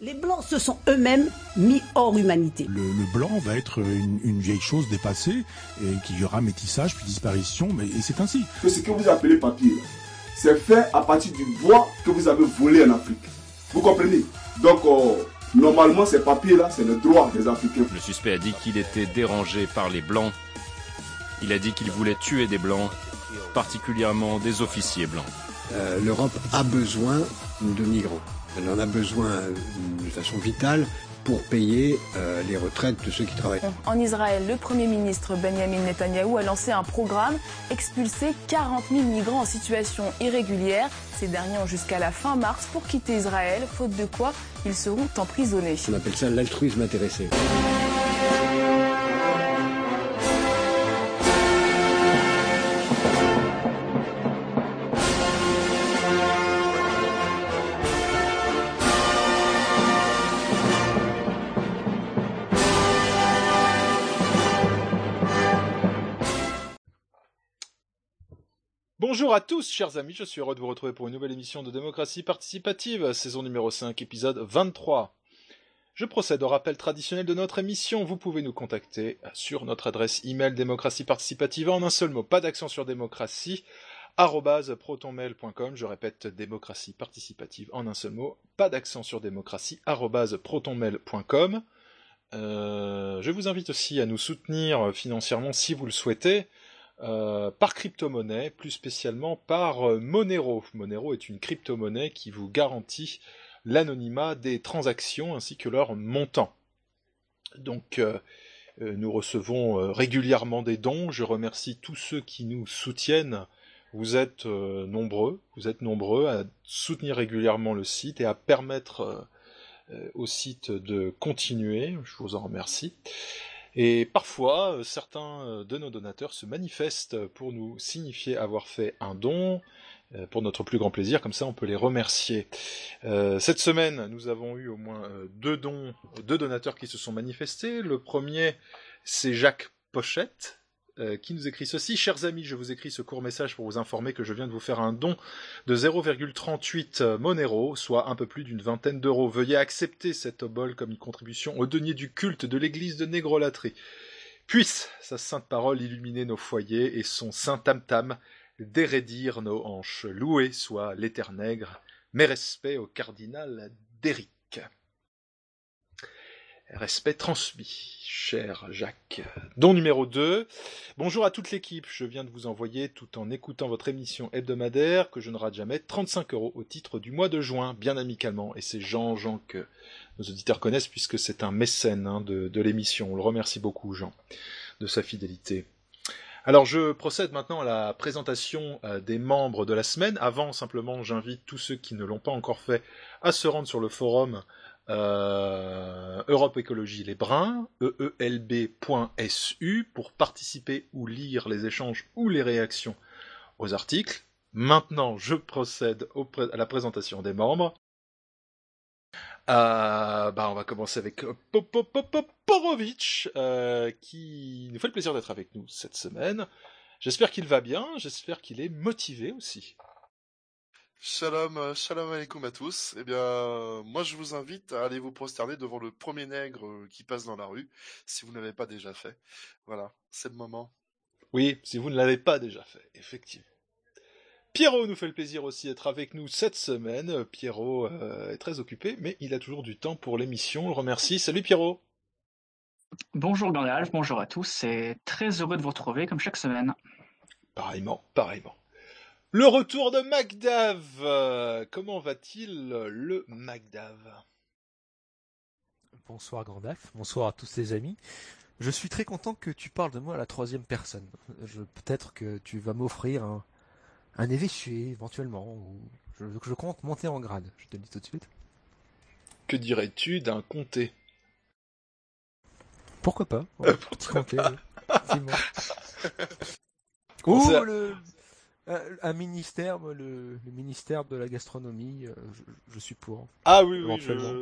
Les Blancs se sont eux-mêmes mis hors humanité. Le blanc va être une vieille chose dépassée, et qu'il y aura métissage puis disparition, et c'est ainsi. Ce que vous appelez papier, c'est fait à partir du bois que vous avez volé en Afrique. Vous comprenez? Donc, normalement, ces papiers-là, c'est le droit des Africains. Le suspect a dit qu'il était dérangé par les Blancs. Il a dit qu'il voulait tuer des Blancs, particulièrement des officiers blancs. L'Europe a besoin de migrants. Elle en a besoin de façon vitale pour payer les retraites de ceux qui travaillent. En Israël, le Premier ministre Benjamin Netanyahou a lancé un programme, expulser 40 000 migrants en situation irrégulière. Ces derniers ont jusqu'à la fin mars pour quitter Israël, faute de quoi ils seront emprisonnés. On appelle ça l'altruisme intéressé. Bonjour à tous, chers amis, je suis heureux de vous retrouver pour une nouvelle émission de démocratie participative, saison numéro 5, épisode 23. Je procède au rappel traditionnel de notre émission. Vous pouvez nous contacter sur notre adresse email démocratieparticipative en un seul mot, pas d'accent sur démocratie, @protonmail.com. Je répète, démocratie participative en un seul mot, pas d'accent sur démocratie, @protonmail.com. Je vous invite aussi à nous soutenir financièrement si vous le souhaitez. Par crypto-monnaie, plus spécialement par Monero. Monero est une crypto-monnaie qui vous garantit l'anonymat des transactions ainsi que leur montant. Donc, nous recevons régulièrement des dons. Je remercie tous ceux qui nous soutiennent. Vous êtes nombreux à soutenir régulièrement le site et à permettre au site de continuer. Je vous en remercie. Et parfois, certains de nos donateurs se manifestent pour nous signifier avoir fait un don, pour notre plus grand plaisir, comme ça on peut les remercier. Cette semaine, nous avons eu au moins deux donateurs qui se sont manifestés. Le premier, c'est Jacques Pochette, qui nous écrit ceci. Chers amis, je vous écris ce court message pour vous informer que je viens de vous faire un don de 0,38 Monero, soit un peu plus d'une vingtaine d'euros. Veuillez accepter cet obol comme une contribution au denier du culte de l'église de Négrolatrie. Puisse sa sainte parole illuminer nos foyers et son saint tam-tam dérédir nos hanches. Loué soit l'éternègre, mes respects au cardinal d'Éric. Respect transmis, cher Jacques. Don numéro 2. Bonjour à toute l'équipe, je viens de vous envoyer, tout en écoutant votre émission hebdomadaire, que je ne rate jamais, 35 € au titre du mois de juin, bien amicalement. Et c'est Jean que nos auditeurs connaissent, puisque c'est un mécène de l'émission. On le remercie beaucoup, Jean, de sa fidélité. Alors je procède maintenant à la présentation des membres de la semaine. Avant, simplement, j'invite tous ceux qui ne l'ont pas encore fait à se rendre sur le forum Europe Écologie Les Bruns, eelb.su, pour participer ou lire les échanges ou les réactions aux articles. Maintenant, je procède à la présentation des membres. On va commencer avec Porovic, qui nous fait le plaisir d'être avec nous cette semaine. J'espère qu'il va bien, j'espère qu'il est motivé aussi. Shalom alaikum à tous. Eh bien, moi je vous invite à aller vous prosterner devant le premier nègre qui passe dans la rue, si vous ne l'avez pas déjà fait. Voilà, c'est le moment. Oui, si vous ne l'avez pas déjà fait, effectivement. Pierrot nous fait le plaisir aussi d'être avec nous cette semaine. Pierrot est très occupé, mais il a toujours du temps pour l'émission. On le remercie. Salut Pierrot. Bonjour Gandalf, bonjour à tous. C'est très heureux de vous retrouver comme chaque semaine. Pareillement. Le retour de Magdav. Comment va-t-il le Magdav? Bonsoir Gandalf, bonsoir à tous les amis. Je suis très content que tu parles de moi à la troisième personne. Peut-être que tu vas m'offrir un évêché éventuellement, ou je compte monter en grade, je te le dis tout de suite. Que dirais-tu d'un comté? Pourquoi pas? Petit comté, effectivement. Ou un ministère, le ministère de la gastronomie, je suis pour. Ah oui, éventuellement.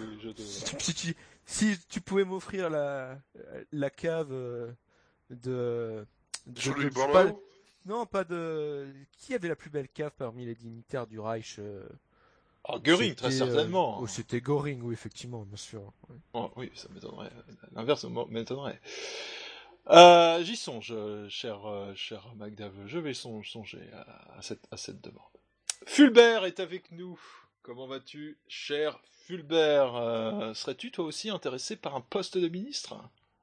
Si tu pouvais m'offrir la cave de Julie Bordeaux. Non, pas de... Qui avait la plus belle cave parmi les dignitaires du Reich Oh, Göring, très certainement. C'était Göring, oui, effectivement, bien sûr. Oui, oui, ça m'étonnerait. L'inverse m'étonnerait. J'y songe, cher Magdave. Je vais songer à cette demande. Fulbert est avec nous. Comment vas-tu, cher Fulbert? Serais-tu toi aussi intéressé par un poste de ministre?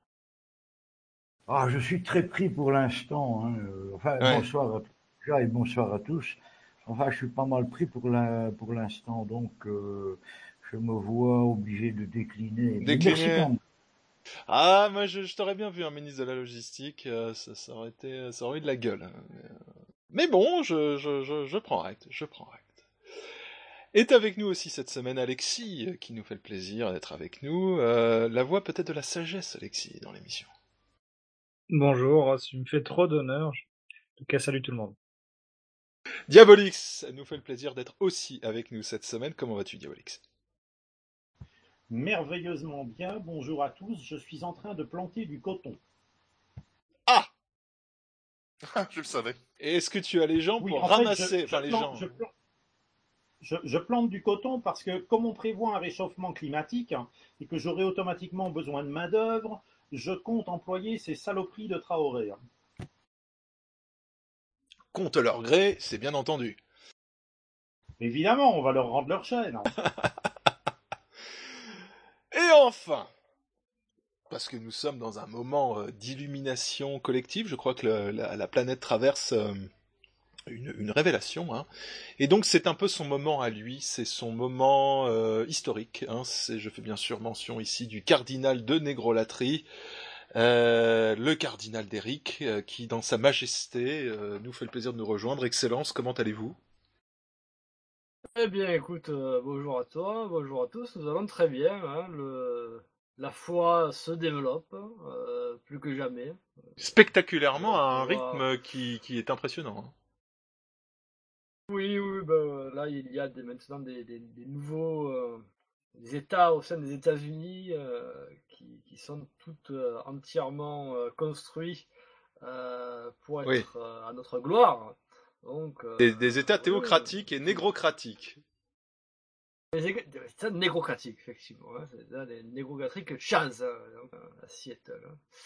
Je suis très pris pour l'instant. Hein. Ouais. Bonsoir à tous et bonsoir à tous. Je suis pas mal pris pour l'instant, donc je me vois obligé de décliner. Moi je t'aurais bien vu un ministre de la logistique, ça aurait eu de la gueule. Mais bon, je prends acte. Est avec nous aussi cette semaine Alexis, qui nous fait le plaisir d'être avec nous. La voix peut-être de la sagesse, Alexis, dans l'émission. Bonjour, ça me fait trop d'honneur. En tout cas, salut tout le monde. Diabolix nous fait le plaisir d'être aussi avec nous cette semaine. Comment vas-tu, Diabolix? Merveilleusement bien, bonjour à tous. Je suis en train de planter du coton. Ah je le savais. Et est-ce que tu as les gens pour ramasser Je plante du coton parce que comme on prévoit un réchauffement climatique et que j'aurai automatiquement besoin de main-d'œuvre, je compte employer ces saloperies de Traoré. Contre leur gré, c'est bien entendu. Évidemment, on va leur rendre leur chaîne. Et enfin, parce que nous sommes dans un moment d'illumination collective, je crois que la planète traverse une révélation, hein. Et donc c'est un peu son moment à lui, c'est son moment historique, hein. Je fais bien sûr mention ici du cardinal de Négrolatrie, le cardinal d'Éric, qui dans sa majesté nous fait le plaisir de nous rejoindre. Excellence, comment allez-vous? Eh bien écoute, bonjour à toi, bonjour à tous, nous allons très bien, hein. La foi se développe, plus que jamais. Spectaculairement à un rythme qui est impressionnant, hein. Oui, là il y a maintenant des nouveaux États au sein des États-Unis qui sont toutes entièrement construits pour être à notre gloire. Donc, des États théocratiques et négrocratiques. Des États négrocratiques, effectivement. Hein, c'est ça, les négrocratiques Chaz, à Seattle.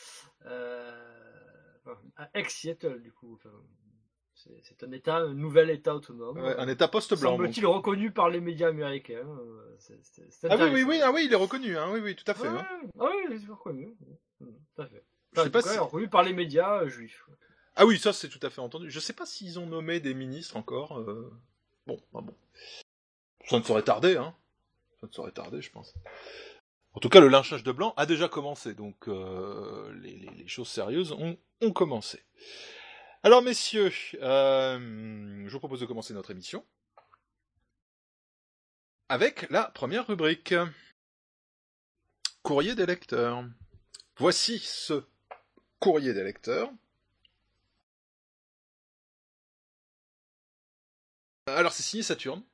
À ex-Seattle, du coup. C'est un nouvel État autonome. Ouais, un État post-blanc. Semble-t-il reconnu par les médias américains. Oui, il est reconnu, hein. Oui, tout à fait. Ah oui, il est reconnu. Tout à fait. Je sais pas si... reconnu par les médias juifs. Ah oui, ça c'est tout à fait entendu. Je sais pas s'ils ont nommé des ministres encore. Bon. Ça ne saurait tarder, hein. Ça ne saurait tarder, je pense. En tout cas, le lynchage de blanc a déjà commencé, donc les choses sérieuses ont commencé. Alors messieurs, je vous propose de commencer notre émission avec la première rubrique. Courrier des lecteurs. Voici ce courrier des lecteurs. Alors c'est signé Saturne,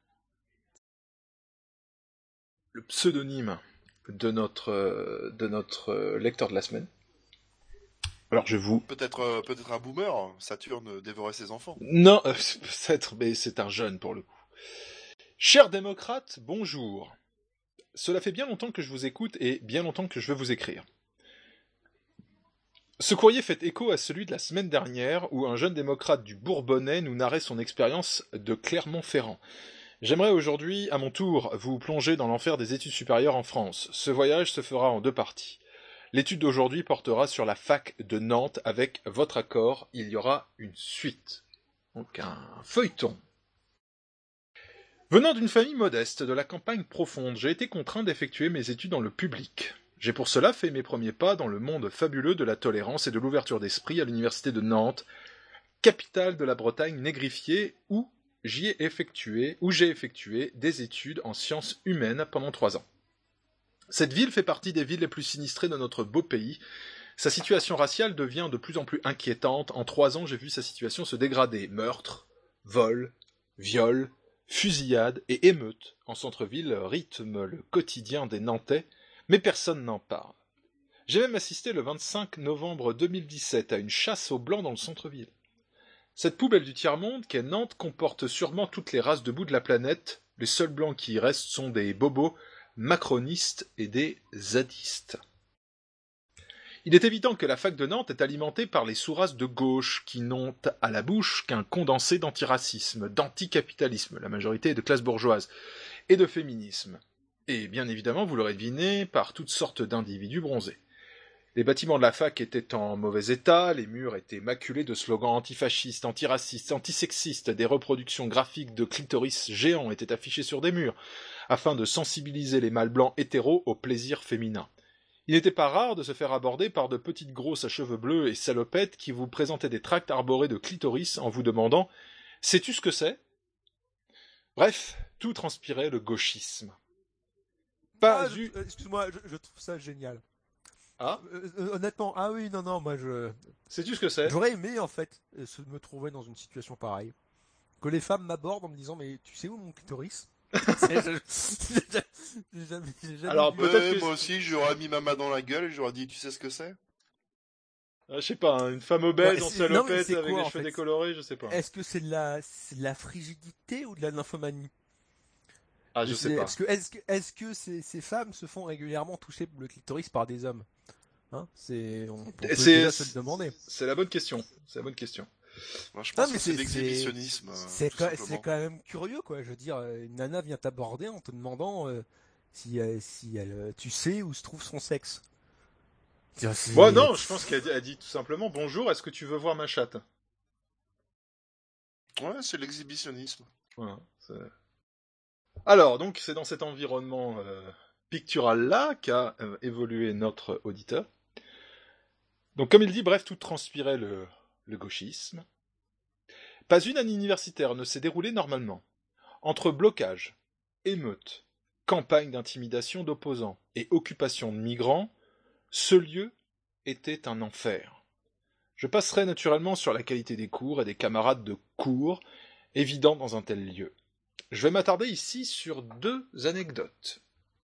le pseudonyme de notre lecteur de la semaine. Alors je vous... Peut-être un boomer, Saturne dévorait ses enfants. Non, peut-être, mais c'est un jeune pour le coup. Chers démocrates, bonjour. Cela fait bien longtemps que je vous écoute et bien longtemps que je veux vous écrire. Ce courrier fait écho à celui de la semaine dernière où un jeune démocrate du Bourbonnais nous narrait son expérience de Clermont-Ferrand. J'aimerais aujourd'hui, à mon tour, vous plonger dans l'enfer des études supérieures en France. Ce voyage se fera en 2 parties. L'étude d'aujourd'hui portera sur la fac de Nantes. Avec votre accord, il y aura une suite. Donc un feuilleton. Venant d'une famille modeste de la campagne profonde, j'ai été contraint d'effectuer mes études dans le public. J'ai pour cela fait mes premiers pas dans le monde fabuleux de la tolérance et de l'ouverture d'esprit à l'université de Nantes, capitale de la Bretagne négrifiée, où j'ai effectué des études en sciences humaines pendant 3 ans. Cette ville fait partie des villes les plus sinistrées de notre beau pays. Sa situation raciale devient de plus en plus inquiétante. En 3 ans, j'ai vu sa situation se dégrader. Meurtres, vols, viols, fusillades et émeutes en centre-ville rythment le quotidien des Nantais, mais personne n'en parle. J'ai même assisté le 25 novembre 2017 à une chasse aux blancs dans le centre-ville. Cette poubelle du tiers-monde qu'est Nantes comporte sûrement toutes les races debout de la planète, Les seuls blancs qui y restent sont des bobos macronistes et des zadistes. Il est évident que la fac de Nantes est alimentée par les sous-races de gauche qui n'ont à la bouche qu'un condensé d'antiracisme, d'anticapitalisme, la majorité est de classe bourgeoise, et de féminisme. Et bien évidemment, vous l'aurez deviné, par toutes sortes d'individus bronzés. Les bâtiments de la fac étaient en mauvais état, les murs étaient maculés de slogans antifascistes, antiracistes, antisexistes, des reproductions graphiques de clitoris géants étaient affichées sur des murs, afin de sensibiliser les mâles blancs hétéros au plaisir féminin. Il n'était pas rare de se faire aborder par de petites grosses à cheveux bleus et salopettes qui vous présentaient des tracts arborés de clitoris en vous demandant « Sais-tu ce que c'est ?» Bref, tout transpirait le gauchisme. Excuse-moi, je trouve ça génial. Ah honnêtement, oui, non, moi je... Sais-tu ce que c'est ? J'aurais aimé, en fait, me trouver dans une situation pareille. Que les femmes m'abordent en me disant « Mais tu sais où mon clitoris ?» Alors peut-être que moi aussi j'aurais mis ma main dans la gueule et j'aurais dit tu sais ce que c'est ? Je sais pas, une femme obèse en salopette avec les cheveux décolorés, je sais pas. Est-ce que c'est de la frigidité ou de la nymphomanie ? Ah, je sais pas. Est-ce que ces femmes se font régulièrement toucher le clitoris par des hommes ? On peut déjà se le demander. C'est la bonne question. Moi, je pense que c'est l'exhibitionnisme. C'est quand même curieux, quoi. Je veux dire, une nana vient t'aborder en te demandant si tu sais où se trouve son sexe. Bon, non, je pense qu'elle a dit tout simplement bonjour. Est-ce que tu veux voir ma chatte ? Ouais, c'est l'exhibitionnisme. Voilà. Alors, donc, c'est dans cet environnement pictural-là qu'a évolué notre auditeur. Donc, comme il dit, bref, tout transpirait le gauchisme. Pas une année universitaire ne s'est déroulée normalement. Entre blocage, émeutes, campagne d'intimidation d'opposants et occupation de migrants, ce lieu était un enfer. Je passerai naturellement sur la qualité des cours et des camarades de cours, évident dans un tel lieu. Je vais m'attarder ici sur 2 anecdotes.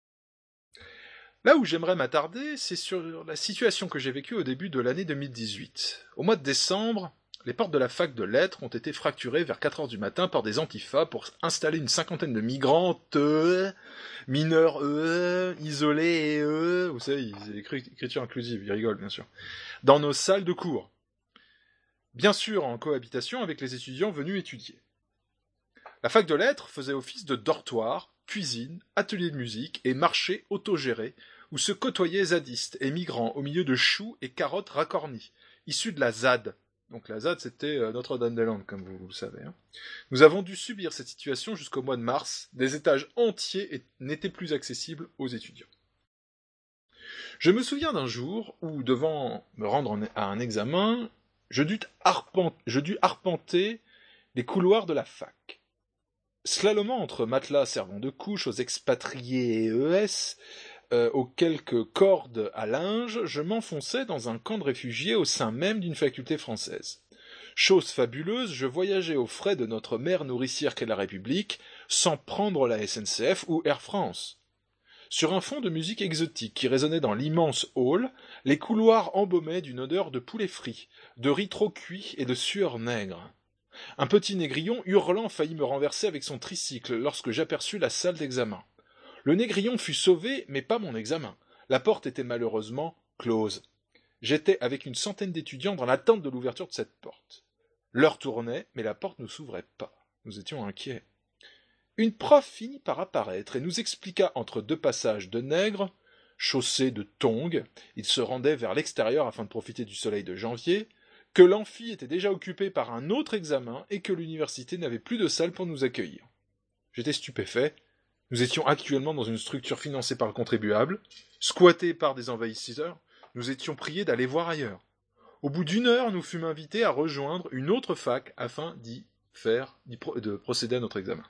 Là où j'aimerais m'attarder, c'est sur la situation que j'ai vécue au début de l'année 2018. Au mois de décembre, les portes de la fac de lettres ont été fracturées vers 4h du matin par des antifas pour installer une 50aine de migrants, mineurs, isolés, vous savez, l'écriture inclusive, ils rigolent bien sûr, dans nos salles de cours. Bien sûr en cohabitation avec les étudiants venus étudier. La fac de lettres faisait office de dortoir, cuisine, atelier de musique et marché autogéré où se côtoyaient zadistes et migrants au milieu de choux et carottes racornis, issus de la ZAD. Donc la ZAD, c'était Notre-Dame-des-Landes, comme vous le savez. Nous avons dû subir cette situation jusqu'au mois de mars. Des étages entiers n'étaient plus accessibles aux étudiants. Je me souviens d'un jour où, devant me rendre à un examen, je dus arpenter les couloirs de la fac. Slalomant entre matelas servant de couche aux expatriés et ES, aux quelques cordes à linge, je m'enfonçais dans un camp de réfugiés au sein même d'une faculté française. Chose fabuleuse, je voyageais aux frais de notre mère nourricière qu'est la République, sans prendre la SNCF ou Air France. Sur un fond de musique exotique qui résonnait dans l'immense hall, les couloirs embaumaient d'une odeur de poulet frit, de riz trop cuit et de sueur nègre. Un petit négrillon hurlant faillit me renverser avec son tricycle lorsque j'aperçus la salle d'examen. Le négrillon fut sauvé, mais pas mon examen. La porte était malheureusement close. J'étais avec une centaine d'étudiants dans l'attente de l'ouverture de cette porte. L'heure tournait, mais la porte ne s'ouvrait pas. Nous étions inquiets. Une prof finit par apparaître et nous expliqua entre 2 passages de nègres, chaussés de tongs, ils se rendaient vers l'extérieur afin de profiter du soleil de janvier, que l'amphi était déjà occupé par un autre examen et que l'université n'avait plus de salle pour nous accueillir. J'étais stupéfait. Nous étions actuellement dans une structure financée par le contribuable, squattée par des envahisseurs. Nous étions priés d'aller voir ailleurs. Au bout d'1 heure, nous fûmes invités à rejoindre une autre fac afin de procéder à notre examen.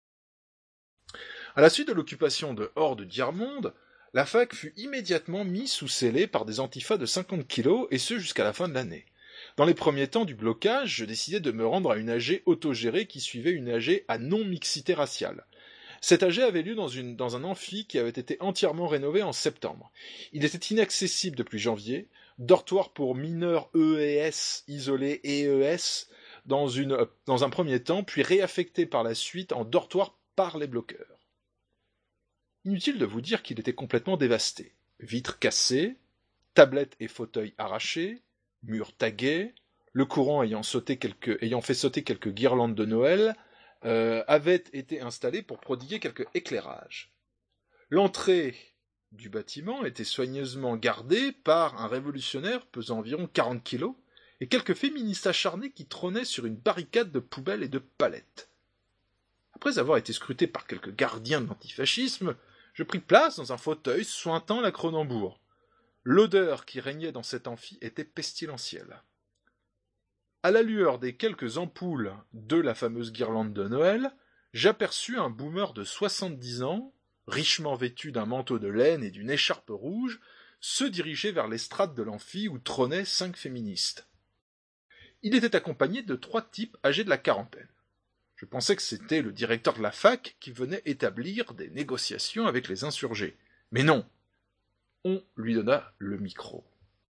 À la suite de l'occupation de Horde d'Irmonde, la fac fut immédiatement mise sous scellé par des antifas de 50 kilos, et ce jusqu'à la fin de l'année. Dans les premiers temps du blocage, je décidai de me rendre à une AG autogérée qui suivait une AG à non-mixité raciale. Cette AG avait lieu dans un amphi qui avait été entièrement rénové en septembre. Il était inaccessible depuis janvier, dortoir pour mineurs ES, isolés et ES, dans un premier temps, puis réaffecté par la suite en dortoir par les bloqueurs. Inutile de vous dire qu'il était complètement dévasté. Vitres cassées, tablettes et fauteuils arrachés, murs tagués, le courant ayant fait sauter quelques guirlandes de Noël, avait été installé pour prodiguer quelque éclairage. L'entrée du bâtiment était soigneusement gardée par un révolutionnaire pesant environ 40 kilos et quelques féministes acharnés qui trônaient sur une barricade de poubelles et de palettes. Après avoir été scruté par quelques gardiens de l'antifascisme, je pris place dans un fauteuil suintant la Cronenbourg. L'odeur qui régnait dans cet amphi était pestilentielle. À la lueur des quelques ampoules de la fameuse guirlande de Noël, j'aperçus un boomer de 70 ans, richement vêtu d'un manteau de laine et d'une écharpe rouge, se diriger vers l'estrade de l'amphi où trônaient 5 féministes. Il était accompagné de 3 types âgés de la quarantaine. Je pensais que c'était le directeur de la fac qui venait établir des négociations avec les insurgés. Mais non, on lui donna le micro.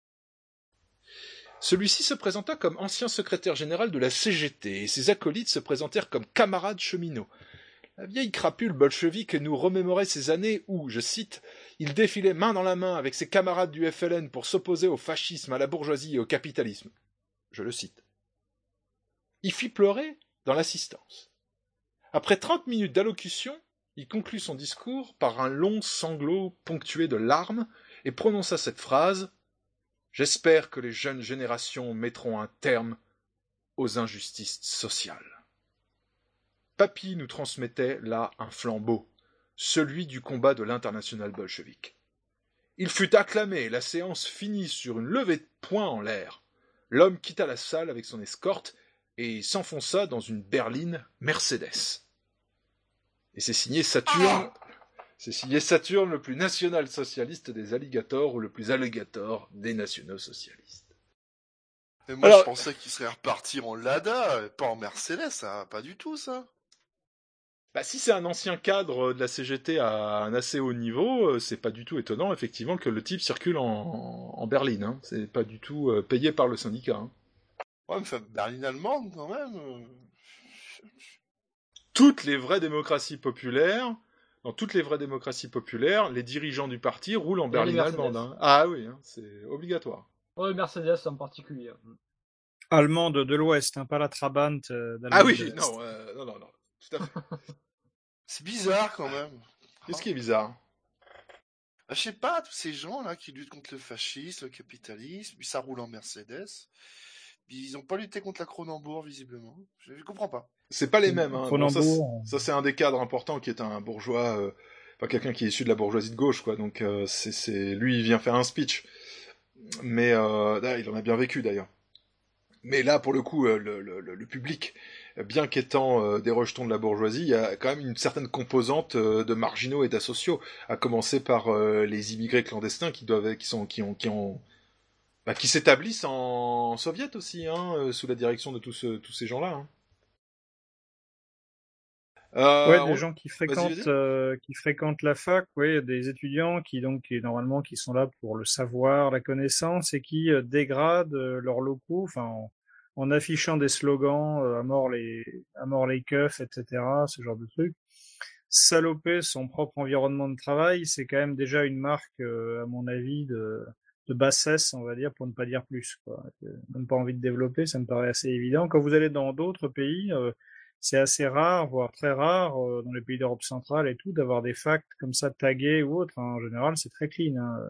Celui-ci se présenta comme ancien secrétaire général de la CGT et ses acolytes se présentèrent comme camarades cheminots. La vieille crapule bolchevique nous remémorait ces années où, je cite, « il défilait main dans la main avec ses camarades du FLN pour s'opposer au fascisme, à la bourgeoisie et au capitalisme. » Je le cite. Il fit pleurer dans l'assistance. Après 30 minutes d'allocution, il conclut son discours par un long sanglot ponctué de larmes et prononça cette phrase « J'espère que les jeunes générations mettront un terme aux injustices sociales. » Papy nous transmettait là un flambeau, celui du combat de l'internationale bolchevique. Il fut acclamé et la séance finit sur une levée de poing en l'air. L'homme quitta la salle avec son escorte et s'enfonça dans une berline Mercedes. Et c'est signé Saturne. C'est signé Saturne, le plus national-socialiste des alligators ou le plus alligator des nationaux-socialistes. Et moi, je pensais qu'il serait reparti en Lada, pas en Mercedes, ça, pas du tout, ça. Bah, si c'est un ancien cadre de la CGT à un assez haut niveau, c'est pas du tout étonnant, effectivement, que le type circule en berline. Hein. C'est pas du tout payé par le syndicat. Hein. Ouais, mais enfin, berline allemande, quand même. Toutes les vraies démocraties populaires... Dans toutes les vraies démocraties populaires, les dirigeants du parti roulent en berline allemande. Hein. Ah oui, hein, c'est obligatoire. Oui, Mercedes en particulier. Allemande de l'Ouest, hein, pas la Trabant d'Allemagne. Ah oui, non, tout à fait. C'est bizarre quand même. Qu'est-ce qui est bizarre? Je sais pas, tous ces gens-là qui luttent contre le fascisme, le capitalisme, puis ça roule en Mercedes. Ils n'ont pas lutté contre la Cronenbourg, visiblement. Je ne comprends pas. C'est pas les mêmes. Hein. Bon, ça, c'est un des cadres importants qui est un bourgeois, quelqu'un qui est issu de la bourgeoisie de gauche, quoi. Donc, lui, il vient faire un speech. Mais là, il en a bien vécu, d'ailleurs. Mais là, pour le coup, le public, bien qu'étant des rejetons de la bourgeoisie, il y a quand même une certaine composante de marginaux et d'asociaux, à commencer par les immigrés clandestins qui s'établissent en soviet aussi, hein, sous la direction de tous ces gens-là. Hein. Des gens qui fréquentent la fac, des étudiants qui normalement qui sont là pour le savoir, la connaissance et qui dégradent leurs locaux, en affichant des slogans à mort les keufs, etc., ce genre de trucs. Saloper son propre environnement de travail, c'est quand même déjà une marque, à mon avis, de bassesse, on va dire, pour ne pas dire plus, quoi. Même pas envie de développer, ça me paraît assez évident. Quand vous allez dans d'autres pays, c'est assez rare, voire très rare, dans les pays d'Europe centrale et tout, d'avoir des facts comme ça tagués ou autres. En général, c'est très clean. Hein.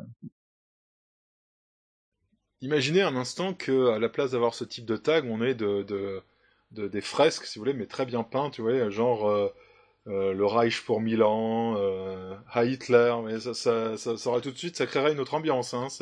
Imaginez un instant que, à la place d'avoir ce type de tag, on ait des fresques, si vous voulez, mais très bien peintes, tu vois, genre le Reich pour Milan, Heil Hitler, mais ça aurait tout de suite, ça créerait une autre ambiance, hein,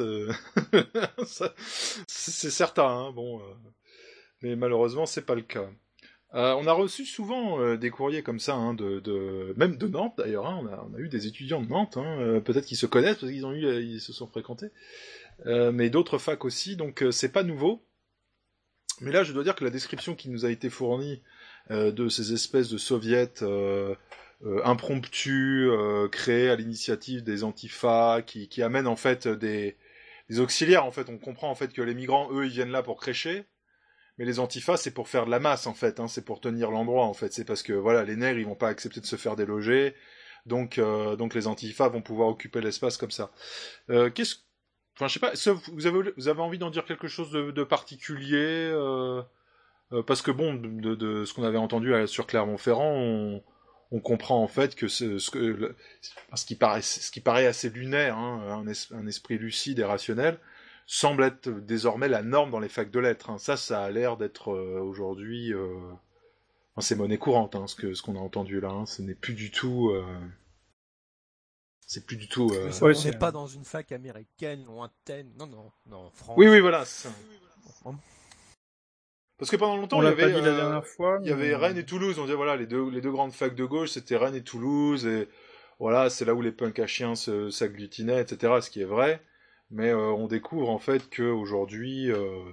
c'est certain, hein, bon, mais malheureusement, c'est pas le cas. On a reçu souvent des courriers comme ça, hein, même de Nantes d'ailleurs. Hein, on a eu des étudiants de Nantes, hein, peut-être qu'ils se connaissent parce ils se sont fréquentés, mais d'autres facs aussi. Donc c'est pas nouveau. Mais là, je dois dire que la description qui nous a été fournie de ces espèces de soviets impromptus créés à l'initiative des antifas, qui amènent en fait des auxiliaires. En fait, on comprend en fait que les migrants, eux, ils viennent là pour crécher. Mais les antifas, c'est pour faire de la masse, en fait. Hein, c'est pour tenir l'endroit, en fait. C'est parce que, voilà, les nègres, ils vont pas accepter de se faire déloger. Donc les antifas vont pouvoir occuper l'espace comme ça. Enfin, je sais pas, vous avez envie d'en dire quelque chose de particulier parce que bon, de ce qu'on avait entendu sur Clermont-Ferrand, on comprend en fait que ce qui paraît assez lunaire, hein, un esprit lucide et rationnel, semble être désormais la norme dans les facs de lettres. Hein. Ça a l'air d'être aujourd'hui... Enfin, c'est monnaie courante, hein, ce qu'on a entendu là. Hein. Ce n'est plus du tout... C'est plus du tout... on n'est pas dans une fac américaine, lointaine. Non, en France. Oui, voilà, c'est ça. Parce que pendant longtemps, la dernière fois, il y avait Rennes et Toulouse. On disait, voilà, les deux grandes facs de gauche, c'était Rennes et Toulouse. Et voilà, c'est là où les punks à chiens s'agglutinaient, etc. Ce qui est vrai. Mais on découvre en fait qu'aujourd'hui,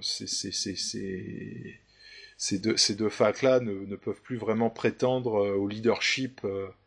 ces deux facs-là ne peuvent plus vraiment prétendre au leadership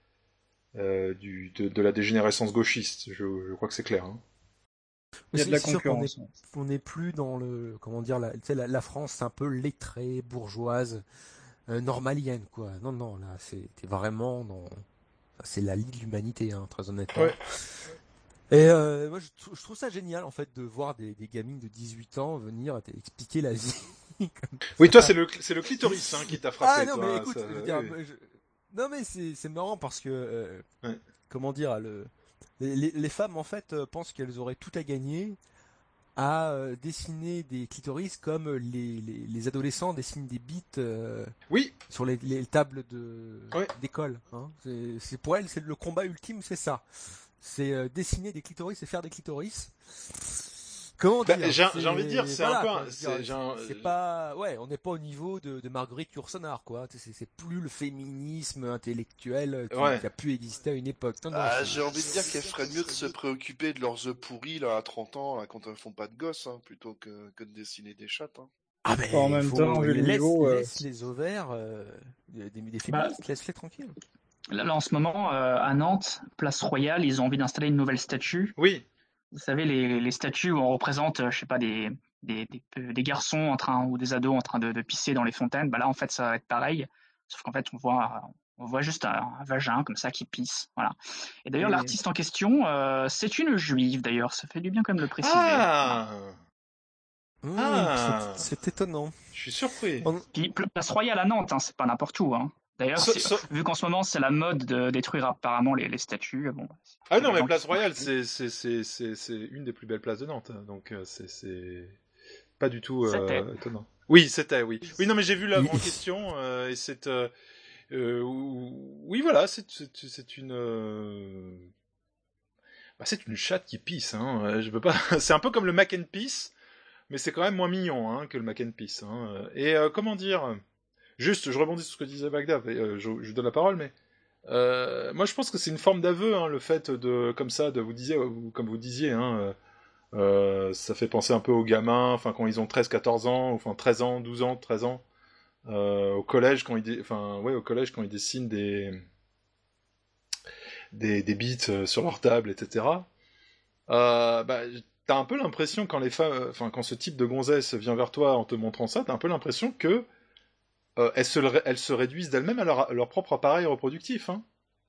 de la dégénérescence gauchiste. Je crois que c'est clair. Hein. Il y a de la concurrence. On n'est plus dans le, comment dire, la France, c'est un peu lettrée, bourgeoise, normalienne, quoi. Non, là, c'était vraiment c'est la lie de l'humanité, hein, très honnêtement. Ouais. Et moi, je trouve ça génial, en fait, de voir des gamines de 18 ans venir expliquer la vie. Oui, toi, c'est le clitoris qui t'a frappé. Ah non, toi, mais écoute, ça, je veux dire, non, mais c'est marrant parce que, comment dire, les femmes, en fait, pensent qu'elles auraient tout à gagner à dessiner des clitoris comme les adolescents dessinent des bites sur les tables d'école. Hein. C'est pour elles, c'est le combat ultime, c'est ça. C'est dessiner des clitoris et faire des clitoris. Comment dire j'ai envie de dire, c'est voilà, un peu... C'est pas... Ouais, on n'est pas au niveau de Marguerite Yourcenar, quoi. C'est plus le féminisme intellectuel qui a pu exister à une époque. J'ai envie de dire qu'elle ferait mieux de se préoccuper de leurs œufs pourris là, à 30 ans, là, quand elles font pas de gosses, hein, plutôt que de dessiner des chattes. Hein. Ah ben, en même temps, vu le niveau... Laisse les ovaires des féministes, laisse-les tranquilles. Là, en ce moment, à Nantes, Place Royale, ils ont envie d'installer une nouvelle statue. Oui. Vous savez, les statues où on représente, je sais pas, des garçons ou des ados en train de pisser dans les fontaines. Bah là, en fait, ça va être pareil. Sauf qu'en fait, on voit juste un vagin comme ça qui pisse. Voilà. Et d'ailleurs, l'artiste en question, c'est une juive d'ailleurs. Ça fait du bien quand même de le préciser. C'est étonnant. Je suis surpris. Puis, Place Royale à Nantes, hein, c'est pas n'importe où. Hein. D'ailleurs, vu qu'en ce moment c'est la mode de détruire apparemment les statues. Bon, ah non, mais Place Royale, c'est une des plus belles places de Nantes, donc c'est pas du tout étonnant. Oui, c'était, oui. Oui, non, mais j'ai vu l'œuvre en question et c'est oui, voilà, c'est une c'est une chatte qui pisse. Hein. Je peux pas. C'est un peu comme le mac and peace, mais c'est quand même moins mignon que le mac and peace. Hein. Et comment dire. Juste, je rebondis sur ce que disait Bagdad, je lui donne la parole, mais moi je pense que c'est une forme d'aveu, le fait de, comme ça, comme vous disiez, ça fait penser un peu aux gamins, enfin quand ils ont 13-14 ans, enfin 13 ans, 12 ans, 13 ans, au collège quand ils dessinent des beats sur leur table, etc. T'as un peu l'impression quand les femmes, quand ce type de gonzesse vient vers toi en te montrant ça, t'as un peu l'impression que elles se réduisent d'elles-mêmes à leur propre appareil reproductif. Hein.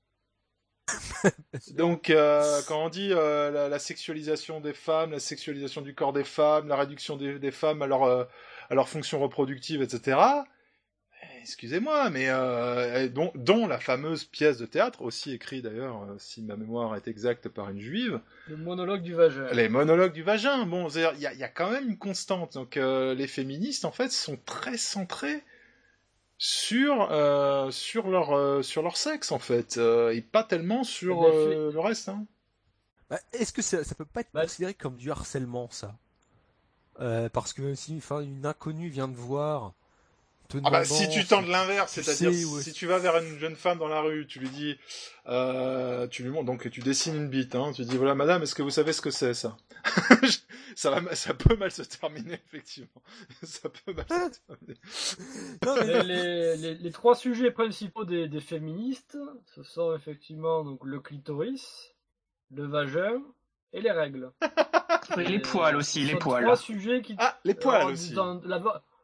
Donc, quand on dit la sexualisation des femmes, la sexualisation du corps des femmes, la réduction des femmes à leur fonction reproductive, etc., excusez-moi, mais dont la fameuse pièce de théâtre, aussi écrite d'ailleurs, si ma mémoire est exacte, par une juive. Le monologue du vagin. Les monologues du vagin. Bon, il y a quand même une constante. Donc, les féministes, en fait, sont très centrés sur leur sexe en fait et pas tellement sur le reste. Hein. Est-ce que ça peut pas être considéré comme du harcèlement ça parce que si une inconnue vient te voir si tu tends de l'inverse, c'est-à-dire si tu vas vers une jeune femme dans la rue, tu lui dis tu lui montres, donc tu dessines une bite, tu dis voilà madame, est-ce que vous savez ce que c'est ça? Ça peut mal se terminer, effectivement. Ça peut mal se terminer. Non, mais les trois sujets principaux des féministes, ce sont effectivement donc, le clitoris, le vagin et les règles. Et les poils aussi, les poils. Trois sujets qui... les poils aussi.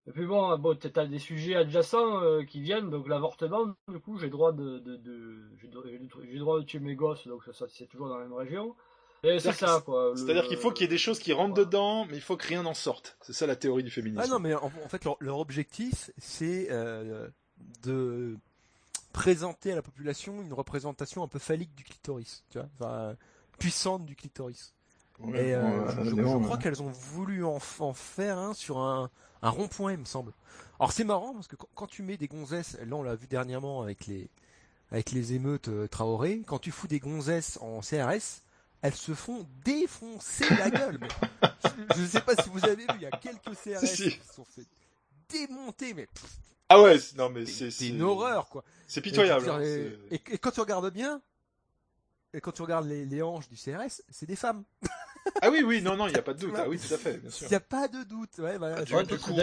Et puis bon, t'as des sujets adjacents qui viennent, donc l'avortement, du coup, j'ai droit j'ai droit de tuer mes gosses, donc ça c'est toujours dans la même région. Et c'est ça, quoi. C'est-à-dire qu'il faut qu'il y ait des choses qui rentrent dedans, mais il faut que rien n'en sorte. C'est ça la théorie du féminisme. Ah non, mais en fait, leur objectif, c'est de présenter à la population une représentation un peu phallique du clitoris, tu vois, enfin, puissante du clitoris. Ouais, et je crois qu'elles ont voulu en faire un sur un rond-point, il me semble. Alors c'est marrant parce que quand tu mets des gonzesses, là on l'a vu dernièrement avec les émeutes Traoré, quand tu fous des gonzesses en CRS, elles se font défoncer la gueule. Mais je ne sais pas si vous avez vu, il y a quelques CRS qui se sont fait démonter, mais ah ouais, non mais c'est une horreur, quoi. C'est pitoyable. Et quand tu regardes bien, et quand tu regardes les hanches du CRS, c'est des femmes. Ah oui, non, il n'y a pas de doute. Ah oui, tout à fait, bien sûr. Il n'y a pas de doute. Ouais, voilà. Du coup,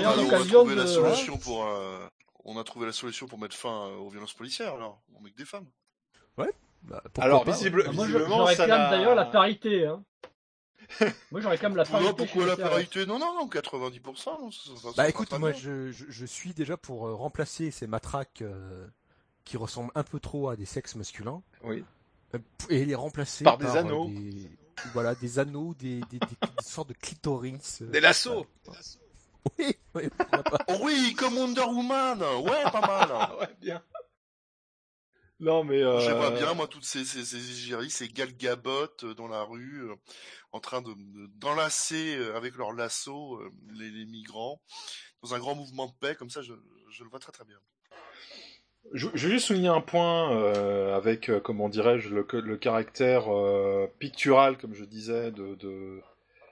on a trouvé la solution pour mettre fin aux violences policières, alors. On met que des femmes. Ouais. Alors, visiblement, moi, je réclame d'ailleurs la parité, hein. Moi, j'aurais quand même la parité. Pourquoi la parité? Non, 90%. Bah écoute, moi, je suis déjà pour remplacer ces matraques qui ressemblent un peu trop à des sexes masculins. Oui. Et les remplacer par des anneaux. Voilà, des anneaux, des sortes de clitoris. Des lassos. Oui, oui, comme Wonder Woman. Ouais, pas mal. Ouais, bien. Non, mais j'aimerais bien, moi, toutes ces égéries, ces Gal Gadot dans la rue, en train d'enlacer avec leurs lassos les migrants, dans un grand mouvement de paix, comme ça, je le vois très très bien. Je vais juste souligner un point avec, comment dirais-je, le caractère pictural, comme je disais, de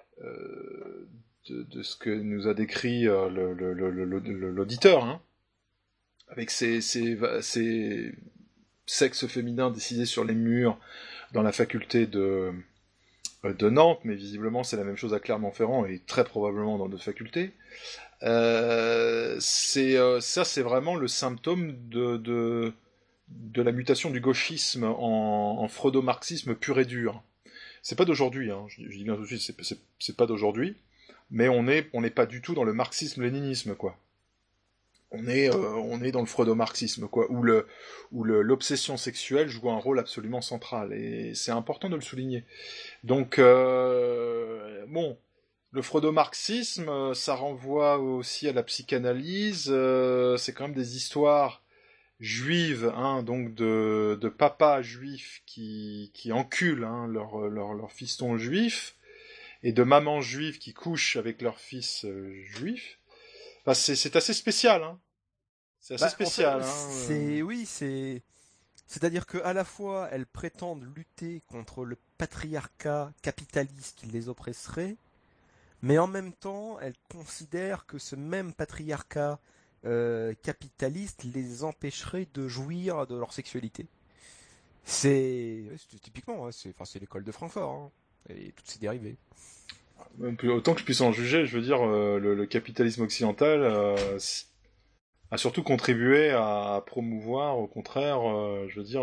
ce que nous a décrit l'auditeur, hein, avec ces sexes féminins décidés sur les murs dans la faculté de Nantes, mais visiblement c'est la même chose à Clermont-Ferrand et très probablement dans d'autres facultés. C'est vraiment le symptôme de la mutation du gauchisme en freudo-marxisme pur et dur. C'est pas d'aujourd'hui, hein, je dis bien tout de suite, c'est pas d'aujourd'hui, mais on n'est pas du tout dans le marxisme-léninisme, quoi. On est dans le freudo-marxisme, quoi, où l'obsession sexuelle joue un rôle absolument central, et c'est important de le souligner. Donc, bon, le freudo-marxisme, ça renvoie aussi à la psychanalyse, c'est quand même des histoires juives, hein, donc de papas juifs qui enculent, hein, leur fiston juif, et de mamans juives qui couchent avec leur fils juif. Enfin, c'est assez spécial, hein. C'est assez spécial, en fait, c'est-à-dire que à la fois elles prétendent lutter contre le patriarcat capitaliste qui les oppresserait, mais en même temps elles considèrent que ce même patriarcat capitaliste les empêcherait de jouir de leur sexualité. C'est typiquement, hein, c'est l'école de Francfort, hein, et toutes ses dérivés. Autant que je puisse en juger, je veux dire, le capitalisme occidental a surtout contribué à promouvoir, au contraire, je veux dire,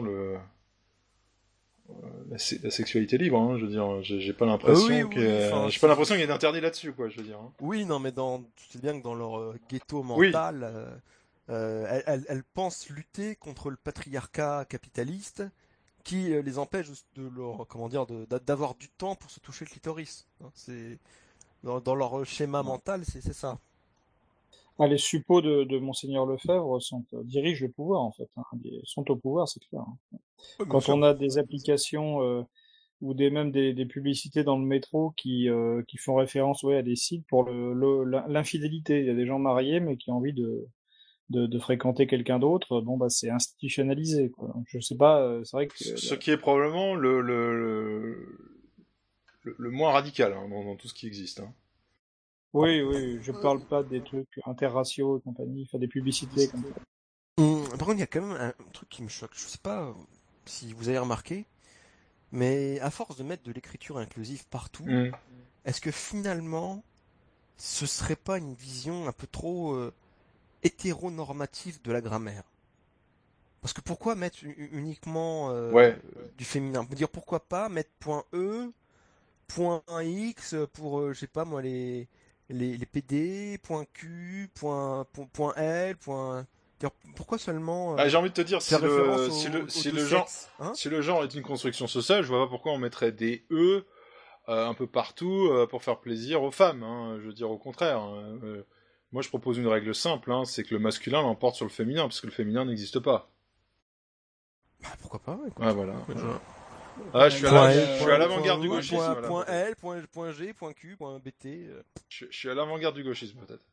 la sexualité libre, hein, je veux dire, j'ai pas l'impression qu'il y ait d'interdit là-dessus, quoi, je veux dire. Hein. Oui, non, mais tu sais bien que dans leur ghetto mental, elles pensent lutter contre le patriarcat capitaliste qui les empêche d'avoir du temps pour se toucher le clitoris. C'est dans leur schéma mental, c'est ça. Ah, les suppôts de Monseigneur Lefebvre dirigent le pouvoir, en fait. Hein. Ils sont au pouvoir, c'est clair. Hein. Quand on a des applications ou même des publicités dans le métro qui font référence à des sites pour l'infidélité. Il y a des gens mariés, mais qui ont envie de fréquenter quelqu'un d'autre. Bon, bah, c'est institutionnalisé, quoi. Je sais pas, c'est vrai que... Ce qui est probablement le moins radical, hein, dans tout ce qui existe. Hein. Oui, je parle pas des trucs interraciaux et compagnie, des publicités comme ça. Par contre, il y a quand même un truc qui me choque. Je sais pas si vous avez remarqué, mais à force de mettre de l'écriture inclusive partout, est-ce que finalement, ce serait pas une vision un peu trop hétéronormative de la grammaire? Parce que pourquoi mettre uniquement du féminin? Dire pourquoi pas mettre .e, .x pour je sais pas moi les PD, .q, .l, pourquoi seulement j'ai envie de te dire, si le genre est une construction sociale, je vois pas pourquoi on mettrait des E un peu partout pour faire plaisir aux femmes. Hein. Je veux dire au contraire. Moi, je propose une règle simple, c'est que le masculin l'emporte sur le féminin, parce que le féminin n'existe pas. Bah, pourquoi pas, écoute. Ah, voilà. Je suis à l'avant-garde du gauchisme. Point L, point G, point Q, point BT. Je suis à l'avant-garde du gauchisme, peut-être.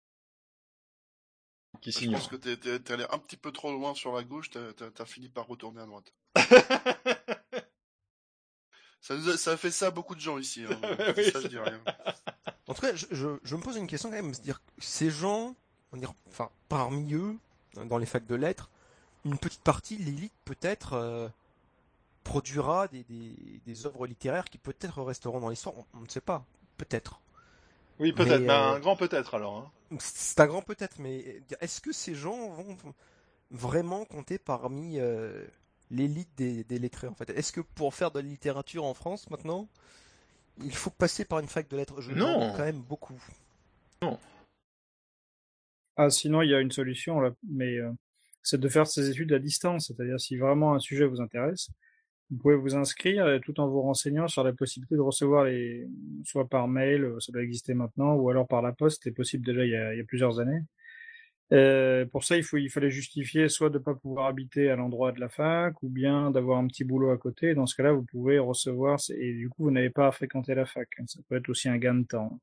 Je pense que t'es allé un petit peu trop loin sur la gauche, t'as fini par retourner à droite. Ça fait ça à beaucoup de gens ici. Hein. Oui, ça, je dis rien. En tout cas, je me pose une question quand même, c'est-à-dire ces gens, parmi eux, dans les facs de lettres, une petite partie, l'élite peut-être produira des œuvres littéraires qui peut-être resteront dans l'histoire, on ne sait pas, peut-être. Oui, peut-être, mais un grand peut-être alors. Hein. C'est un grand peut-être, mais est-ce que ces gens vont vraiment compter parmi l'élite des lettrés en fait? Est-ce que pour faire de la littérature en France maintenant, il faut passer par une fac de lettres? Non, quand même beaucoup. Non. Ah, sinon il y a une solution là, mais c'est de faire ces études à distance, c'est-à-dire si vraiment un sujet vous intéresse, vous pouvez vous inscrire tout en vous renseignant sur la possibilité de recevoir soit par mail, ça doit exister maintenant, ou alors par la poste, c'est possible déjà il y a plusieurs années. Pour ça, il fallait justifier soit de ne pas pouvoir habiter à l'endroit de la fac, ou bien d'avoir un petit boulot à côté. Dans ce cas-là, vous pouvez recevoir, et du coup, vous n'avez pas à fréquenter la fac. Ça peut être aussi un gain de temps.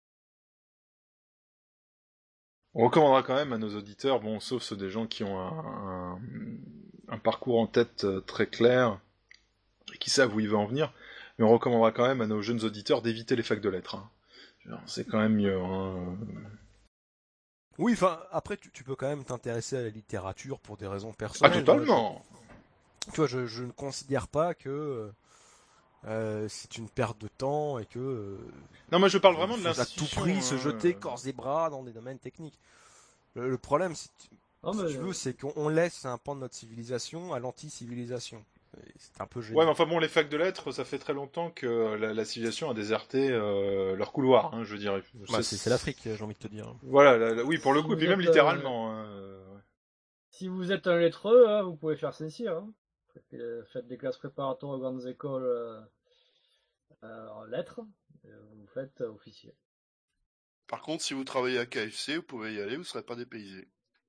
On recommandera quand même à nos auditeurs, sauf ceux des gens qui ont un parcours en tête très clair, et qui savent où il veut en venir, mais on recommandera quand même à nos jeunes auditeurs d'éviter les facs de lettres. Hein. C'est quand même mieux. Oui, après, tu peux quand même t'intéresser à la littérature pour des raisons personnelles. Ah, totalement. Je ne considère pas que c'est une perte de temps et que... non, moi je parle vraiment de l'institution. À tout prix se jeter corps et bras dans des domaines techniques. Le problème, c'est qu'on laisse un pan de notre civilisation à l'anti-civilisation. C'est un peu gênant. Ouais, mais enfin les facs de lettres, ça fait très longtemps que la civilisation a déserté leur couloir, je veux dire. C'est l'Afrique, j'ai envie de te dire. Voilà, oui, pour le coup, et puis même littéralement. Si vous êtes un lettreux, vous pouvez faire ceci. Faites des classes préparatoires aux grandes écoles en lettres, vous faites officier. Par contre, si vous travaillez à KFC, vous pouvez y aller, vous ne serez pas dépaysé.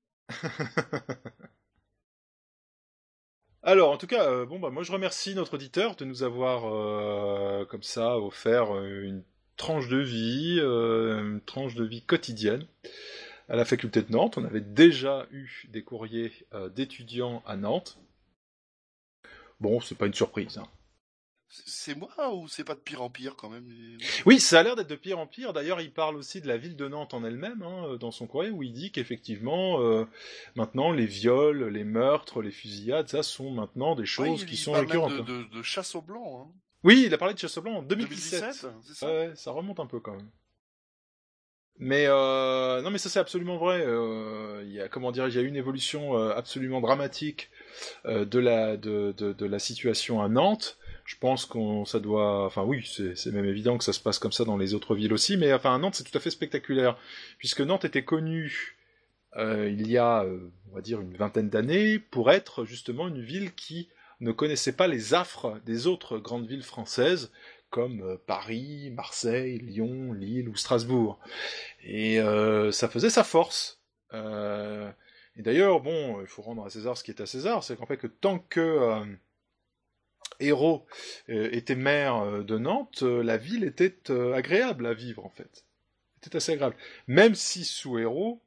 Alors, en tout cas, moi je remercie notre auditeur de nous avoir comme ça offert une tranche de vie quotidienne à la faculté de Nantes. On avait déjà eu des courriers d'étudiants à Nantes. Bon, c'est pas une surprise. Hein. C'est moi ou c'est pas de pire en pire quand même? Oui, ça a l'air d'être de pire en pire. D'ailleurs, il parle aussi de la ville de Nantes en elle-même, dans son courrier, où il dit qu'effectivement, maintenant, les viols, les meurtres, les fusillades, ça sont maintenant des choses qui sont récurrentes. Il parle de chasse au blanc. Hein. Oui, il a parlé de chasse au blanc en 2017. 2017, c'est ça. Ouais, ça remonte un peu quand même. Mais non, mais ça c'est absolument vrai. Il y a eu une évolution absolument dramatique de la situation à Nantes. Je pense ça doit... Enfin oui, c'est même évident que ça se passe comme ça dans les autres villes aussi, mais à Nantes c'est tout à fait spectaculaire, puisque Nantes était connue il y a, on va dire, une vingtaine d'années, pour être justement une ville qui ne connaissait pas les affres des autres grandes villes françaises, comme Paris, Marseille, Lyon, Lille ou Strasbourg. Et ça faisait sa force. Et d'ailleurs, il faut rendre à César ce qui est à César, c'est qu'en fait que tant que... Hérault était maire de Nantes, la ville était agréable à vivre en fait. C'était assez agréable. Même si sous Hérault,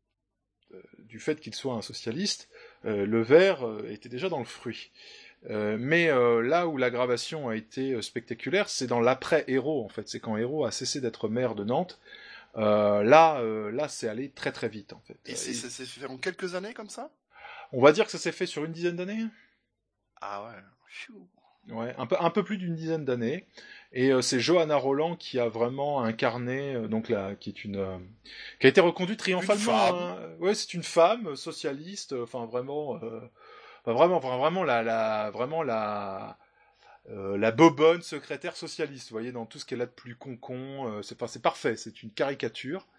du fait qu'il soit un socialiste, le vert était déjà dans le fruit. Mais là où l'aggravation a été spectaculaire, c'est dans l'après-Hérault en fait. C'est quand Hérault a cessé d'être maire de Nantes. Là, c'est allé très très vite en fait. Et ça s'est fait en quelques années comme ça? On va dire que ça s'est fait sur une dizaine d'années. Ah ouais. Pfiou. Ouais, un peu plus d'une dizaine d'années. Et c'est Johanna Roland qui a vraiment incarné, qui a été reconduite triomphalement. Ouais, c'est une femme socialiste, vraiment la bobonne secrétaire socialiste. Vous voyez, dans tout ce qu'elle a de plus concon, c'est parfait. C'est une caricature.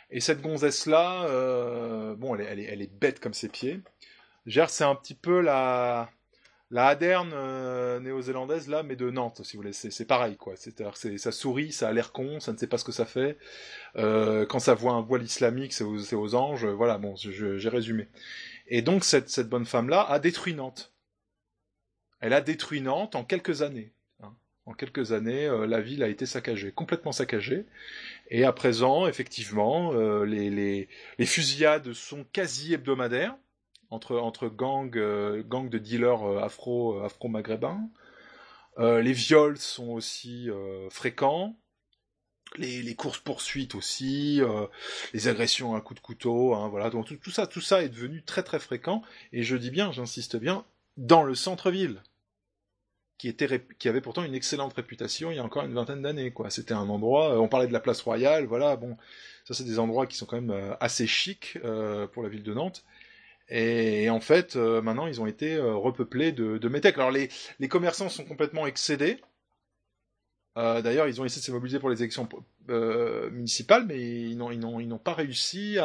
Et cette gonzesse-là, bon, elle est bête comme ses pieds. C'est un petit peu la Aderne néo-zélandaise, là, mais de Nantes, si vous voulez. C'est pareil, quoi. C'est-à-dire, ça sourit, ça a l'air con, ça ne sait pas ce que ça fait. Quand ça voit un voile islamique, c'est aux anges. Voilà, bon, j'ai résumé. Et donc, cette bonne femme-là a détruit Nantes. Elle a détruit Nantes en quelques années. En quelques années, la ville a été saccagée, complètement saccagée. Et à présent, effectivement, les fusillades sont quasi hebdomadaires entre gangs de dealers afro-maghrébins. Les viols sont aussi fréquents. Les courses-poursuites aussi, les agressions à coups de couteau, hein, voilà. Donc tout ça est devenu très très fréquent. Et je dis bien, j'insiste bien, dans le centre-ville. Qui avait pourtant une excellente réputation il y a encore une vingtaine d'années, quoi. C'était un endroit, on parlait de la place Royale, voilà, bon, ça c'est des endroits qui sont quand même assez chics pour la ville de Nantes. Et en fait, maintenant, ils ont été repeuplés de métèques. Alors les commerçants sont complètement excédés. D'ailleurs, ils ont essayé de se mobiliser pour les élections municipales, mais ils n'ont pas réussi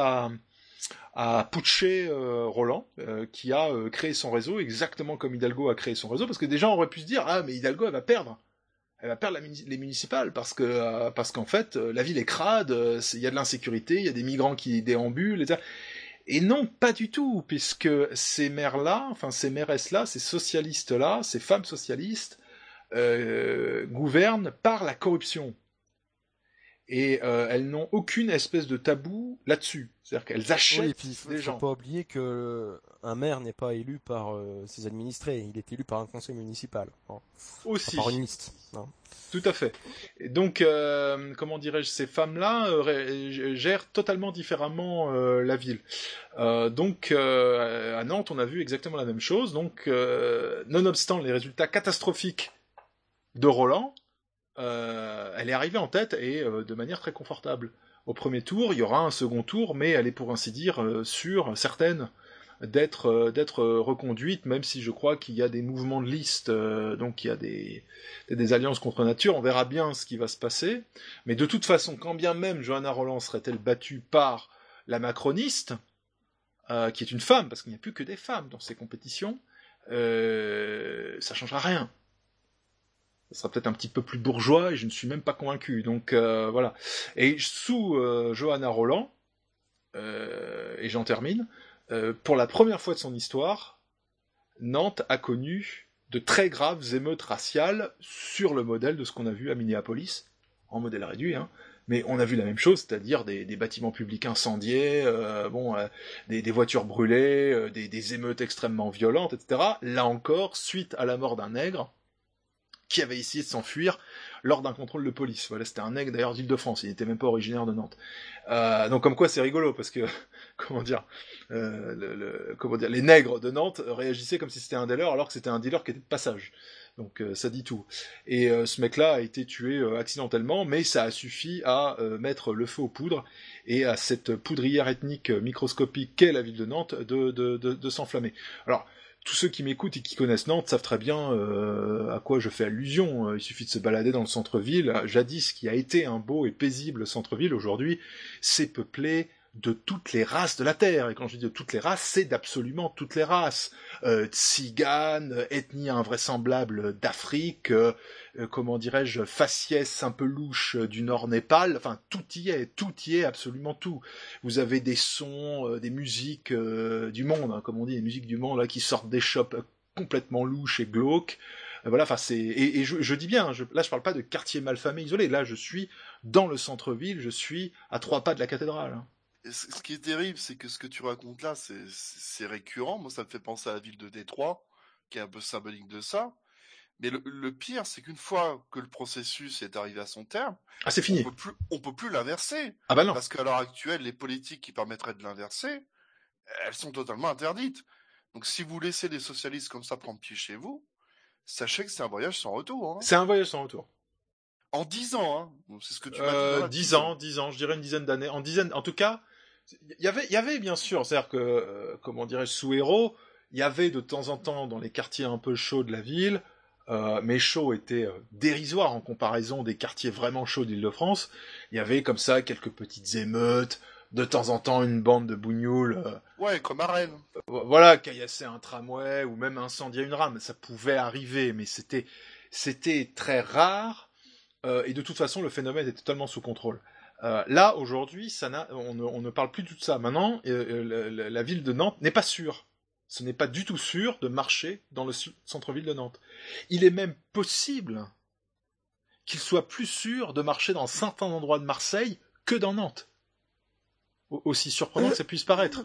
à putcher Roland, qui a créé son réseau exactement comme Hidalgo a créé son réseau, parce que des gens auraient pu se dire mais Hidalgo elle va perdre les municipales parce qu'en fait la ville est crade, il y a de l'insécurité, il y a des migrants qui déambulent, etc. Et non, pas du tout, puisque ces maires-là, enfin ces mairesses-là, ces socialistes-là, ces femmes socialistes gouvernent par la corruption. Et elles n'ont aucune espèce de tabou là-dessus. C'est-à-dire qu'elles achètent des gens. Il ne faut pas oublier qu'un maire n'est pas élu par ses administrés, il est élu par un conseil municipal. Aussi. Par une liste. Non. Tout à fait. Et donc, comment dirais-je, ces femmes-là gèrent totalement différemment la ville. Donc, à Nantes, on a vu exactement la même chose. Donc, nonobstant les résultats catastrophiques de Roland, elle est arrivée en tête et de manière très confortable. Au premier tour, il y aura un second tour, mais elle est pour ainsi dire sûre, certaine d'être reconduite, même si je crois qu'il y a des mouvements de liste, donc il y a des alliances contre nature, on verra bien ce qui va se passer. Mais de toute façon, quand bien même Johanna Roland serait-elle battue par la macroniste, qui est une femme, parce qu'il n'y a plus que des femmes dans ces compétitions, ça changera rien. Ça sera peut-être un petit peu plus bourgeois et je ne suis même pas convaincu. Donc voilà. Et sous Johanna Roland, et j'en termine, pour la première fois de son histoire, Nantes a connu de très graves émeutes raciales sur le modèle de ce qu'on a vu à Minneapolis, en modèle réduit, hein. Mais on a vu la même chose, c'est-à-dire des bâtiments publics incendiés, des voitures brûlées, des émeutes extrêmement violentes, etc. Là encore, suite à la mort d'un nègre, qui avait essayé de s'enfuir lors d'un contrôle de police. Voilà, c'était un nègre d'ailleurs d'Île-de-France, il n'était même pas originaire de Nantes. Donc comme quoi c'est rigolo, parce que, les nègres de Nantes réagissaient comme si c'était un dealer, alors que c'était un dealer qui était de passage. Donc ça dit tout. Et ce mec-là a été tué accidentellement, mais ça a suffi à mettre le feu aux poudres, et à cette poudrière ethnique microscopique qu'est la ville de Nantes de s'enflammer. Alors, tous ceux qui m'écoutent et qui connaissent Nantes savent très bien à quoi je fais allusion. Il suffit de se balader dans le centre-ville. Jadis, qui a été un beau et paisible centre-ville, aujourd'hui, c'est peuplé de toutes les races de la Terre. Et quand je dis de toutes les races, c'est d'absolument toutes les races. Tziganes, ethnie invraisemblable d'Afrique, faciès un peu louche du Nord Népal, enfin tout y est, absolument tout. Vous avez des sons, des musiques du monde, hein, comme on dit, des musiques du monde là qui sortent des shops complètement louches et glauques. Voilà, enfin et je dis bien, là je parle pas de quartier malfamé isolé, là je suis dans le centre-ville, je suis à 3 pas de la cathédrale. Hein. Ce qui est terrible, c'est que ce que tu racontes là, c'est récurrent. Moi, ça me fait penser à la ville de Détroit, qui est un peu symbolique de ça. Mais le pire, c'est qu'une fois que le processus est arrivé à son terme, c'est fini. On peut plus l'inverser. Ah bah non. Parce qu'à l'heure actuelle, les politiques qui permettraient de l'inverser, elles sont totalement interdites. Donc si vous laissez les socialistes comme ça prendre pied chez vous, sachez que c'est un voyage sans retour. Hein. C'est un voyage sans retour. En 10 ans, hein. C'est ce que tu m'as dit. 10 ans, je dirais une dizaine d'années. En tout cas, il y avait bien sûr, c'est-à-dire que, sous Hérault, il y avait de temps en temps dans les quartiers un peu chauds de la ville, mais chauds étaient dérisoires en comparaison des quartiers vraiment chauds d'Île-de-France, il y avait comme ça quelques petites émeutes, de temps en temps une bande de bougnoules. Ouais, comme à Rennes. Voilà, caillasser un tramway ou même incendier une rame, ça pouvait arriver, mais c'était très rare. Et de toute façon, le phénomène était totalement sous contrôle. Là, aujourd'hui, on ne parle plus du tout de ça. Maintenant, la ville de Nantes n'est pas sûre. Ce n'est pas du tout sûr de marcher dans le centre-ville de Nantes. Il est même possible qu'il soit plus sûr de marcher dans certains endroits de Marseille que dans Nantes. Aussi surprenant que ça puisse paraître.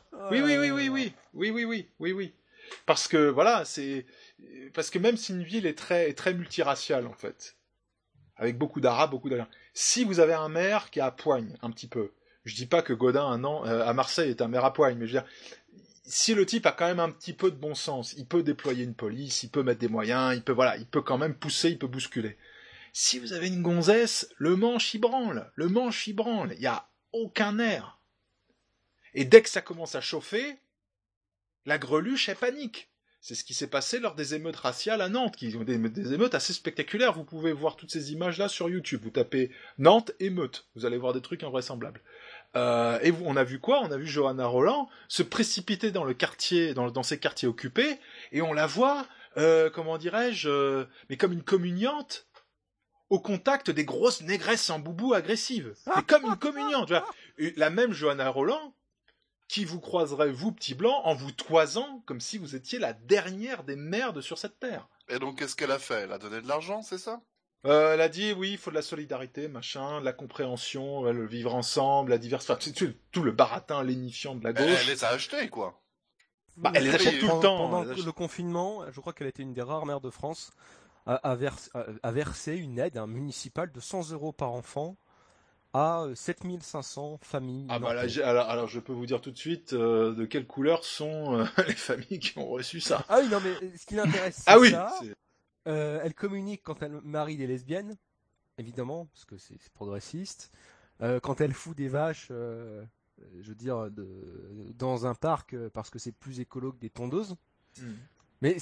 Oui. Parce que voilà, parce que même si une ville est très multiraciale en fait, avec beaucoup d'Arabes, beaucoup d'Ariens. Si vous avez un maire qui est à poigne un petit peu, je dis pas que Gaudin à Marseille est un maire à poigne, mais je veux dire, si le type a quand même un petit peu de bon sens, il peut déployer une police, il peut mettre des moyens, il peut quand même pousser, il peut bousculer. Si vous avez une gonzesse, le manche il branle, il y a aucun air. Et dès que ça commence à chauffer, la greluche, elle panique. C'est ce qui s'est passé lors des émeutes raciales à Nantes, qui ont des émeutes assez spectaculaires. Vous pouvez voir toutes ces images-là sur YouTube. Vous tapez Nantes émeute, vous allez voir des trucs invraisemblables. Et on a vu quoi ? On a vu Johanna Roland se précipiter dans le quartier, dans ces quartiers occupés, et on la voit, mais comme une communiante, au contact des grosses négresses en boubou agressives. Mais comme une communiante, tu vois. Et la même Johanna Roland, qui vous croiserait, vous, petit blanc, en vous toisant comme si vous étiez la dernière des merdes sur cette terre. Et donc, qu'est-ce qu'elle a fait ? Elle a donné de l'argent, c'est ça ? Elle a dit, oui, il faut de la solidarité, machin, de la compréhension, le vivre ensemble, la diversité, tout le baratin lénifiant de la gauche. Elle les a achetés, quoi. Elle les achète tout le temps. Pendant le confinement, je crois qu'elle était une des rares maires de France à verser une aide municipale de 100 € par enfant à 7500 familles. Ah bah là, alors je peux vous dire tout de suite de quelle couleur sont les familles qui ont reçu ça. Ah oui, non mais ce qui l'intéresse, c'est ça. Elle communique quand elle marie des lesbiennes, évidemment, parce que c'est progressiste. Quand elle fout des vaches, je veux dire, dans un parc, parce que c'est plus écolo que des tondeuses. Mais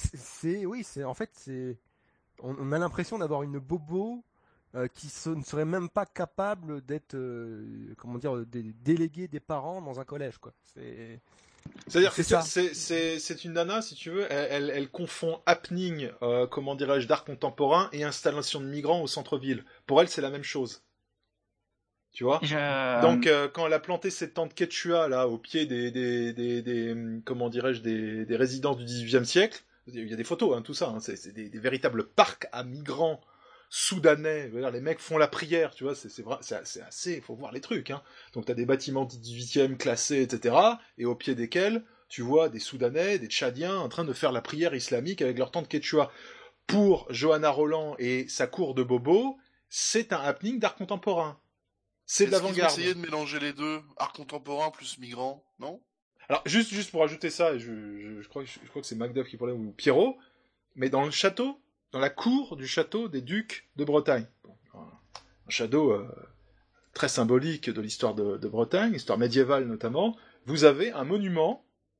on a l'impression d'avoir une bobo qui ne serait même pas capable d'être, délégué des parents dans un collège, quoi. C'est-à-dire que c'est une nana, si tu veux, elle confond happening, d'art contemporain et installation de migrants au centre-ville. Pour elle, c'est la même chose. Tu vois ? Donc, quand elle a planté cette tente quechua, là, au pied des résidences du XVIIIe siècle, il y a des photos, tout ça, c'est des véritables parcs à migrants soudanais. Les mecs font la prière, tu vois, c'est assez, faut voir les trucs, hein. Donc t'as des bâtiments du 18e classés, etc., et au pied desquels tu vois des Soudanais, des Tchadiens en train de faire la prière islamique avec leur tente quechua. Pour Johanna Roland et sa cour de bobo, c'est un happening d'art contemporain. C'est de l'avant-garde. Essayer de mélanger les deux, art contemporain plus migrant, non ? Alors, juste pour ajouter ça, je crois que c'est Macduff qui parlait, ou Pierrot, mais dans le château, dans la cour du château des ducs de Bretagne. Un château très symbolique de l'histoire de Bretagne, histoire médiévale notamment. Vous avez un monument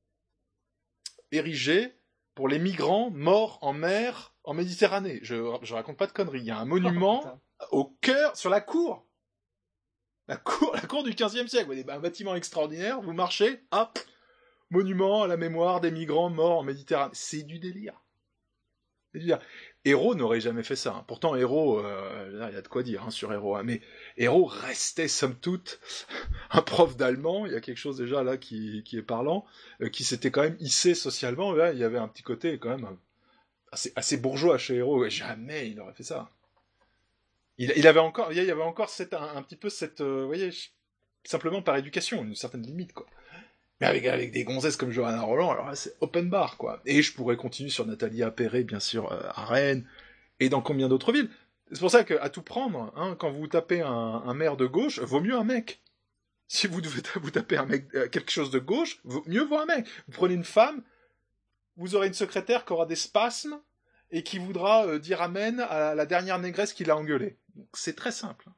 érigé pour les migrants morts en mer, en Méditerranée. Je raconte pas de conneries. Il y a un monument au cœur, sur la cour. La cour du 15e siècle. Un bâtiment extraordinaire, vous marchez, hop, monument à la mémoire des migrants morts en Méditerranée. C'est du délire. Hérault n'aurait jamais fait ça. Pourtant, Hérault, il y a de quoi dire sur Hérault. Mais Hérault restait, somme toute, un prof d'allemand. Il y a quelque chose déjà là qui est parlant, qui s'était quand même hissé socialement. Là, il y avait un petit côté quand même assez bourgeois chez Hérault. Jamais il aurait fait ça. Il y avait encore un petit peu cette, vous voyez, simplement par éducation, une certaine limite, quoi. Mais avec des gonzesses comme Johanna Roland, alors là, c'est open bar, quoi. Et je pourrais continuer sur Nathalie Appéré, bien sûr, à Rennes, et dans combien d'autres villes. C'est pour ça qu'à tout prendre, quand vous tapez un maire de gauche, vaut mieux un mec. Si vous devez vous taper un mec, quelque chose de gauche, mieux vaut un mec. Vous prenez une femme, vous aurez une secrétaire qui aura des spasmes, et qui voudra dire amen à la dernière négresse qui l'a engueulée. Donc, c'est très simple.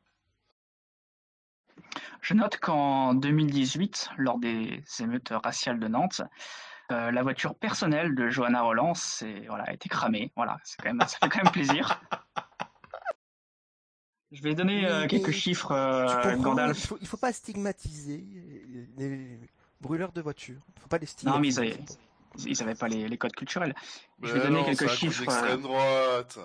Je note qu'en 2018, lors des émeutes raciales de Nantes, la voiture personnelle de Johanna Roland a été cramée. Voilà, ça fait quand même plaisir. Je vais donner quelques chiffres, Gandalf. Il faut pas stigmatiser des brûleurs de voitures. Faut pas les styler. Non, mais ils avaient pas les codes culturels. Je vais donner quelques chiffres. D'extrême droite.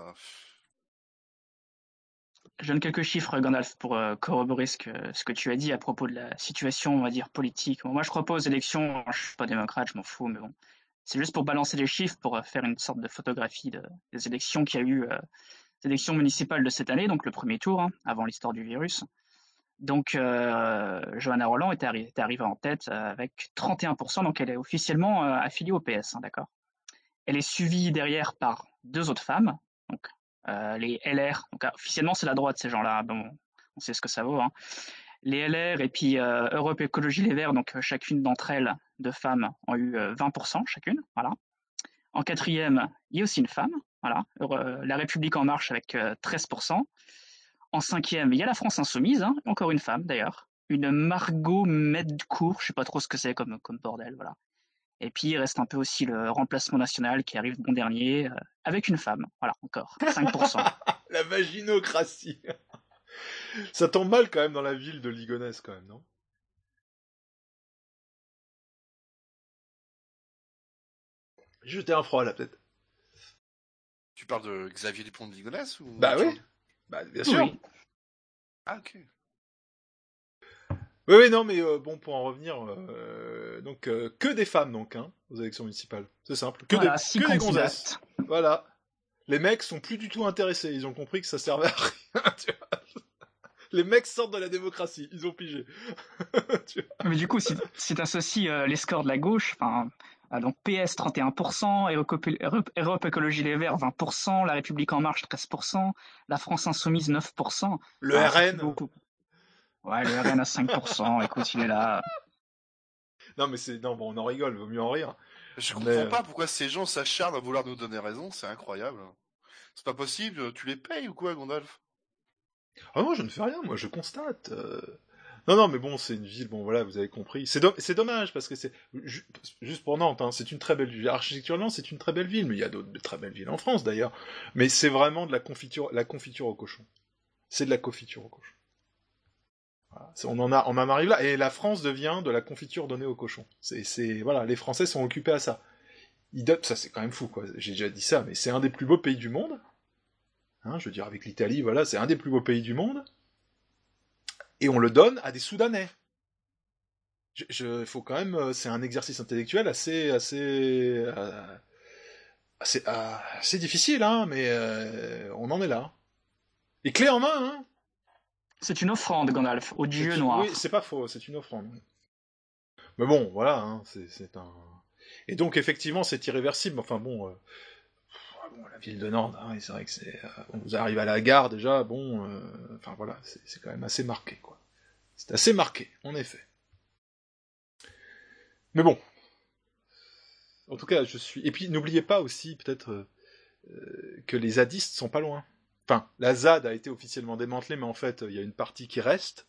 Je donne quelques chiffres, Gandalf, pour corroborer ce que tu as dit à propos de la situation, on va dire, politique. Bon, moi, je propose élection, je suis pas démocrate, je m'en fous, mais bon. C'est juste pour balancer les chiffres, pour faire une sorte de photographie des élections qu'il y a eu, les élections municipales de cette année, donc le premier tour, hein, avant l'histoire du virus. Donc, Johanna Rolland était arrivée en tête avec 31%, donc elle est officiellement affiliée au PS, hein, d'accord. Elle est suivie derrière par 2 autres femmes, donc les LR, donc officiellement c'est la droite ces gens-là, bon, on sait ce que ça vaut, hein. Les LR et puis Europe Écologie Les Verts, donc chacune d'entre elles, 2 femmes, ont eu 20% chacune, voilà. En 4e, il y a aussi une femme, voilà, La République En Marche avec 13%. En 5e, il y a la France Insoumise, hein, encore une femme d'ailleurs, une Margot Medcourt, je sais pas trop ce que c'est comme bordel, voilà. Et puis il reste un peu aussi le Remplacement National qui arrive bon dernier, avec une femme, voilà, encore, 5%. La vaginocratie. Ça tombe mal quand même dans la ville de Ligonnès quand même, non? Jeter un froid là peut-être. Tu parles de Xavier Dupont de Ligonnès ou... Bah oui. Bah bien sûr. Oui. Ah ok. Oui, non, mais bon, pour en revenir, donc que des femmes donc, hein, aux élections municipales. C'est simple. Que voilà, des gonzesses. Voilà. Les mecs sont plus du tout intéressés. Ils ont compris que ça servait à rien. Tu vois. Les mecs sortent de la démocratie. Ils ont pigé. Mais du coup, si t'associes les scores de la gauche, donc PS 31%, Europe Écologie Les Verts 20%, La République En Marche 13%, la France Insoumise 9%. Le RN. Ouais, le RN à 5%. Écoute, il est là. Non, mais bon, on en rigole. Vaut mieux en rire. Je comprends pas pourquoi ces gens s'acharnent à vouloir nous donner raison. C'est incroyable. C'est pas possible. Tu les payes ou quoi, Gandalf? Ah non, je ne fais rien, moi je constate. Non, mais bon, c'est une ville, bon voilà, vous avez compris. C'est dommage, parce que c'est... Juste pour Nantes, hein, c'est une très belle ville. Architecturalement, c'est une très belle ville, mais il y a d'autres de très belles villes en France, d'ailleurs. Mais c'est vraiment de la confiture au cochon. C'est de la confiture au cochon. Voilà. On en arrive là, et la France devient de la confiture donnée au cochon. Voilà, les Français sont occupés à ça. Ça c'est quand même fou, quoi. J'ai déjà dit ça, mais c'est un des plus beaux pays du monde. Hein, je veux dire, avec l'Italie, voilà, c'est un des plus beaux pays du monde. Et on le donne à des Soudanais. Faut quand même, c'est un exercice intellectuel assez difficile, hein, mais on en est là. Et clé en main, hein. C'est une offrande, Gandalf, au dieu noir. Oui, c'est pas faux, c'est une offrande. Mais bon, voilà, hein, c'est un... Et donc, effectivement, c'est irréversible. Enfin bon, la ville de Nantes, hein, c'est vrai que c'est... vous arrivez à la gare, déjà, bon... Enfin voilà, c'est quand même assez marqué, quoi. C'est assez marqué, en effet. Mais bon. En tout cas, Et puis, n'oubliez pas aussi, peut-être, que les zadistes sont pas loin. Enfin, la ZAD a été officiellement démantelée, mais en fait, il y a une partie qui reste.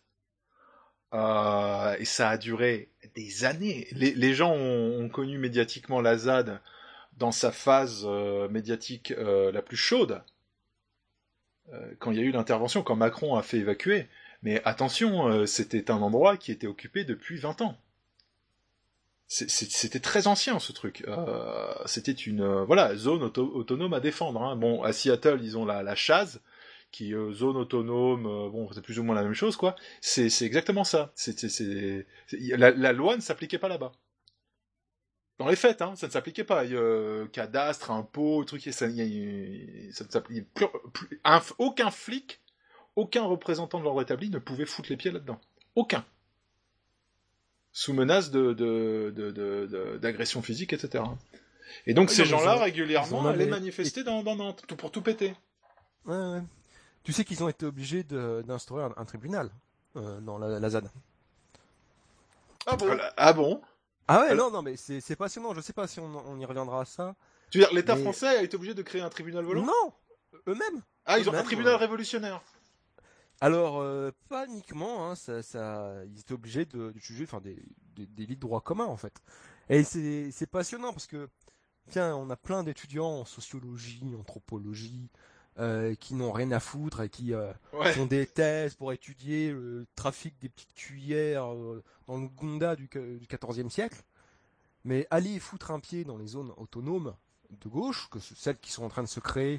Et ça a duré des années. Les gens ont connu médiatiquement la ZAD dans sa phase médiatique la plus chaude, quand il y a eu l'intervention, quand Macron a fait évacuer. Mais attention, c'était un endroit qui était occupé depuis 20 ans. C'était très ancien, ce truc. C'était une zone autonome à défendre. Hein. Bon, à Seattle, ils ont la Chaz, qui est zone autonome, bon, c'est plus ou moins la même chose, quoi. C'est exactement ça. La loi ne s'appliquait pas là-bas. Dans les faits, hein, ça ne s'appliquait pas. Cadastre, impôts, truc, ça ne s'appliquait plus. Aucun flic, aucun représentant de l'ordre établi ne pouvait foutre les pieds là-dedans. Aucun. Sous menace d'agression physique, etc. Et donc ces gens-là, régulièrement, allaient manifester dans Nantes, pour tout péter. Ouais. Tu sais qu'ils ont été obligés d'instaurer un tribunal dans la ZAD. Ah bon? Ah bon? Ah ouais, non, mais c'est passionnant. Je sais pas si on y reviendra à ça. Tu veux dire, l'État français a été obligé de créer un tribunal volant? Non, eux-mêmes. Ah, ils ont un tribunal révolutionnaire. Alors, pas uniquement, hein, ils étaient obligés de juger des délits de droit commun, en fait. Et c'est passionnant parce que, tiens, on a plein d'étudiants en sociologie, anthropologie, qui n'ont rien à foutre et qui font des thèses pour étudier le trafic des petites cuillères dans le Gonda du XIVe siècle. Mais aller foutre un pied dans les zones autonomes de gauche, que celles qui sont en train de se créer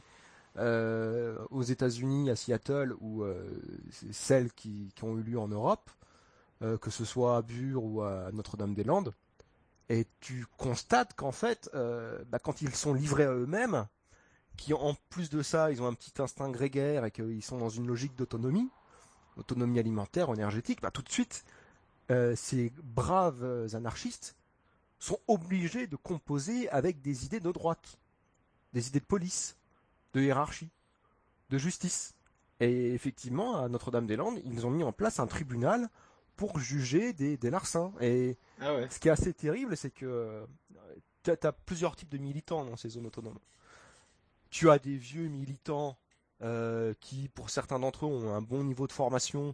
aux États-Unis, à Seattle, ou celles qui ont eu lieu en Europe, que ce soit à Bure ou à Notre-Dame-des-Landes, et tu constates qu'en fait, quand ils sont livrés à eux-mêmes, qui en plus de ça, ils ont un petit instinct grégaire et qu'ils sont dans une logique d'autonomie alimentaire, énergétique, tout de suite, ces braves anarchistes sont obligés de composer avec des idées de droite, des idées de police, de hiérarchie, de justice. Et effectivement, à Notre-Dame-des-Landes, ils ont mis en place un tribunal pour juger des larcins. Et ce qui est assez terrible, c'est que tu as plusieurs types de militants dans ces zones autonomes. Tu as des vieux militants qui, pour certains d'entre eux, ont un bon niveau de formation,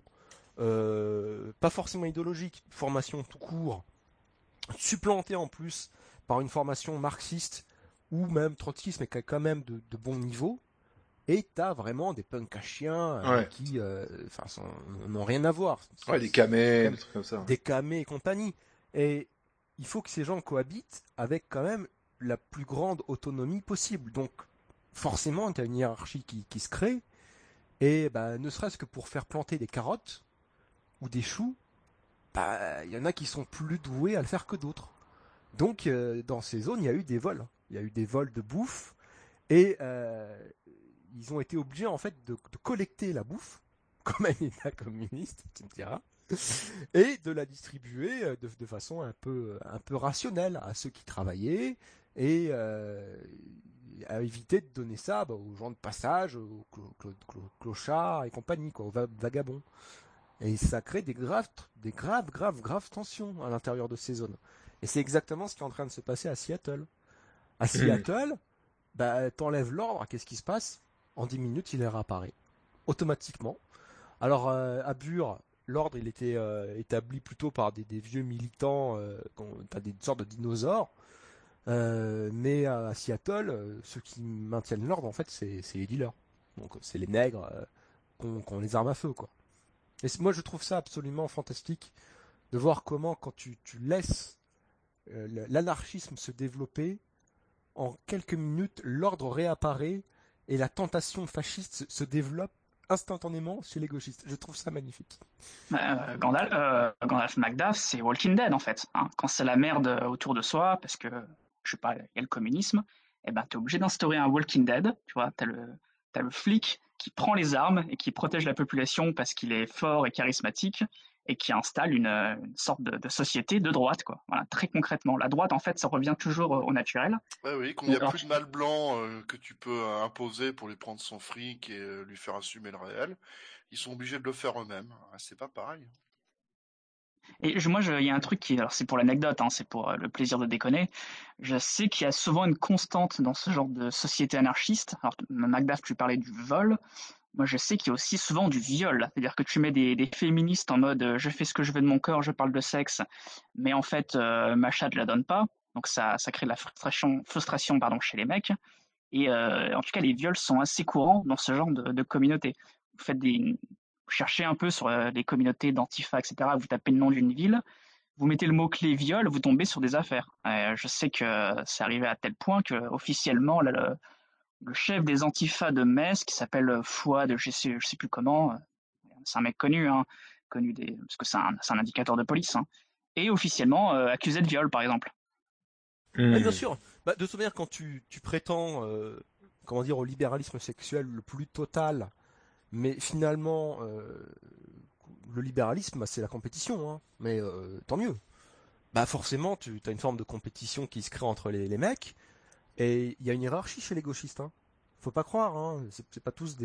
pas forcément idéologique, formation tout court, supplanté en plus par une formation marxiste ou même trotskiste, mais qui a quand même de bon niveau. Et t'as vraiment des punks à chiens qui n'ont rien à voir. Des camés, des trucs comme ça. Des camés et compagnie. Et il faut que ces gens cohabitent avec quand même la plus grande autonomie possible. Donc forcément, t'as une hiérarchie qui se crée. Et ne serait-ce que pour faire planter des carottes ou des choux, y en a qui sont plus doués à le faire que d'autres. Donc dans ces zones, il y a eu des vols. Il y a eu des vols de bouffe. Et ils ont été obligés en fait de collecter la bouffe, comme un État communiste, tu me diras, et de la distribuer de façon un peu rationnelle à ceux qui travaillaient, et à éviter de donner ça aux gens de passage, aux clochards et compagnie, aux vagabonds. Et ça crée des graves tensions à l'intérieur de ces zones. Et c'est exactement ce qui est en train de se passer à Seattle. À Seattle, t'enlèves l'ordre, qu'est-ce qui se passe ? En 10 minutes, il réapparaît. Automatiquement. Alors, à Bure, l'ordre, il était établi plutôt par des vieux militants, t'as des sortes de dinosaures. Mais à Seattle, ceux qui maintiennent l'ordre, en fait, c'est les dealers. Donc, c'est les nègres qui ont les armes à feu, quoi. Et moi, je trouve ça absolument fantastique de voir comment, quand tu laisses l'anarchisme se développer, en quelques minutes, l'ordre réapparaît et la tentation fasciste se développe instantanément chez les gauchistes. Je trouve ça magnifique. Gandalf Macduff, c'est Walking Dead en fait. Hein. Quand c'est la merde autour de soi, parce que, je sais pas, il y a le communisme, t'es obligé d'instaurer un Walking Dead. Tu vois, t'as le flic qui prend les armes et qui protège la population parce qu'il est fort et charismatique et qui installe une sorte de société de droite, quoi. Voilà, très concrètement. La droite, en fait, ça revient toujours au naturel. Oui, quand il n'y a plus de mâle blanc que tu peux imposer pour lui prendre son fric et lui faire assumer le réel, ils sont obligés de le faire eux-mêmes. C'est pas pareil. Et il y a un truc alors c'est pour l'anecdote, hein, c'est pour le plaisir de déconner. Je sais qu'il y a souvent une constante dans ce genre de société anarchiste. Alors, Macduff, tu parlais du vol. Moi, je sais qu'il y a aussi souvent du viol. C'est-à-dire que tu mets des féministes en mode je fais ce que je veux de mon corps, je parle de sexe, mais en fait, ma chatte la donne pas. Donc ça crée de la frustration chez les mecs. Et en tout cas, les viols sont assez courants dans ce genre de communauté. Vous cherchez un peu sur les communautés d'Antifa, etc. Vous tapez le nom d'une ville, vous mettez le mot-clé viol, vous tombez sur des affaires. Je sais que c'est arrivé à tel point que officiellement, là, le chef des Antifa de Metz, qui s'appelle Fouad, je sais plus comment, c'est un mec connu, hein, parce que c'est un indicateur de police, hein, et officiellement accusé de viol, par exemple. Bien sûr. De toute manière, quand tu prétends, au libéralisme sexuel le plus total, mais finalement, le libéralisme, c'est la compétition, hein. Mais tant mieux. Forcément, tu as une forme de compétition qui se crée entre les mecs. Et il y a une hiérarchie chez les gauchistes, hein. Faut pas croire, hein. C'est pas tous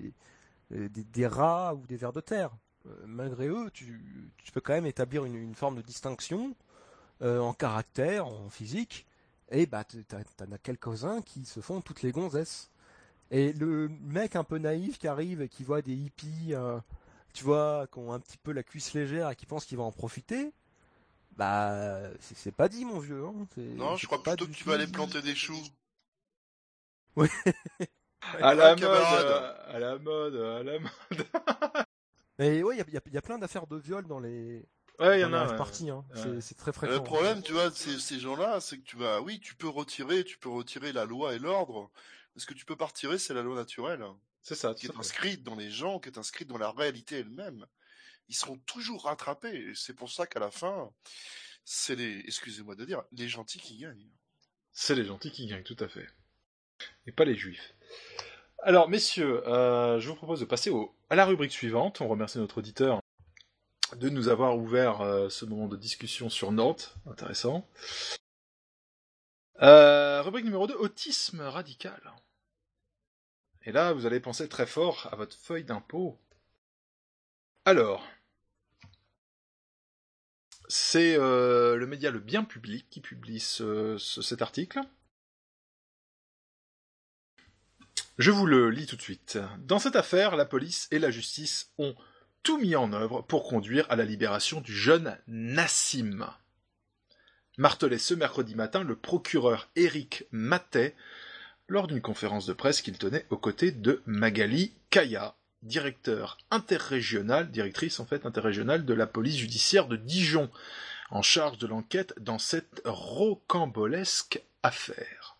des rats ou des vers de terre. Malgré eux, tu peux quand même établir une forme de distinction en caractère, en physique. Et t'en as quelques-uns qui se font toutes les gonzesses. Et le mec un peu naïf qui arrive et qui voit des hippies, tu vois, qui ont un petit peu la cuisse légère et qui pense qu'il va en profiter. C'est pas dit, mon vieux. Hein. Non, je crois plutôt que tu vas aller planter des choux. Oui. À la mode. Mais ouais, il y a plein d'affaires de viol dans les. Ouais, il y en a. Parties, hein. Ouais. C'est très fréquent. Le problème, tu vois, ces gens-là, c'est que tu peux retirer la loi et l'ordre. Mais ce que tu peux pas retirer, c'est la loi naturelle. C'est ça. Qui est inscrite dans les gens, qui est inscrite dans la réalité elle-même. Ils seront toujours rattrapés. Et c'est pour ça qu'à la fin, c'est excusez-moi de dire, les gentils qui gagnent. C'est les gentils qui gagnent, tout à fait. Et pas les juifs. Alors, messieurs, je vous propose de passer à la rubrique suivante. On remercie notre auditeur de nous avoir ouvert ce moment de discussion sur Nantes. Intéressant. Rubrique numéro 2, autisme radical. Et là, vous allez penser très fort à votre feuille d'impôt. Alors, c'est le média Le Bien Public qui publie cet article. Je vous le lis tout de suite. Dans cette affaire, la police et la justice ont tout mis en œuvre pour conduire à la libération du jeune Nassim. Martelait ce mercredi matin le procureur Éric Matet lors d'une conférence de presse qu'il tenait aux côtés de Magali Kaya, directrice interrégionale de la police judiciaire de Dijon, en charge de l'enquête dans cette rocambolesque affaire.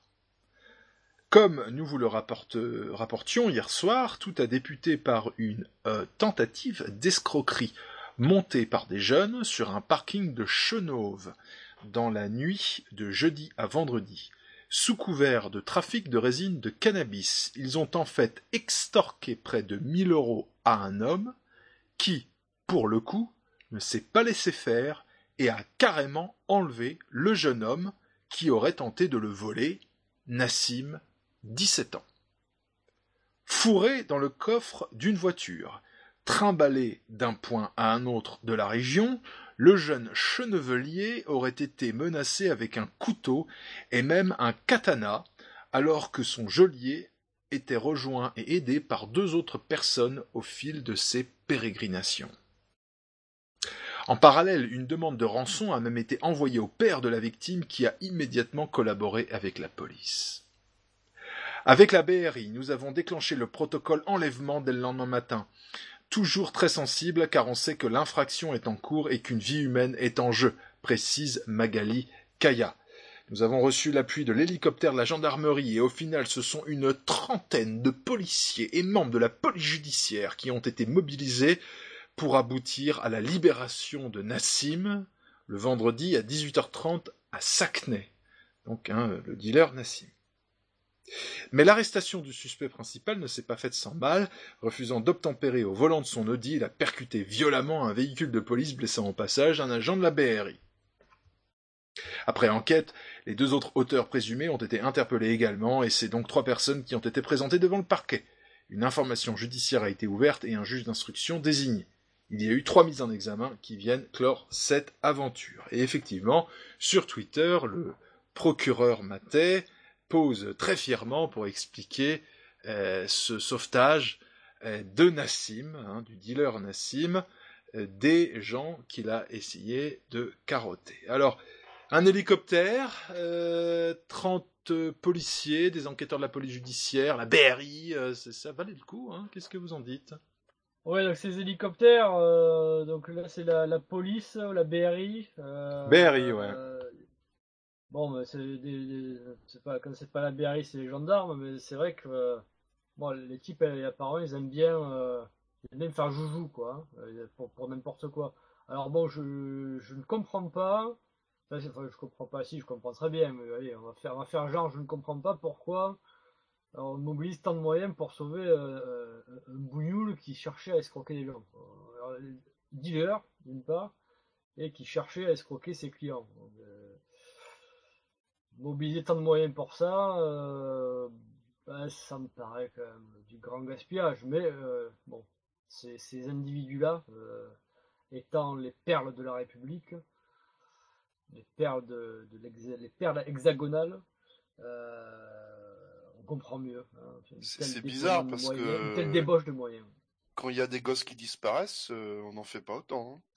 Comme nous vous le rapportions hier soir, tout a débuté par une tentative d'escroquerie montée par des jeunes sur un parking de Chenôve dans la nuit de jeudi à vendredi. Sous couvert de trafic de résine de cannabis, ils ont en fait extorqué près de 1 000 € à un homme qui, pour le coup, ne s'est pas laissé faire et a carrément enlevé le jeune homme qui aurait tenté de le voler, Nassim, 17 ans. Fourré dans le coffre d'une voiture, trimballé d'un point à un autre de la région, le jeune chenevelier aurait été menacé avec un couteau et même un katana, alors que son geôlier était rejoint et aidé par 2 autres personnes au fil de ses pérégrinations. En parallèle, une demande de rançon a même été envoyée au père de la victime qui a immédiatement collaboré avec la police. Avec la BRI, nous avons déclenché le protocole enlèvement dès le lendemain matin. Toujours très sensible car on sait que l'infraction est en cours et qu'une vie humaine est en jeu, précise Magali Kaya. Nous avons reçu l'appui de l'hélicoptère de la gendarmerie et au final ce sont une 30aine de policiers et membres de la police judiciaire qui ont été mobilisés pour aboutir à la libération de Nassim le vendredi à 18h30 à Sacnay. Donc le dealer Nassim. Mais l'arrestation du suspect principal ne s'est pas faite sans mal. Refusant d'obtempérer au volant de son Audi, il a percuté violemment un véhicule de police, blessant au passage un agent de la BRI. Après enquête, les 2 autres auteurs présumés ont été interpellés également, et c'est donc 3 personnes qui ont été présentées devant le parquet. Une information judiciaire a été ouverte et un juge d'instruction désigné. Il y a eu 3 mises en examen qui viennent clore cette aventure. Et effectivement, sur Twitter, le procureur Matet pose très fièrement pour expliquer ce sauvetage de Nassim, du dealer Nassim, des gens qu'il a essayé de carotter. Alors, un hélicoptère, 30 policiers, des enquêteurs de la police judiciaire, la BRI, ça valait le coup, hein. Qu'est-ce que vous en dites ? Ouais, donc ces hélicoptères, donc là c'est la police, la BRI. BRI, ouais. Bon, mais quand c'est pas la BRI, c'est les gendarmes, mais c'est vrai que bon, les types apparemment ils aiment bien faire joujou quoi, pour n'importe quoi. Alors bon, je ne comprends pas. Enfin, je comprends pas. Si, je comprends très bien, mais allez, on va faire genre, je ne comprends pas pourquoi on mobilise tant de moyens pour sauver un bougnoul qui cherchait à escroquer les gens. Alors, dealer, d'une part, et qui cherchait à escroquer ses clients. Donc, mobiliser tant de moyens pour ça, ça me paraît quand même du grand gaspillage. Mais bon, ces individus-là, étant les perles de la République, les perles les perles hexagonales, on comprend mieux. Hein, c'est bizarre parce que une telle débauche de moyens. Quand il y a des gosses qui disparaissent, on n'en fait pas autant. Hein.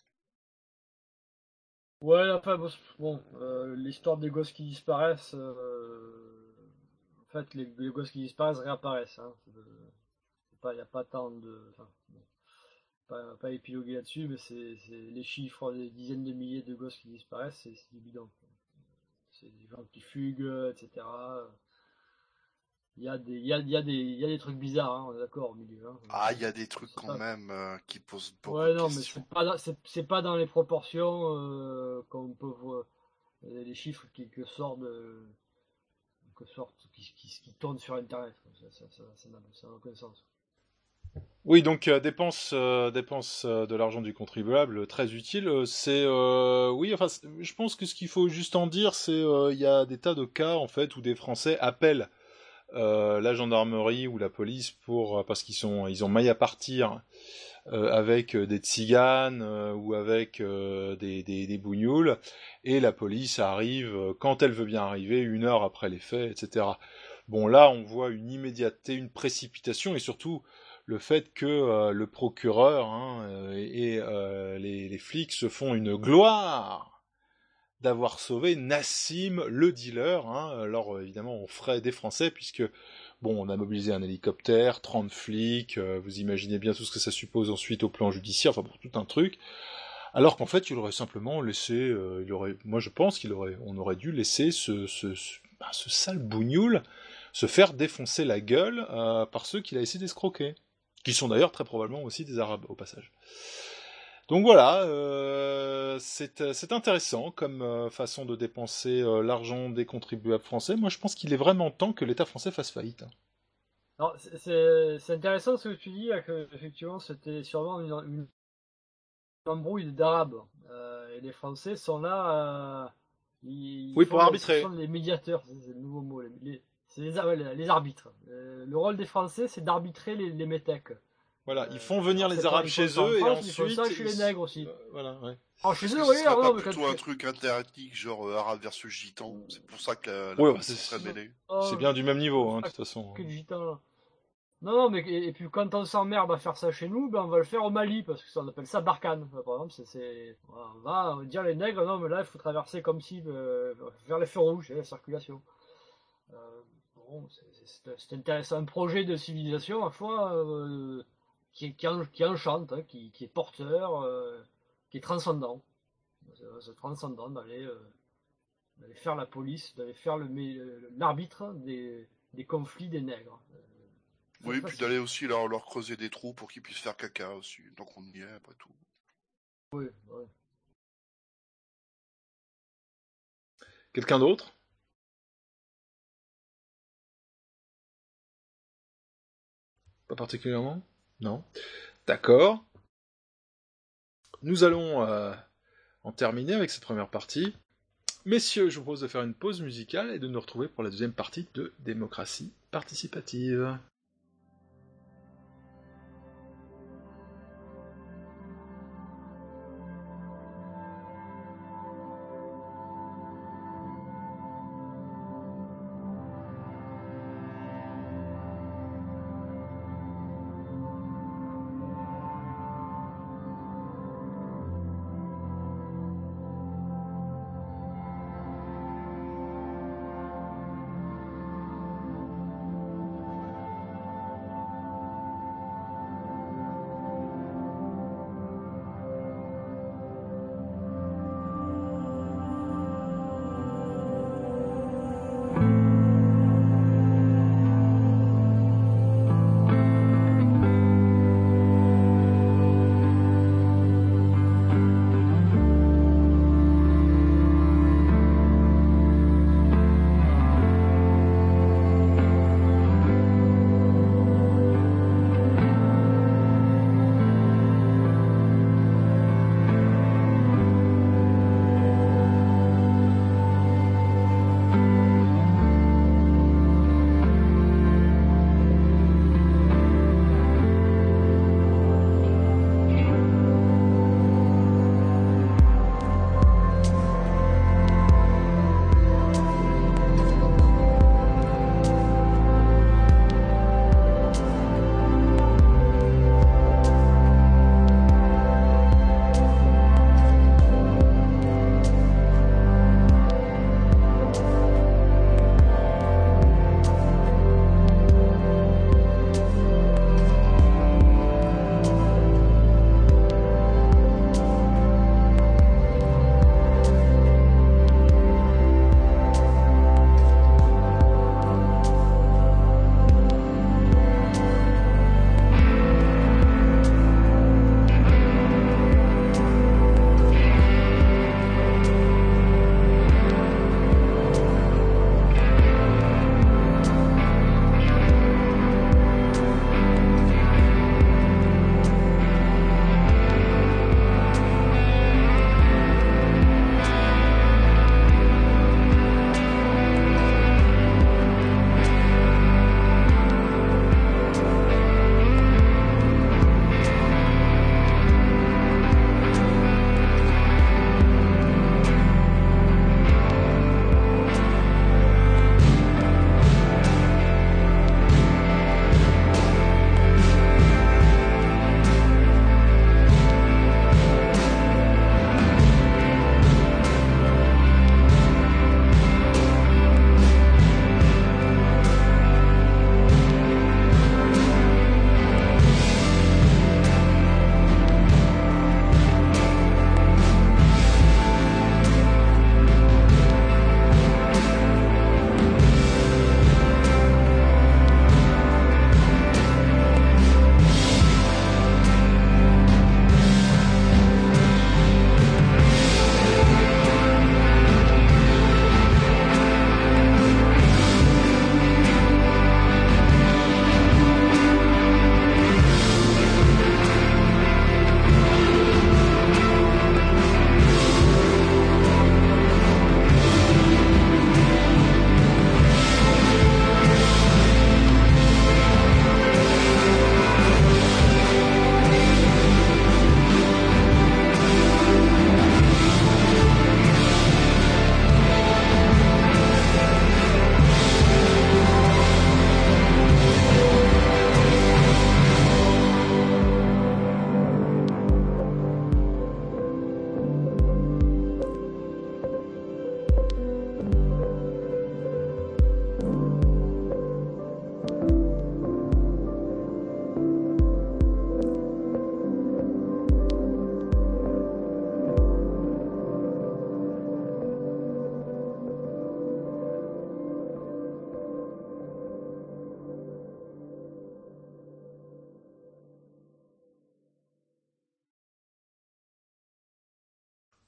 Ouais, enfin bon, l'histoire des gosses qui disparaissent, fait, les gosses qui disparaissent réapparaissent. Hein. Il n'y a pas tant de... Enfin, bon, pas épiloguer là-dessus, mais c'est les chiffres des dizaines de milliers de gosses qui disparaissent, c'est évident. C'est des gens qui fuguent, etc. Il y a des trucs bizarres, hein, on est d'accord, au milieu. Hein. Ah, il y a des trucs quand même qui posent beaucoup de questions. Mais c'est pas dans les proportions qu'on peut voir. Les chiffres qui tournent sur Internet. Ça n'a aucun sens. Oui, donc dépense de l'argent du contribuable, très utile. C'est oui, enfin, je pense que ce qu'il faut juste en dire, c'est il y a des tas de cas en fait où des Français appellent la gendarmerie ou la police parce qu'ils ont maille à partir avec des tziganes ou avec des bougnoules, et la police arrive quand elle veut bien arriver, 1 heure après les faits, etc. Bon, là, on voit une immédiateté, une précipitation, et surtout le fait que le procureur et les flics se font une gloire d'avoir sauvé Nassim, le dealer, alors évidemment aux frais des Français, puisque bon, on a mobilisé un hélicoptère, 30 flics, vous imaginez bien tout ce que ça suppose ensuite au plan judiciaire, enfin pour tout un truc, alors qu'en fait il aurait simplement laissé, moi je pense on aurait dû laisser ce sale bougnoul se faire défoncer la gueule par ceux qu'il a essayé d'escroquer, qui sont d'ailleurs très probablement aussi des Arabes au passage. Donc voilà, c'est intéressant comme façon de dépenser l'argent des contribuables français. Moi je pense qu'il est vraiment temps que l'État français fasse faillite. Alors, c'est intéressant ce que tu dis, que effectivement c'était sûrement une embrouille d'Arabes. Et les Français sont là, pour arbitrer. Ce sont les médiateurs, c'est le nouveau mot. C'est les arbitres. Le rôle des Français, c'est d'arbitrer les métèques. Voilà, ils font venir les Arabes chez eux et ensuite... Ils font ça chez les nègres aussi. Voilà, ouais. Alors chez eux, oui, c'est pas plutôt un truc interethnique, genre arabe versus gitan. C'est pour ça que la c'est serait mêlée. C'est bien du même niveau, de toute façon. Que gitan. Non, mais et puis quand on s'emmerde à faire ça chez nous, on va le faire au Mali, parce que on appelle ça Barkhane. Par exemple, on va dire les nègres, non, mais là, il faut traverser comme si, vers les feux rouges, la circulation. Bon, c'est intéressant, un projet de civilisation, à la fois, qui enchante, qui est porteur, qui est transcendant. C'est transcendant d'aller faire la police, d'aller faire l'arbitre des conflits des nègres. Oui, puis d'aller aussi leur creuser des trous pour qu'ils puissent faire caca aussi. Donc on y est, après tout. Oui. Quelqu'un d'autre ? Pas particulièrement ? Non. D'accord. Nous allons en terminer avec cette première partie. Messieurs, je vous propose de faire une pause musicale et de nous retrouver pour la deuxième partie de Démocratie participative.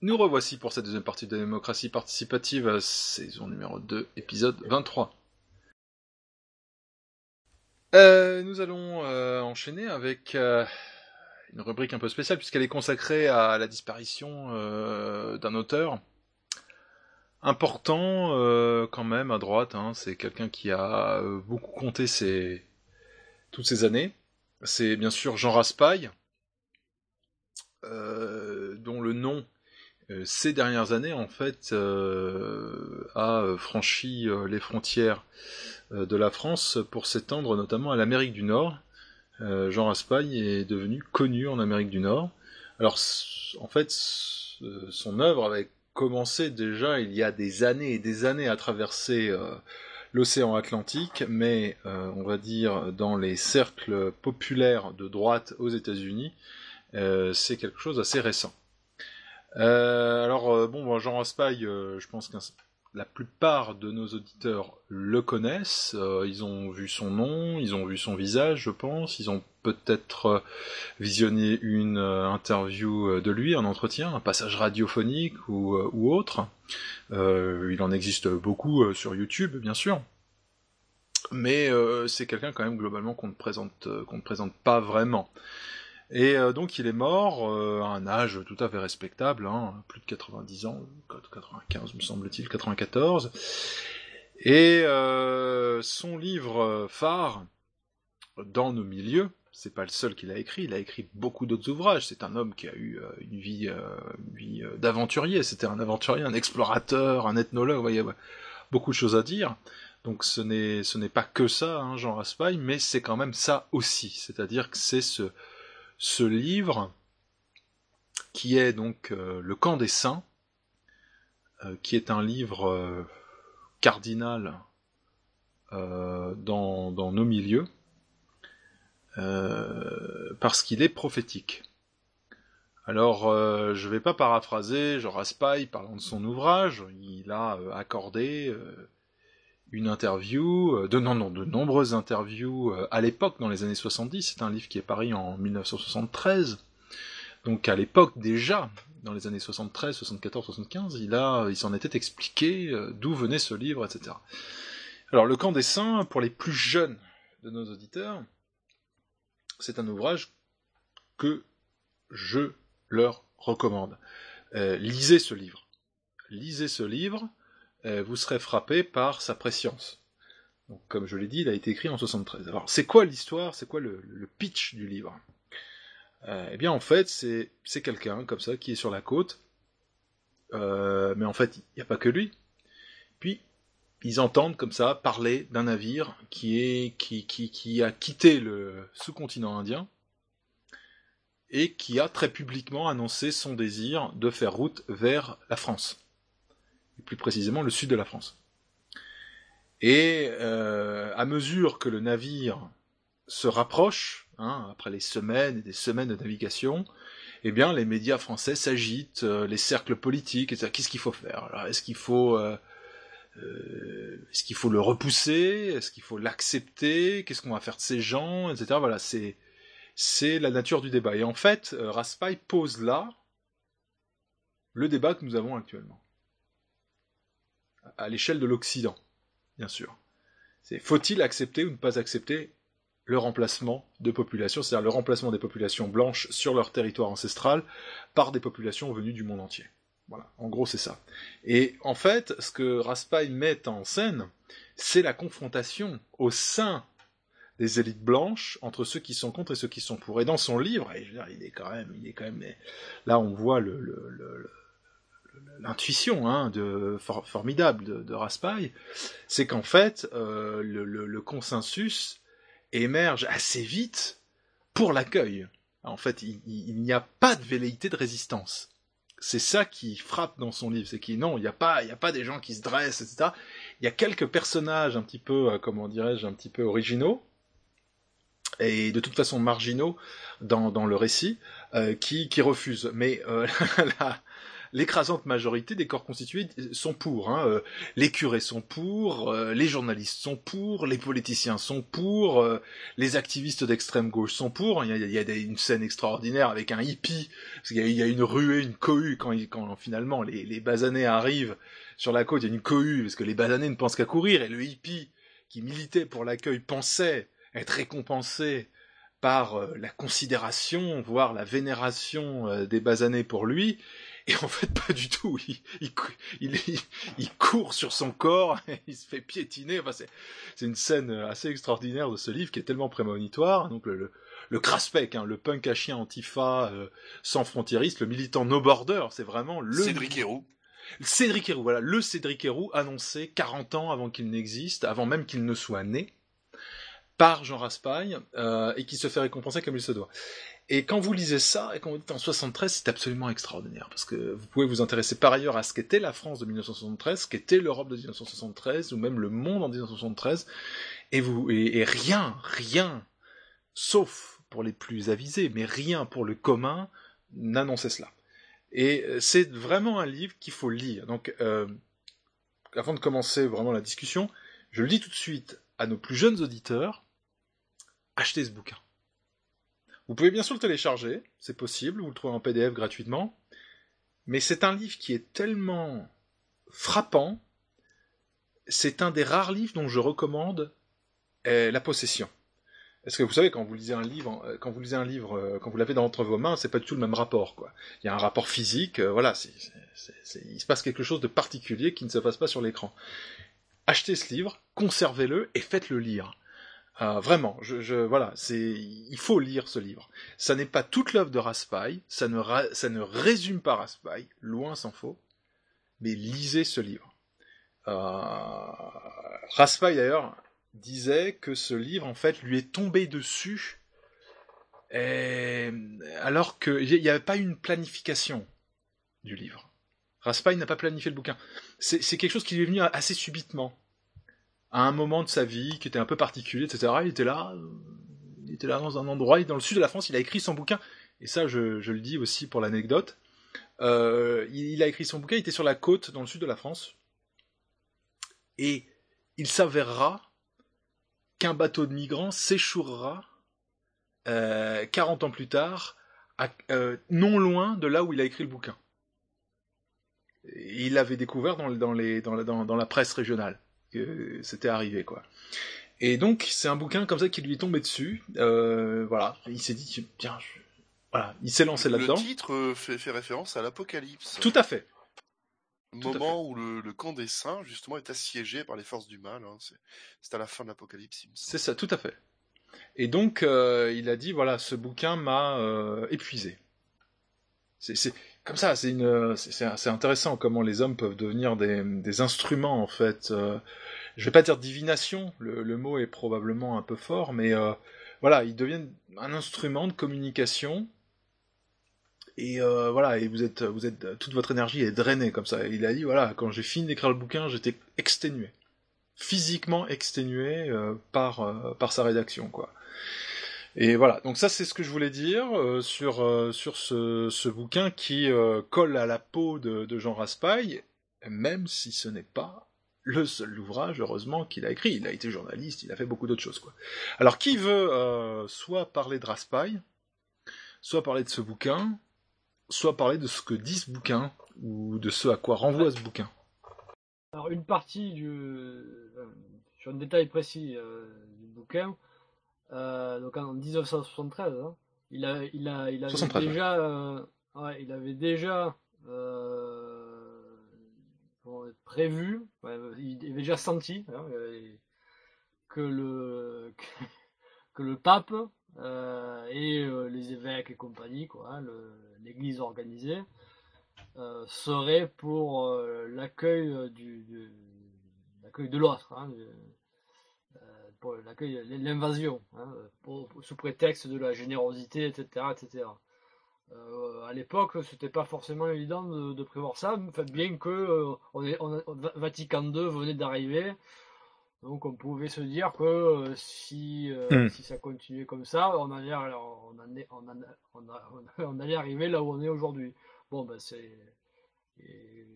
Nous revoici pour cette deuxième partie de Démocratie participative, saison numéro 2, épisode 23. Nous allons enchaîner avec une rubrique un peu spéciale, puisqu'elle est consacrée à la disparition d'un auteur important quand même à droite. C'est quelqu'un qui a beaucoup compté toutes ces années. C'est bien sûr Jean Raspail, dont le nom ces dernières années en fait a franchi les frontières de la France pour s'étendre notamment à l'Amérique du Nord. Jean Raspail est devenu connu en Amérique du Nord. Alors en fait son œuvre avait commencé déjà il y a des années et des années à traverser l'océan Atlantique, mais on va dire dans les cercles populaires de droite aux États-Unis, c'est quelque chose d'assez récent. Jean Raspail, je pense que la plupart de nos auditeurs le connaissent. Ils ont vu son nom, ils ont vu son visage, je pense. Ils ont peut-être visionné une interview de lui, un entretien, un passage radiophonique ou autre. Il en existe beaucoup sur YouTube, bien sûr. Mais c'est quelqu'un quand même globalement qu'on ne présente pas vraiment. Et donc il est mort à un âge tout à fait respectable, plus de 90 ans, 95 me semble-t-il, 94. Et son livre phare, Dans nos milieux, c'est pas le seul qu'il a écrit beaucoup d'autres ouvrages. C'est un homme qui a eu une vie d'aventurier, c'était un aventurier, un explorateur, un ethnologue, vous voyez, beaucoup de choses à dire. Donc ce n'est pas que ça, Jean Raspail, mais c'est quand même ça aussi, c'est-à-dire que c'est ce livre, qui est donc Le Camp des Saints, qui est un livre cardinal dans nos milieux, parce qu'il est prophétique. Alors, je ne vais pas paraphraser Jean Raspail parlant de son ouvrage, il a accordé une interview, de nombreuses interviews à l'époque, dans les années 70, c'est un livre qui est paru en 1973, donc à l'époque déjà, dans les années 73, 74, 75, il s'en était expliqué d'où venait ce livre, etc. Alors, Le Camp des Saints, pour les plus jeunes de nos auditeurs, c'est un ouvrage que je leur recommande. Lisez ce livre. Lisez ce livre, vous serez frappé par sa prescience. Donc, comme je l'ai dit, il a été écrit en 73. Alors, c'est quoi l'histoire? C'est quoi le pitch du livre? Eh bien, en fait, c'est quelqu'un comme ça qui est sur la côte, mais en fait, il n'y a pas que lui. Puis, ils entendent comme ça parler d'un navire qui a quitté le sous-continent indien et qui a très publiquement annoncé son désir de faire route vers la France. Et plus précisément le sud de la France. Et à mesure que le navire se rapproche, après les semaines et des semaines de navigation, eh bien les médias français s'agitent, les cercles politiques, etc. Qu'est-ce qu'il faut faire? Alors, est-ce qu'il faut le repousser? Est-ce qu'il faut l'accepter? Qu'est-ce qu'on va faire de ces gens, etc. Voilà, c'est la nature du débat. Et en fait, Raspail pose là le débat que nous avons actuellement. À l'échelle de l'Occident, bien sûr. Faut-il accepter ou ne pas accepter le remplacement de populations, c'est-à-dire le remplacement des populations blanches sur leur territoire ancestral par des populations venues du monde entier. Voilà, en gros c'est ça. Et en fait, ce que Raspail met en scène, c'est la confrontation au sein des élites blanches entre ceux qui sont contre et ceux qui sont pour. Et dans son livre, et je veux dire, il est quand même, là on voit l'intuition formidable de Raspail, c'est qu'en fait, le consensus émerge assez vite pour l'accueil. En fait, il n'y a pas de velléité de résistance. C'est ça qui frappe dans son livre, c'est qu'il n'y a pas des gens qui se dressent, etc. Il y a quelques personnages un petit peu, un petit peu originaux, et de toute façon marginaux dans le récit, qui refusent. Mais l'écrasante majorité des corps constitués sont pour. Hein. Les curés sont pour, les journalistes sont pour, les politiciens sont pour, les activistes d'extrême gauche sont pour. Il y a une scène extraordinaire avec un hippie, parce qu'il y a une ruée, une cohue, quand finalement les basanés arrivent sur la côte, il y a une cohue, parce que les basanés ne pensent qu'à courir, et le hippie qui militait pour l'accueil pensait être récompensé par la considération, voire la vénération des basanés pour lui, et en fait pas du tout. Il court sur son corps, il se fait piétiner. Enfin, c'est une scène assez extraordinaire de ce livre qui est tellement prémonitoire. Donc le Craspec, hein, le punk à chien antifa sans frontiériste, le militant no border, c'est vraiment le Cédric Héroux. Cédric Héroux, voilà, le Cédric Héroux annoncé 40 ans avant qu'il n'existe, avant même qu'il ne soit né, par Jean Raspail, et qui se fait récompenser comme il se doit. Et quand vous lisez ça, et quand vous êtes en 73, c'est absolument extraordinaire, parce que vous pouvez vous intéresser par ailleurs à ce qu'était la France de 1973, ce qu'était l'Europe de 1973, ou même le monde en 1973, et rien, sauf pour les plus avisés, mais rien pour le commun, n'annonçait cela. Et c'est vraiment un livre qu'il faut lire. Donc, avant de commencer vraiment la discussion, je le dis tout de suite à nos plus jeunes auditeurs, achetez ce bouquin. Vous pouvez bien sûr le télécharger, c'est possible, vous le trouvez en PDF gratuitement, mais c'est un livre qui est tellement frappant, c'est un des rares livres dont je recommande la possession. Parce que vous savez, quand vous lisez un livre, quand vous l'avez entre vos mains, c'est pas du tout le même rapport, quoi. Il y a un rapport physique, voilà, il se passe quelque chose de particulier qui ne se passe pas sur l'écran. Achetez ce livre, conservez-le et faites-le lire. Vraiment, voilà, il faut lire ce livre. Ça n'est pas toute l'œuvre de Raspail, ça ne résume pas Raspail, loin s'en faut, mais lisez ce livre. Raspail d'ailleurs disait que ce livre en fait lui est tombé dessus, alors qu'il n'y avait pas une planification du livre. Raspail n'a pas planifié le bouquin. C'est quelque chose qui lui est venu assez subitement. À un moment de sa vie, qui était un peu particulier, etc. Il était là dans un endroit, dans le sud de la France, il a écrit son bouquin. Et ça, je le dis aussi pour l'anecdote. Il a écrit son bouquin, il était sur la côte, dans le sud de la France. Et il s'avérera qu'un bateau de migrants s'échouera 40 ans plus tard, non loin de là où il a écrit le bouquin. Et il l'avait découvert dans la presse régionale. Que c'était arrivé, quoi. Et donc c'est un bouquin comme ça qui lui est tombé dessus, voilà, il s'est dit tiens, voilà, il s'est lancé là-dedans. Le titre fait référence à l'Apocalypse. Tout à fait. Le moment où le camp des saints justement est assiégé par les forces du mal, hein. C'est à la fin de l'Apocalypse. C'est ça, tout à fait. Et donc il a dit voilà, ce bouquin m'a épuisé. C'est comme ça, c'est intéressant comment les hommes peuvent devenir des instruments, en fait. Je vais pas dire divination, le mot est probablement un peu fort, mais voilà, ils deviennent un instrument de communication, et voilà, et vous êtes toute votre énergie est drainée comme ça. Il a dit voilà, quand j'ai fini d'écrire le bouquin, j'étais exténué, physiquement exténué par sa rédaction, quoi. Et voilà, donc ça c'est ce que je voulais dire sur ce bouquin qui colle à la peau de Jean Raspail, même si ce n'est pas le seul ouvrage, heureusement, qu'il a écrit. Il a été journaliste, il a fait beaucoup d'autres choses, quoi. Alors qui veut soit parler de Raspail, soit parler de ce bouquin, soit parler de ce que dit ce bouquin, ou de ce à quoi renvoie ce bouquin? Alors une partie sur un détail précis du bouquin. Donc en 1973, hein, il avait 73, déjà, il avait déjà prévu, il avait déjà senti que le pape et les évêques et compagnie, quoi, l'Église organisée, serait pour l'accueil de l'autre. Hein, pour l'accueil, l'invasion, hein, sous prétexte de la générosité, etc., etc. À l'époque, c'était pas forcément évident de prévoir ça, bien que Vatican II venait d'arriver, donc on pouvait se dire que si ça continuait comme ça, on allait arriver là où on est aujourd'hui. Bon, ben Et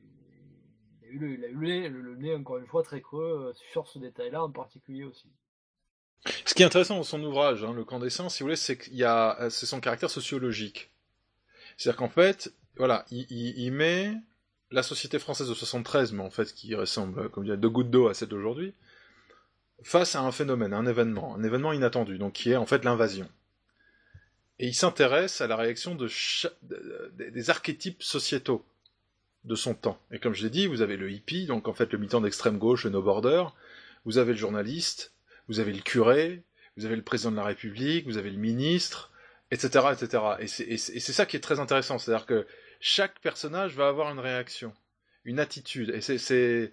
il a eu le nez, encore une fois, très creux sur ce détail-là en particulier aussi. Ce qui est intéressant dans son ouvrage, Le Camp des Saints, si vous voulez, c'est son caractère sociologique. C'est-à-dire qu'en fait, voilà, il met la société française de 73, mais en fait qui ressemble, comme je disais, de gouttes d'eau à celle d'aujourd'hui, face à un phénomène, un événement inattendu, donc qui est en fait l'invasion. Et il s'intéresse à la réaction des archétypes sociétaux de son temps. Et comme je l'ai dit, vous avez le hippie, donc en fait le militant d'extrême gauche, le no-border, vous avez le journaliste, vous avez le curé, vous avez le président de la République, vous avez le ministre, etc., etc. Et c'est ça qui est très intéressant, c'est-à-dire que chaque personnage va avoir une réaction, une attitude, et c'est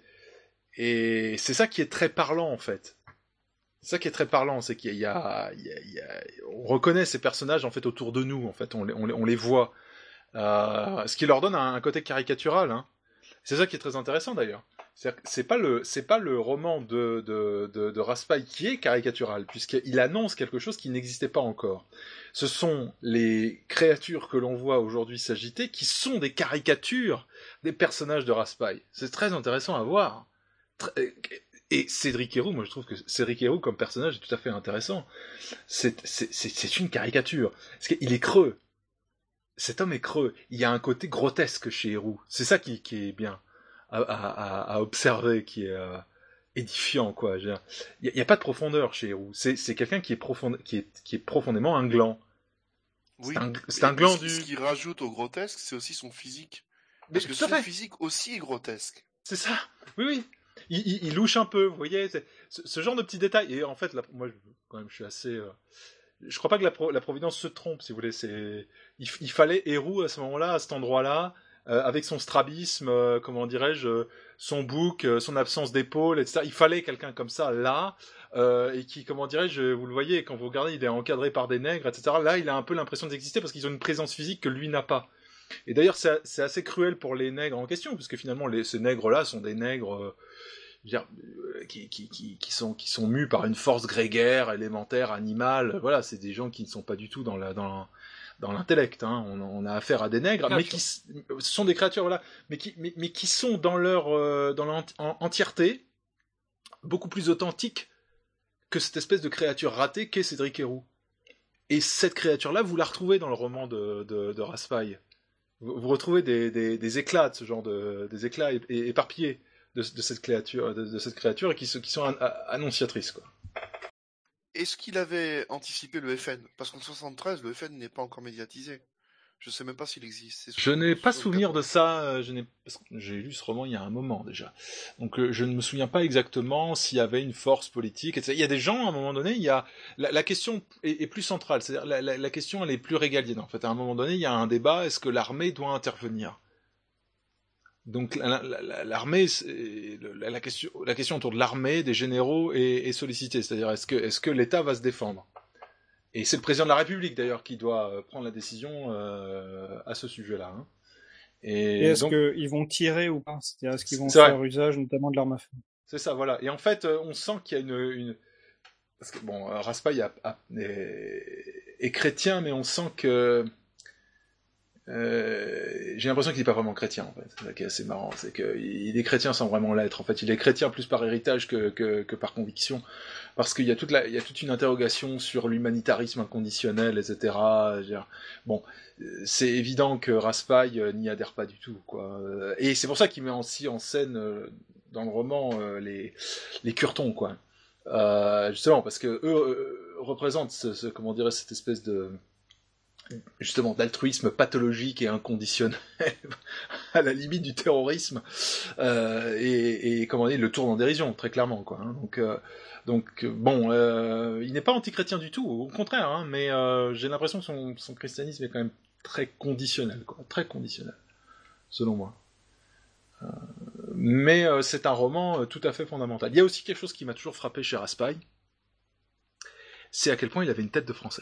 ça qui est très parlant en fait. C'est ça qui est très parlant, c'est qu'il y a on reconnaît ces personnages en fait autour de nous, en fait, on les voit, ce qui leur donne un côté caricatural. Hein. C'est ça qui est très intéressant d'ailleurs. C'est pas le roman de Raspail qui est caricatural, puisqu'il annonce quelque chose qui n'existait pas encore. Ce sont les créatures que l'on voit aujourd'hui s'agiter qui sont des caricatures des personnages de Raspail. C'est très intéressant à voir. Et Cédric Héroux, moi je trouve que Cédric Héroux comme personnage est tout à fait intéressant. C'est une caricature. Parce qu'il est creux. Cet homme est creux. Il y a un côté grotesque chez Héroux. C'est ça qui est bien à observer, qui est édifiant, quoi. Il y a pas de profondeur chez Héroux. C'est quelqu'un qui est profondément un gland. Oui. C'est un gland du... Ce qui rajoute au grotesque, c'est aussi son physique. Mais Parce que son physique aussi est grotesque. C'est ça. Oui. Il louche un peu, vous voyez, ce genre de petits détails. Et en fait, là, moi, quand même, je suis assez... je crois pas que la Providence se trompe, si vous voulez. Il fallait Héroux à ce moment-là, à cet endroit-là, avec son strabisme, comment dirais-je, son bouc, son absence d'épaule, etc. Il fallait quelqu'un comme ça, là, et qui, comment dirais-je, vous le voyez, quand vous regardez, il est encadré par des nègres, etc. Là, il a un peu l'impression d'exister parce qu'ils ont une présence physique que lui n'a pas. Et d'ailleurs, c'est assez cruel pour les nègres en question, parce que finalement, ces nègres-là sont des nègres... qui sont mus par une force grégaire, élémentaire, animale. Voilà, c'est des gens qui ne sont pas du tout dans l'intellect. Hein. On a affaire à des nègres, mais ce sont des créatures, voilà, mais qui sont dans leur entièreté beaucoup plus authentiques que cette espèce de créature ratée qu'est Cédric Héroux. Et cette créature-là, vous la retrouvez dans le roman de Raspail. Vous retrouvez des éclats de ce genre des éclats éparpillés de cette créature et qui sont annonciatrices, quoi. Est-ce qu'il avait anticipé le FN? Parce qu'en 73, le FN n'est pas encore médiatisé. Je sais même pas s'il existe. Je n'ai pas souvenir de ça. Parce que j'ai lu ce roman il y a un moment déjà. Donc je ne me souviens pas exactement s'il y avait une force politique, etc. Il y a des gens, à un moment donné, il y a la question est plus centrale. C'est-à-dire la question elle est plus régalienne. En fait, à un moment donné, il y a un débat. Est-ce que l'armée doit intervenir? Donc l'armée, la question autour de l'armée, des généraux est sollicitée. C'est-à-dire est-ce que l'État va se défendre? Et c'est le président de la République d'ailleurs qui doit prendre la décision à ce sujet-là. Hein. Et est-ce qu'ils vont tirer ou pas? C'est-à-dire est-ce qu'ils vont faire usage notamment de l'arme à feu? C'est ça, voilà. Et en fait, on sent qu'il y a une... Parce que bon, Raspail est chrétien, mais on sent que... j'ai l'impression qu'il n'est pas vraiment chrétien, en fait. C'est ça qui est assez marrant, c'est qu'il est chrétien sans vraiment l'être. En fait, il est chrétien plus par héritage que par conviction, parce qu'il y a toute une interrogation sur l'humanitarisme inconditionnel, etc. Bon, c'est évident que Raspail n'y adhère pas du tout, quoi. Et c'est pour ça qu'il met aussi en scène dans le roman les Curtons, quoi. Justement, parce que eux représentent comment dirais, cette espèce de justement d'altruisme pathologique et inconditionnel à la limite du terrorisme et comment dire, le tourne en dérision très clairement, quoi. Hein. Donc bon, il n'est pas anti-chrétien du tout, au contraire, hein, mais j'ai l'impression que son christianisme est quand même très conditionnel, quoi, très conditionnel, selon moi. Mais c'est un roman tout à fait fondamental. Il y a aussi quelque chose qui m'a toujours frappé chez Raspail, c'est à quel point il avait une tête de Français.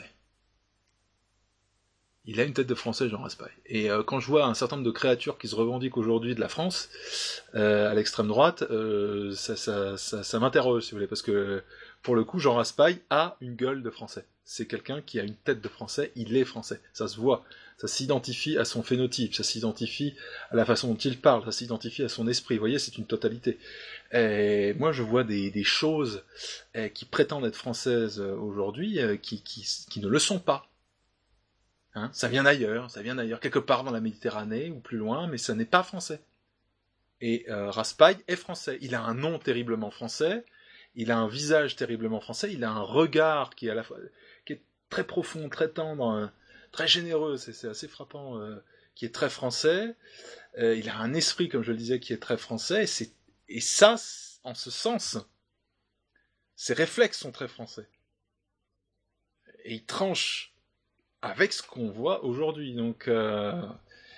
Il a une tête de Français, Jean Raspail. Et quand je vois un certain nombre de créatures qui se revendiquent aujourd'hui de la France, à l'extrême droite, ça m'interroge, si vous voulez, parce que, pour le coup, Jean Raspail a une gueule de Français. c'est quelqu'un qui a une tête de Français, il est français, ça se voit, ça s'identifie à son phénotype, ça s'identifie à la façon dont il parle, ça s'identifie à son esprit, vous voyez, c'est une totalité. Et moi je vois des choses qui prétendent être françaises aujourd'hui qui ne le sont pas. Hein, ça vient d'ailleurs, quelque part dans la Méditerranée ou plus loin, mais ça n'est pas français. Et Raspail est français, il a un nom terriblement français, il a un visage terriblement français, il a un regard qui est à la fois qui est très profond, très tendre, très généreux, c'est assez frappant, qui est très français. Il a un esprit, comme je le disais, qui est très français. Et ça, en ce sens, ses réflexes sont très français. Et il tranche avec ce qu'on voit aujourd'hui. Donc, à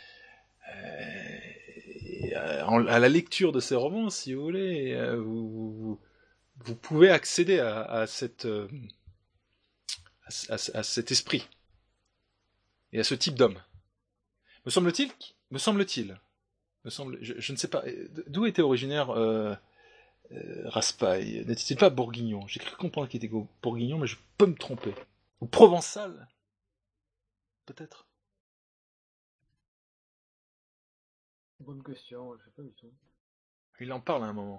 la lecture de ces romans, si vous voulez, vous pouvez accéder à cet esprit et à ce type d'homme. Me semble-t-il, je ne sais pas, d'où était originaire Raspail? N'était-il pas bourguignon? J'ai cru comprendre qu'il était bourguignon, mais je peux me tromper. Ou provençal? Peut-être. Bonne question, je sais pas du tout. Il en parle à un moment.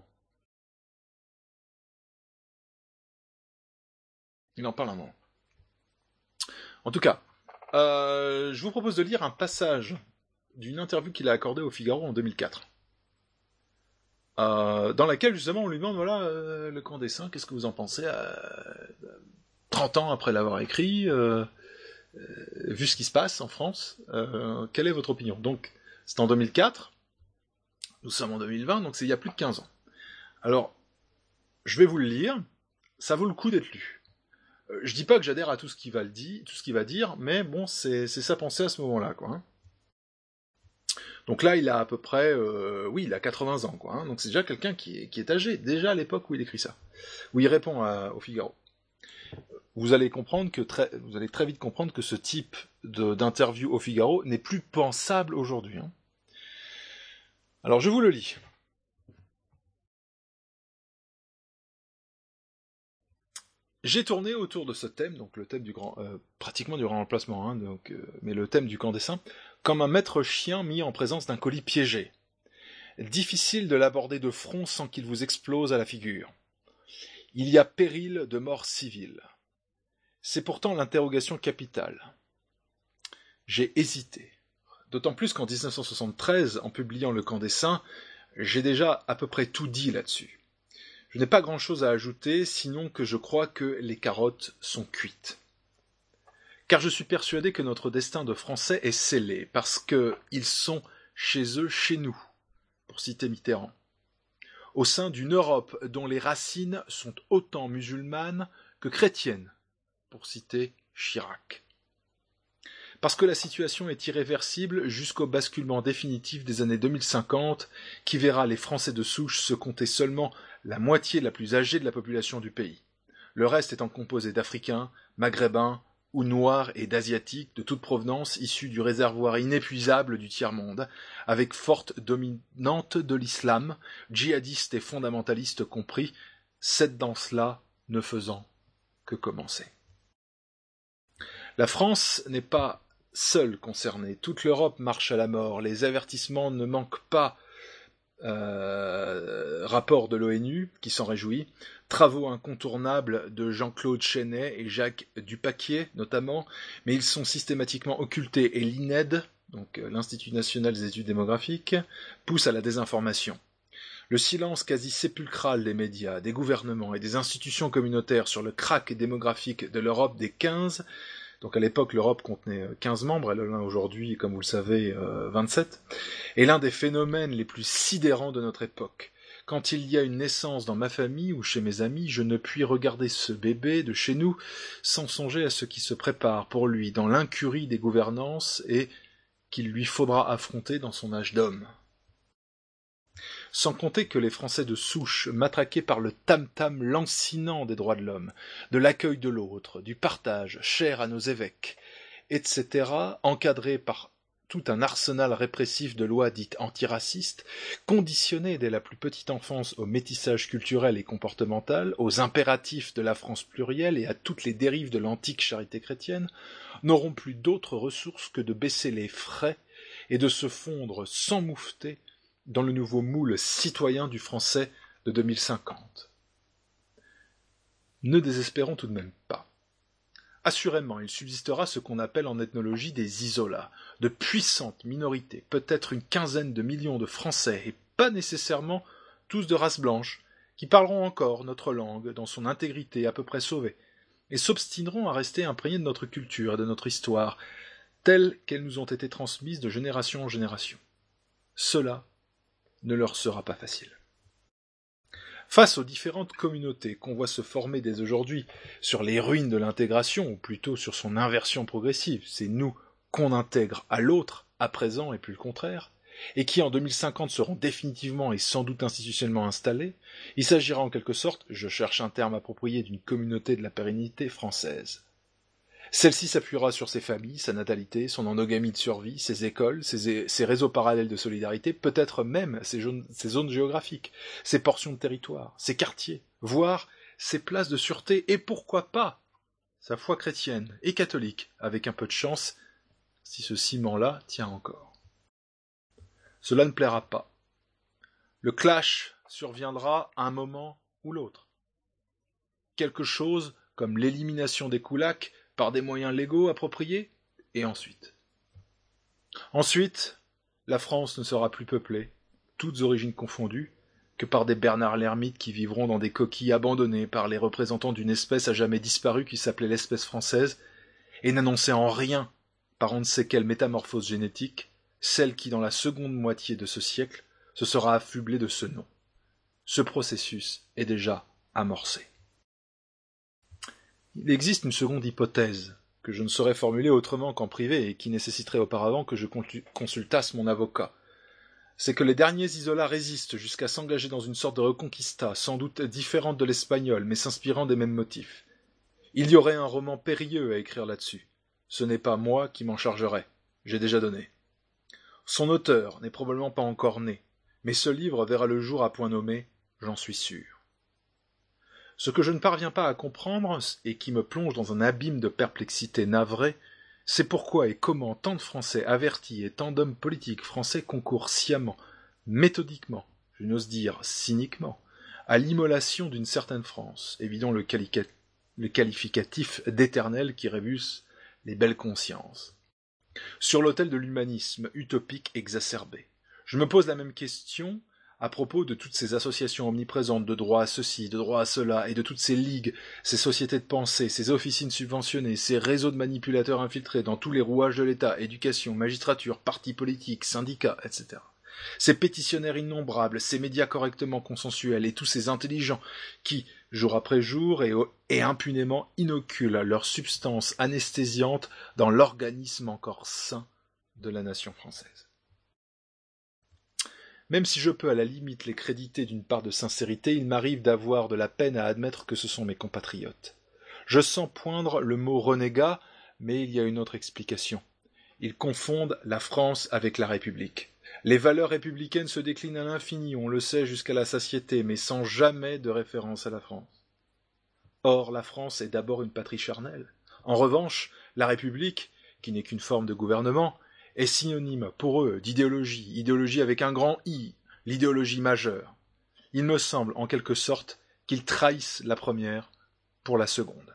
En tout cas, je vous propose de lire un passage d'une interview qu'il a accordée au Figaro en 2004. Dans laquelle, justement, on lui demande, voilà, le camp des Saints, qu'est-ce que vous en pensez 30 ans après l'avoir écrit, vu ce qui se passe en France, quelle est votre opinion? Donc, c'est en 2004, nous sommes en 2020, donc c'est il y a plus de 15 ans. Alors, je vais vous le lire, ça vaut le coup d'être lu. Je dis pas que j'adhère à tout ce qu'il va dire, mais bon, c'est sa pensée à ce moment-là, quoi. Hein. Donc là, il a à peu près, il a 80 ans, quoi. Hein, donc c'est déjà quelqu'un qui est âgé, déjà à l'époque où il écrit ça, où il répond au Figaro. Vous allez très vite comprendre que ce type d'interview au Figaro n'est plus pensable aujourd'hui. Hein. Alors je vous le lis. J'ai tourné autour de ce thème, donc le thème du pratiquement du grand remplacement, hein, mais le thème du camp des Saints, comme un maître chien mis en présence d'un colis piégé. Difficile de l'aborder de front sans qu'il vous explose à la figure. Il y a péril de mort civile. C'est pourtant l'interrogation capitale. J'ai hésité. D'autant plus qu'en 1973, en publiant Le Camp des Saints, j'ai déjà à peu près tout dit là-dessus. Je n'ai pas grand-chose à ajouter, sinon que je crois que les carottes sont cuites. Car je suis persuadé que notre destin de Français est scellé, parce qu'ils sont chez eux, chez nous, pour citer Mitterrand, au sein d'une Europe dont les racines sont autant musulmanes que chrétiennes, pour citer Chirac. Parce que la situation est irréversible jusqu'au basculement définitif des années 2050, qui verra les Français de souche se compter seulement la moitié la plus âgée de la population du pays, le reste étant composé d'Africains, Maghrébins ou Noirs et d'Asiatiques de toute provenance issus du réservoir inépuisable du tiers-monde, avec forte dominante de l'islam, djihadistes et fondamentalistes compris, cette danse-là ne faisant que commencer. La France n'est pas seule concernée, toute l'Europe marche à la mort, les avertissements ne manquent pas. Rapport de l'ONU qui s'en réjouit, travaux incontournables de Jean-Claude Chenet et Jacques Dupaquier notamment, mais ils sont systématiquement occultés et l'INED, donc l'Institut national des études démographiques, pousse à la désinformation. Le silence quasi sépulcral des médias, des gouvernements et des institutions communautaires sur le krach démographique de l'Europe des 15. Donc à l'époque, l'Europe contenait 15 membres, elle en a aujourd'hui, comme vous le savez, 27, est l'un des phénomènes les plus sidérants de notre époque. Quand il y a une naissance dans ma famille ou chez mes amis, je ne puis regarder ce bébé de chez nous sans songer à ce qui se prépare pour lui dans l'incurie des gouvernances et qu'il lui faudra affronter dans son âge d'homme. Sans compter que les Français de souche, matraqués par le tam-tam lancinant des droits de l'homme, de l'accueil de l'autre, du partage, cher à nos évêques, etc., encadrés par tout un arsenal répressif de lois dites antiracistes, conditionnées dès la plus petite enfance au métissage culturel et comportemental, aux impératifs de la France plurielle et à toutes les dérives de l'antique charité chrétienne, n'auront plus d'autres ressources que de baisser les frais et de se fondre sans moufter dans le nouveau moule citoyen du français de 2050. Ne désespérons tout de même pas. Assurément, il subsistera ce qu'on appelle en ethnologie des isolats, de puissantes minorités, peut-être une quinzaine de millions de Français, et pas nécessairement tous de race blanche, qui parleront encore notre langue dans son intégrité à peu près sauvée, et s'obstineront à rester imprégnés de notre culture et de notre histoire, telles qu'elles nous ont été transmises de génération en génération. Cela ne leur sera pas facile. Face aux différentes communautés qu'on voit se former dès aujourd'hui sur les ruines de l'intégration, ou plutôt sur son inversion progressive, c'est nous qu'on intègre à l'autre, à présent et plus le contraire, et qui en 2050 seront définitivement et sans doute institutionnellement installés, il s'agira en quelque sorte, je cherche un terme approprié, d'une communauté de la pérennité française. Celle-ci s'appuiera sur ses familles, sa natalité, son endogamie de survie, ses écoles, ses réseaux parallèles de solidarité, peut-être même ses zones géographiques, ses portions de territoire, ses quartiers, voire ses places de sûreté, et pourquoi pas sa foi chrétienne et catholique, avec un peu de chance, si ce ciment-là tient encore. Cela ne plaira pas. Le clash surviendra à un moment ou l'autre. Quelque chose comme l'élimination des koulaks par des moyens légaux appropriés, et ensuite. Ensuite, la France ne sera plus peuplée, toutes origines confondues, que par des Bernard l'ermite qui vivront dans des coquilles abandonnées par les représentants d'une espèce à jamais disparue qui s'appelait l'espèce française, et n'annonçait en rien, par on ne sait quelle métamorphose génétique, celle qui, dans la seconde moitié de ce siècle, se sera affublée de ce nom. Ce processus est déjà amorcé. Il existe une seconde hypothèse, que je ne saurais formuler autrement qu'en privé et qui nécessiterait auparavant que je consultasse mon avocat. C'est que les derniers isolats résistent jusqu'à s'engager dans une sorte de reconquista, sans doute différente de l'espagnol, mais s'inspirant des mêmes motifs. Il y aurait un roman périlleux à écrire là-dessus. Ce n'est pas moi qui m'en chargerai, j'ai déjà donné. Son auteur n'est probablement pas encore né, mais ce livre verra le jour à point nommé, j'en suis sûr. Ce que je ne parviens pas à comprendre, et qui me plonge dans un abîme de perplexité navrée, c'est pourquoi et comment tant de Français avertis et tant d'hommes politiques français concourent sciemment, méthodiquement, je n'ose dire cyniquement, à l'immolation d'une certaine France, évidant le qualificatif d'éternel qui révulse les belles consciences. Sur l'autel de l'humanisme utopique exacerbé. Je me pose la même question à propos de toutes ces associations omniprésentes de droit à ceci, de droit à cela, et de toutes ces ligues, ces sociétés de pensée, ces officines subventionnées, ces réseaux de manipulateurs infiltrés dans tous les rouages de l'État, éducation, magistrature, partis politiques, syndicats, etc. Ces pétitionnaires innombrables, ces médias correctement consensuels, et tous ces intelligents qui, jour après jour et impunément inoculent leur substance anesthésiante dans l'organisme encore sain de la nation française. Même si je peux à la limite les créditer d'une part de sincérité, il m'arrive d'avoir de la peine à admettre que ce sont mes compatriotes. Je sens poindre le mot renégat, mais il y a une autre explication. Ils confondent la France avec la République. Les valeurs républicaines se déclinent à l'infini, on le sait jusqu'à la satiété, mais sans jamais de référence à la France. Or, la France est d'abord une patrie charnelle. En revanche, la République, qui n'est qu'une forme de gouvernement, est synonyme pour eux d'idéologie avec un grand I, l'idéologie majeure. Il me semble, en quelque sorte, qu'ils trahissent la première pour la seconde.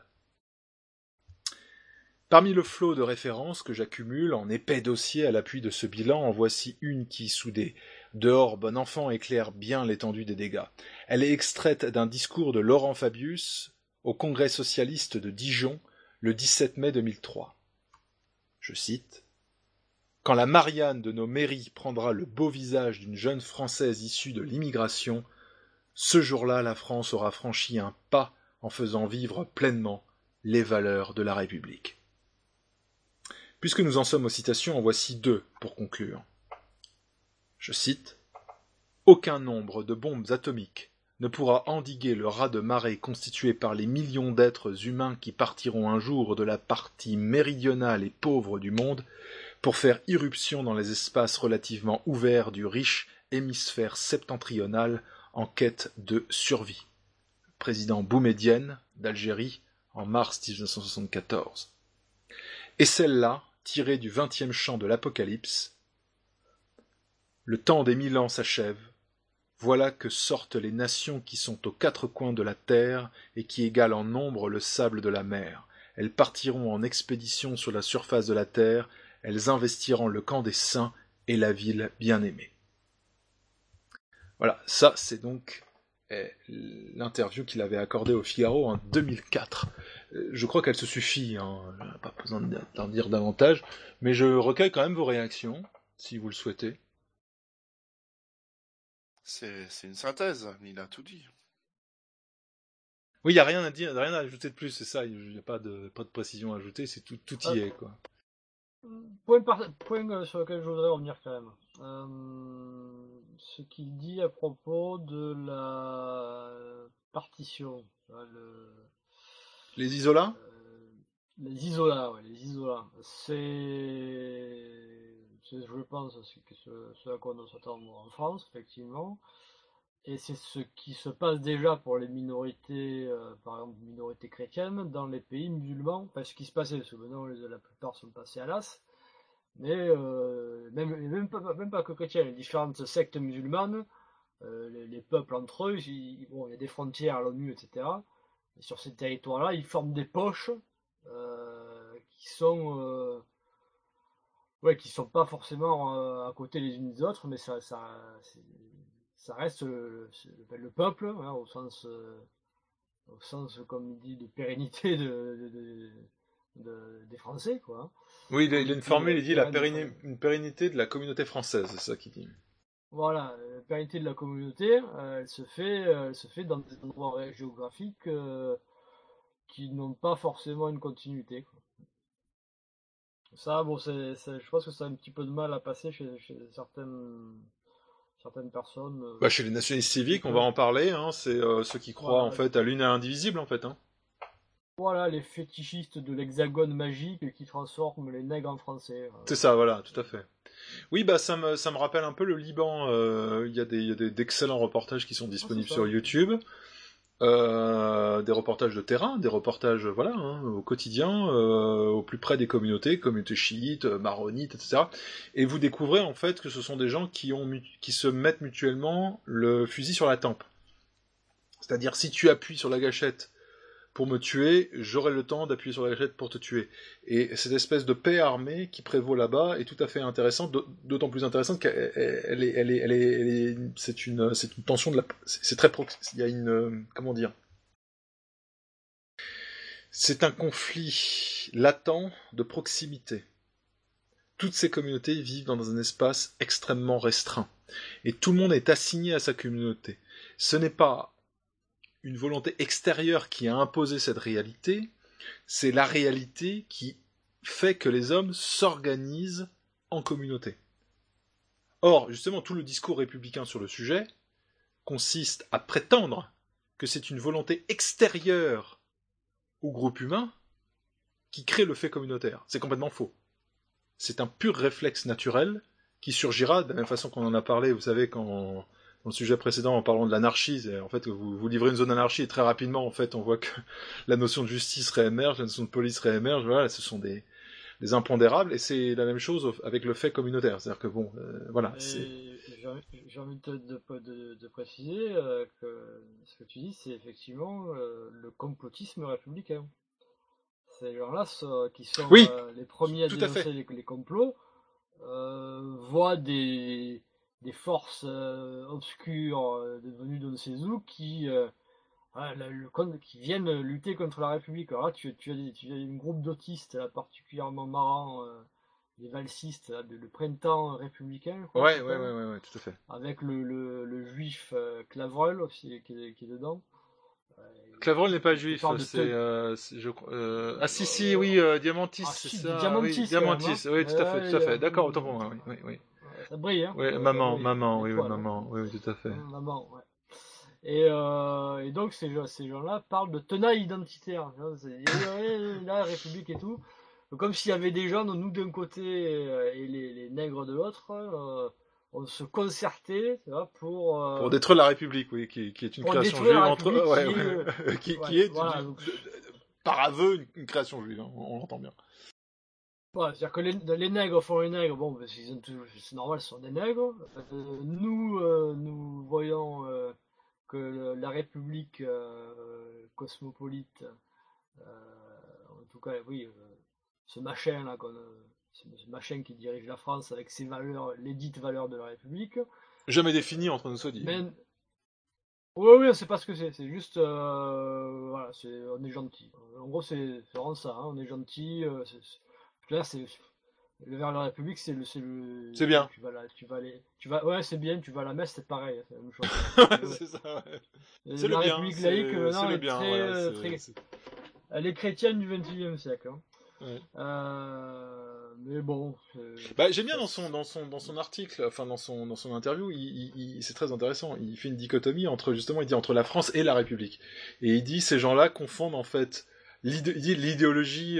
Parmi le flot de références que j'accumule en épais dossier à l'appui de ce bilan, en voici une qui, soudée, dehors bon enfant, éclaire bien l'étendue des dégâts. Elle est extraite d'un discours de Laurent Fabius au Congrès socialiste de Dijon le 17 mai 2003. Je cite. « Quand la Marianne de nos mairies prendra le beau visage d'une jeune Française issue de l'immigration, ce jour-là la France aura franchi un pas en faisant vivre pleinement les valeurs de la République. » Puisque nous en sommes aux citations, en voici deux pour conclure. Je cite. « Aucun nombre de bombes atomiques ne pourra endiguer le raz-de-marée constitué par les millions d'êtres humains qui partiront un jour de la partie méridionale et pauvre du monde pour faire irruption dans les espaces relativement ouverts du riche hémisphère septentrional en quête de survie. Président Boumedienne d'Algérie en mars 1974. Et celle-là, tirée du 20e chant de l'Apocalypse, le temps des 1000 ans s'achève, voilà que sortent les nations qui sont aux quatre coins de la terre et qui égalent en nombre le sable de la mer. Elles partiront en expédition sur la surface de la terre, elles investiront le camp des saints et la ville bien-aimée. Voilà, ça c'est donc l'interview qu'il avait accordée au Figaro en 2004. Je crois qu'elle se suffit, hein, pas besoin d'en dire davantage, mais je recueille quand même vos réactions, si vous le souhaitez. C'est une synthèse, il a tout dit. Oui, il n'y a rien à dire, rien à ajouter de plus, c'est ça, il n'y a pas de précision à ajouter, c'est tout y est, quoi. Point sur lequel je voudrais revenir quand même. Ce qu'il dit à propos de la partition. Les isolats Les isolats, ouais, les isolats. Je pense, ce à quoi on doit s'attendre en France, effectivement. Et c'est ce qui se passe déjà pour les minorités, par exemple, minorités chrétiennes, dans les pays musulmans. Enfin, ce qui se passait, parce que maintenant, la plupart sont passés à l'as. Mais même pas que chrétiens, les différentes sectes musulmanes, les peuples entre eux, il y a des frontières à l'ONU, etc. Et sur ces territoires-là, ils forment des poches qui sont pas forcément à côté les unes des autres, mais ça reste le peuple, hein, au sens comme il dit de pérennité des Français, quoi. Oui, il a une formule, il dit une pérennité de la communauté française, c'est ça qu'il dit. Voilà, la pérennité de la communauté, elle se fait dans des endroits géographiques qui n'ont pas forcément une continuité, quoi. Ça, bon, je pense que ça a un petit peu de mal à passer chez certaines personnes. Chez les nationalistes civiques, on va en parler, hein, c'est ceux qui croient en fait à l'une et indivisible, en fait. Hein. Voilà, les fétichistes de l'hexagone magique qui transforment les nègres en français. C'est ça, voilà, tout à fait. Oui, ça me rappelle un peu le Liban. Il y a d'excellents reportages qui sont disponibles sur YouTube. Des reportages de terrain, des reportages au quotidien, au plus près des communautés chiites, maronites, etc. Et vous découvrez en fait que ce sont des gens qui se mettent mutuellement le fusil sur la tempe. C'est-à-dire, si tu appuies sur la gâchette pour me tuer, j'aurai le temps d'appuyer sur la gâchette pour te tuer. Et cette espèce de paix armée qui prévaut là-bas est tout à fait intéressante, d'autant plus intéressante qu'elle c'est une tension c'est très il y a une, comment dire, c'est un conflit latent de proximité. Toutes ces communautés vivent dans un espace extrêmement restreint. Et tout le monde est assigné à sa communauté. Ce n'est pas une volonté extérieure qui a imposé cette réalité, c'est la réalité qui fait que les hommes s'organisent en communauté. Or, justement, tout le discours républicain sur le sujet consiste à prétendre que c'est une volonté extérieure au groupe humain qui crée le fait communautaire. C'est complètement faux. C'est un pur réflexe naturel qui surgira de la même façon qu'on en a parlé, vous savez, dans le sujet précédent, en parlant de l'anarchie, en fait, vous livrez une zone d'anarchie et très rapidement, en fait, on voit que la notion de justice réémerge, la notion de police réémerge, voilà, ce sont des impondérables, et c'est la même chose avec le fait communautaire, c'est-à-dire que bon, voilà. J'ai envie de préciser que ce que tu dis, c'est effectivement le complotisme républicain. Ces gens-là qui sont les premiers à dénoncer les complots voient des forces obscures venues de ne sais où qui viennent lutter contre la République. Alors là, tu as un groupe d'autistes là, particulièrement marrant, des valsistes, là, le printemps républicain. Ouais, tout à fait. Avec le juif Clavreul aussi qui est dedans. Clavreul n'est pas juif, c'est Diamantis, c'est ça. Diamantis, Diamantis, oui, tout à fait. D'accord, autant pour moi, oui. Ça brille, hein. Oui, maman, maman, oui, tout à fait. Maman, ouais. Et donc ces gens-là parlent de tenaille identitaire. La République et tout. comme s'il y avait des gens, nous d'un côté et les nègres de l'autre, on se concertait, tu vois, pour détruire la République, oui, qui est une création juive entre qui est voilà, par aveu une création juive, hein, on l'entend bien. Ouais, c'est-à-dire que les nègres font les nègres, bon, c'est normal, ce sont des nègres. Nous voyons que la République cosmopolite, en tout cas, oui, ce machin là, ce machin qui dirige la France avec ses valeurs, les dites valeurs de la République. Jamais défini entre nous, dit. Oui, c'est pas ce que c'est juste, voilà, on est gentil. En gros, c'est vraiment ça, hein, on est gentil. Là, c'est le vers la République, c'est c'est bien. Ouais, c'est bien. Tu vas à la messe, c'est pareil, c'est la même chose. C'est ça. Ouais. C'est la République laïque maintenant est très. Elle est chrétienne du XXIe siècle. Hein. Ouais. Mais bon. J'aime bien dans son article, enfin dans son interview, c'est très intéressant. Il fait une dichotomie entre la France et la République, et il dit ces gens-là confondent en fait l'idéologie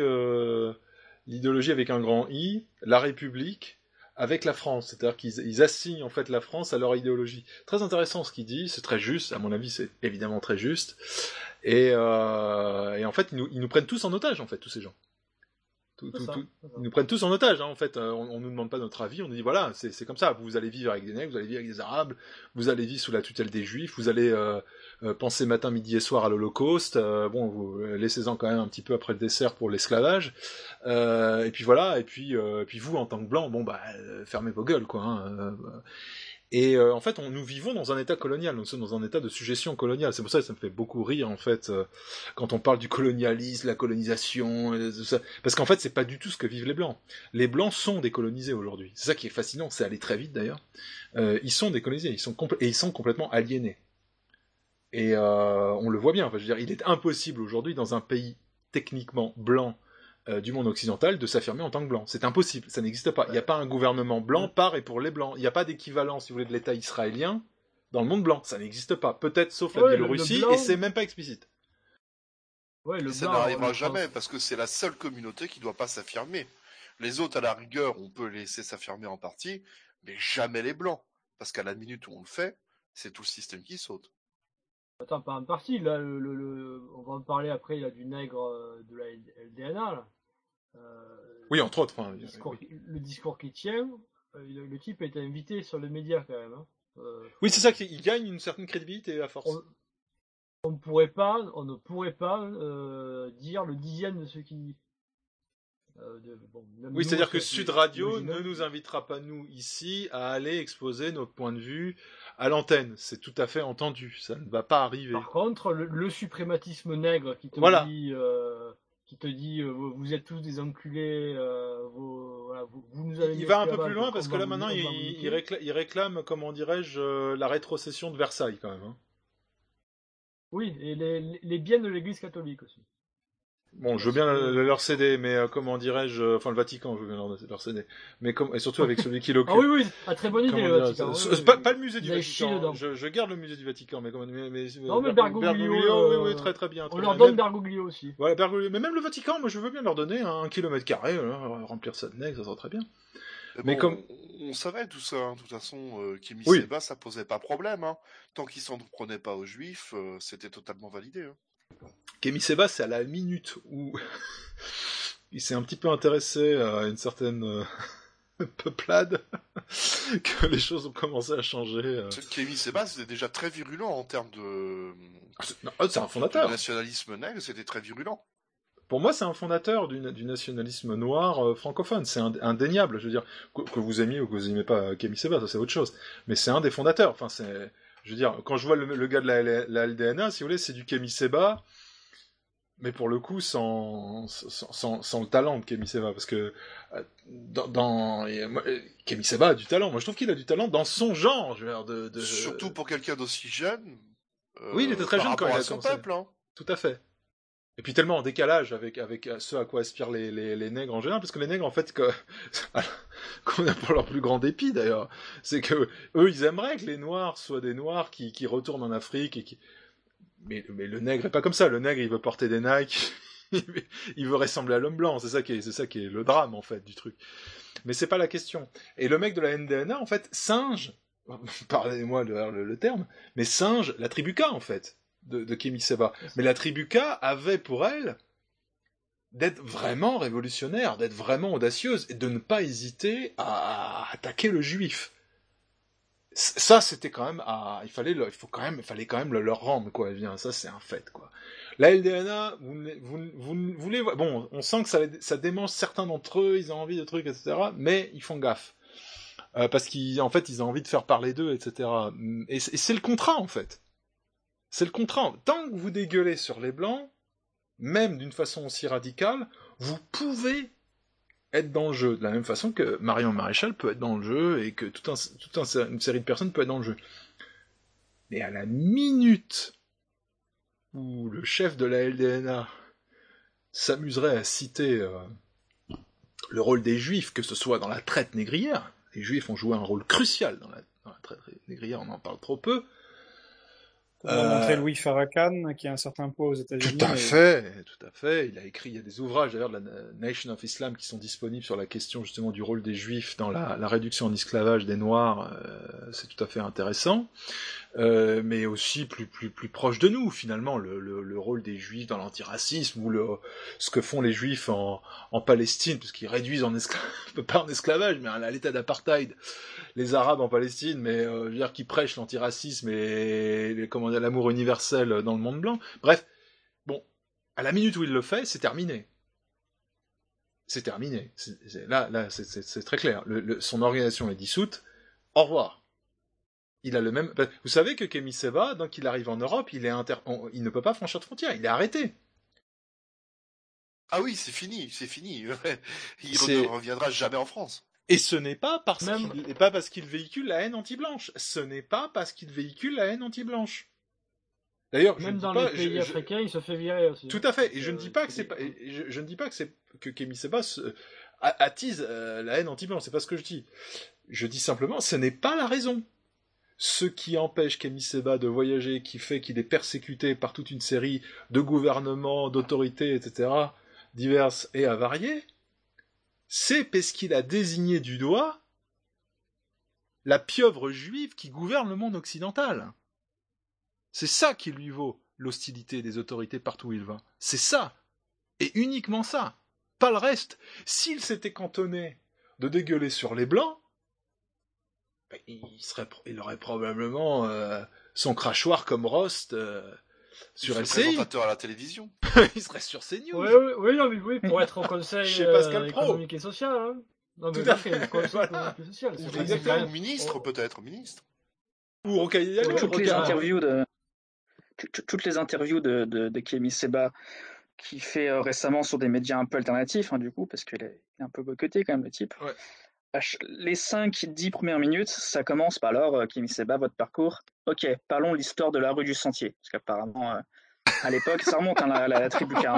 avec un grand I, la République, avec la France. C'est-à-dire qu'ils assignent en fait la France à leur idéologie. Très intéressant ce qu'il dit, c'est très juste, à mon avis c'est évidemment très juste. Et en fait, ils nous prennent tous en otage, en fait, tous ces gens. Ils nous prennent tous en otage, hein, en fait. On nous demande pas notre avis, on nous dit voilà, c'est comme ça. Vous allez vivre avec des nègres, vous allez vivre avec des arabes, vous allez vivre sous la tutelle des juifs, vous allez penser matin, midi et soir à l'Holocauste. Vous laissez-en quand même un petit peu après le dessert pour l'esclavage. Et puis voilà, et puis vous en tant que blanc, fermez vos gueules, quoi. Hein, Et en fait, nous vivons dans un état colonial, nous sommes dans un état de suggestion coloniale. C'est pour ça que ça me fait beaucoup rire, en fait, quand on parle du colonialisme, la colonisation, tout ça. Parce qu'en fait, c'est pas du tout ce que vivent les Blancs. Les Blancs sont décolonisés aujourd'hui. C'est ça qui est fascinant, c'est allé très vite d'ailleurs. Ils sont décolonisés, et ils sont complètement aliénés. Et on le voit bien, enfin, je veux dire, il est impossible aujourd'hui, dans un pays techniquement blanc, du monde occidental de s'affirmer en tant que blanc. C'est impossible, ça n'existe pas. Il n'y a pas un gouvernement blanc par et pour les blancs. Il n'y a pas d'équivalent, si vous voulez, de l'État israélien dans le monde blanc. Ça n'existe pas. Peut-être sauf la Biélorussie, et c'est même pas explicite. Ça n'arrivera jamais, parce que c'est la seule communauté qui ne doit pas s'affirmer. Les autres, à la rigueur, on peut laisser s'affirmer en partie, mais jamais les blancs. Parce qu'à la minute où on le fait, c'est tout le système qui saute. Attends, pas en partie, là, on va en parler après, il y a du nègre de la LDNA, là. Oui, entre autres. Le discours qu'il tient, le type a été invité sur les médias, quand même. Hein. Oui, c'est ça, qu'il gagne une certaine crédibilité à force. On ne pourrait pas dire le dixième de ce qu'il dit. Oui, c'est-à-dire que Sud Radio ne nous invitera pas, nous, ici, à aller exposer nos points de vue à l'antenne. C'est tout à fait entendu. Ça ne va pas arriver. Par contre, le suprématisme nègre qui te dit vous êtes tous des enculés, vous nous avez... Il va un peu plus loin parce que là, maintenant, il réclame, comment dirais-je, la rétrocession de Versailles, quand même. Hein. Oui, et les biens de l'Église catholique aussi. Bon, je veux bien leur céder, mais comment dirais-je, enfin le Vatican, je veux bien leur céder, mais et surtout avec celui qui l'occupe. Ah oui, très bonne idée le Vatican. Pas le musée du Vatican. Je garde le musée du Vatican, mais non, mais Bergoglio, oui, très bien. On leur donne Bergoglio aussi. Voilà, Bergoglio, mais même le Vatican, moi je veux bien leur donner 1 km², remplir ça de nègres, ça sera très bien. Mais bon, on savait tout ça, hein. De toute façon, Kémy Séba, ça posait pas problème, hein. Tant qu'ils s'en prenaient pas aux Juifs, c'était totalement validé. Hein. Kémy Séba, c'est à la minute où il s'est un petit peu intéressé à une certaine peuplade que les choses ont commencé à changer. Kémy Séba, c'était déjà très virulent en termes de... c'est un fondateur. Le nationalisme nègre, c'était très virulent. Pour moi, c'est un fondateur du nationalisme noir francophone. C'est indéniable. Je veux dire, que vous aimiez ou que vous n'aimez pas Kémy Séba, ça c'est autre chose. Mais c'est un des fondateurs. Enfin, je veux dire, quand je vois le gars de la LDNA, si vous voulez, c'est du Kémy Séba, mais pour le coup, sans le talent de Kémy Séba. Parce que Kémy Séba a du talent. Moi, je trouve qu'il a du talent dans son genre. Je veux dire, surtout pour quelqu'un d'aussi jeune. Oui, il était très jeune quand il a commencé. Peuple, hein. Tout à fait. Et puis tellement en décalage avec ce à quoi aspirent les nègres en général, parce que les nègres, en fait, qu'on a pour leur plus grand dépit d'ailleurs, c'est que eux, ils aimeraient que les noirs soient des noirs qui retournent en Afrique mais le nègre est pas comme ça. Le nègre, il veut porter des Nike, il veut ressembler à l'homme blanc, c'est ça qui est le drame en fait du truc. Mais c'est pas la question. Et le mec de la NDNA en fait singe, pardonnez-moi le terme, mais singe la tribu K en fait de Kemi Seba. Mais la tribu K avait pour elle d'être vraiment révolutionnaire, d'être vraiment audacieuse et de ne pas hésiter à attaquer le juif. Ça, c'était quand même il fallait quand même le leur rendre, quoi. Eh bien, ça, c'est un fait, quoi. La LDNA, vous les voyez, bon, on sent que ça démange certains d'entre eux, ils ont envie de trucs, etc., mais ils font gaffe. Parce qu'en fait, ils ont envie de faire parler d'eux, etc. Et c'est le contrat, en fait. C'est le contrat. Tant que vous dégueulez sur les Blancs, même d'une façon aussi radicale, vous pouvez être dans le jeu, de la même façon que Marion Maréchal peut être dans le jeu, et que une série de personnes peut être dans le jeu. Mais à la minute où le chef de la LDNA s'amuserait à citer le rôle des Juifs, que ce soit dans la traite négrière, les Juifs ont joué un rôle crucial dans la traite négrière, on en parle trop peu. On a montré Louis Farrakhan, qui a un certain poids aux États-Unis. Tout à fait. Il y a des ouvrages d'ailleurs de la Nation of Islam qui sont disponibles sur la question justement du rôle des Juifs dans la réduction en esclavage des Noirs. C'est tout à fait intéressant. Mais aussi plus proche de nous finalement, le rôle des Juifs dans l'antiracisme, ou ce que font les Juifs en Palestine, parce qu'ils réduisent pas en esclavage, mais à l'état d'apartheid les Arabes en Palestine, mais je veux dire qui prêchent l'antiracisme et l'amour universel dans le monde blanc. Bref, bon, à la minute où il le fait, c'est terminé. C'est terminé. Là, c'est très clair. Son organisation est dissoute. Au revoir. Il a le même. Vous savez que Kemi Seba, donc il arrive en Europe, il ne peut pas franchir de frontières. Il est arrêté. Ah oui, c'est fini. Il ne reviendra jamais en France. Et ce n'est pas parce qu'il véhicule la haine anti-blanche. Ce n'est pas parce qu'il véhicule la haine anti-blanche. D'ailleurs, même dans les pays africains, il se fait virer aussi. Tout à fait. Et je ne dis pas que Kemi Seba attise la haine anti-blanche. C'est pas ce que je dis. Je dis simplement, ce n'est pas la raison. Ce qui empêche Kemi Seba de voyager, qui fait qu'il est persécuté par toute une série de gouvernements, d'autorités, etc., diverses et avariées, c'est parce qu'il a désigné du doigt la pieuvre juive qui gouverne le monde occidental. C'est ça qui lui vaut l'hostilité des autorités partout où il va. C'est ça. Et uniquement ça. Pas le reste. S'il s'était cantonné de dégueuler sur les Blancs, il aurait probablement son crachoir comme Rost sur LCI. Présentateur à la télévision. Il serait sur CNews. Oui, pour être au conseil économique et social. Hein. Non, mais tout à fait. Voilà. Social, ou ministre, peut-être, ministre. Ou au cahier toutes les interviews de Kemi Seba qui fait récemment sur des médias un peu alternatifs, du coup, parce qu'il est un peu boycotté quand même, le type. Ouais. Les 5-10 premières minutes, ça commence par alors, Kemi Seba, votre parcours. Ok, parlons de l'histoire de la rue du Sentier. Parce qu'apparemment, à l'époque, ça remonte la tribu K.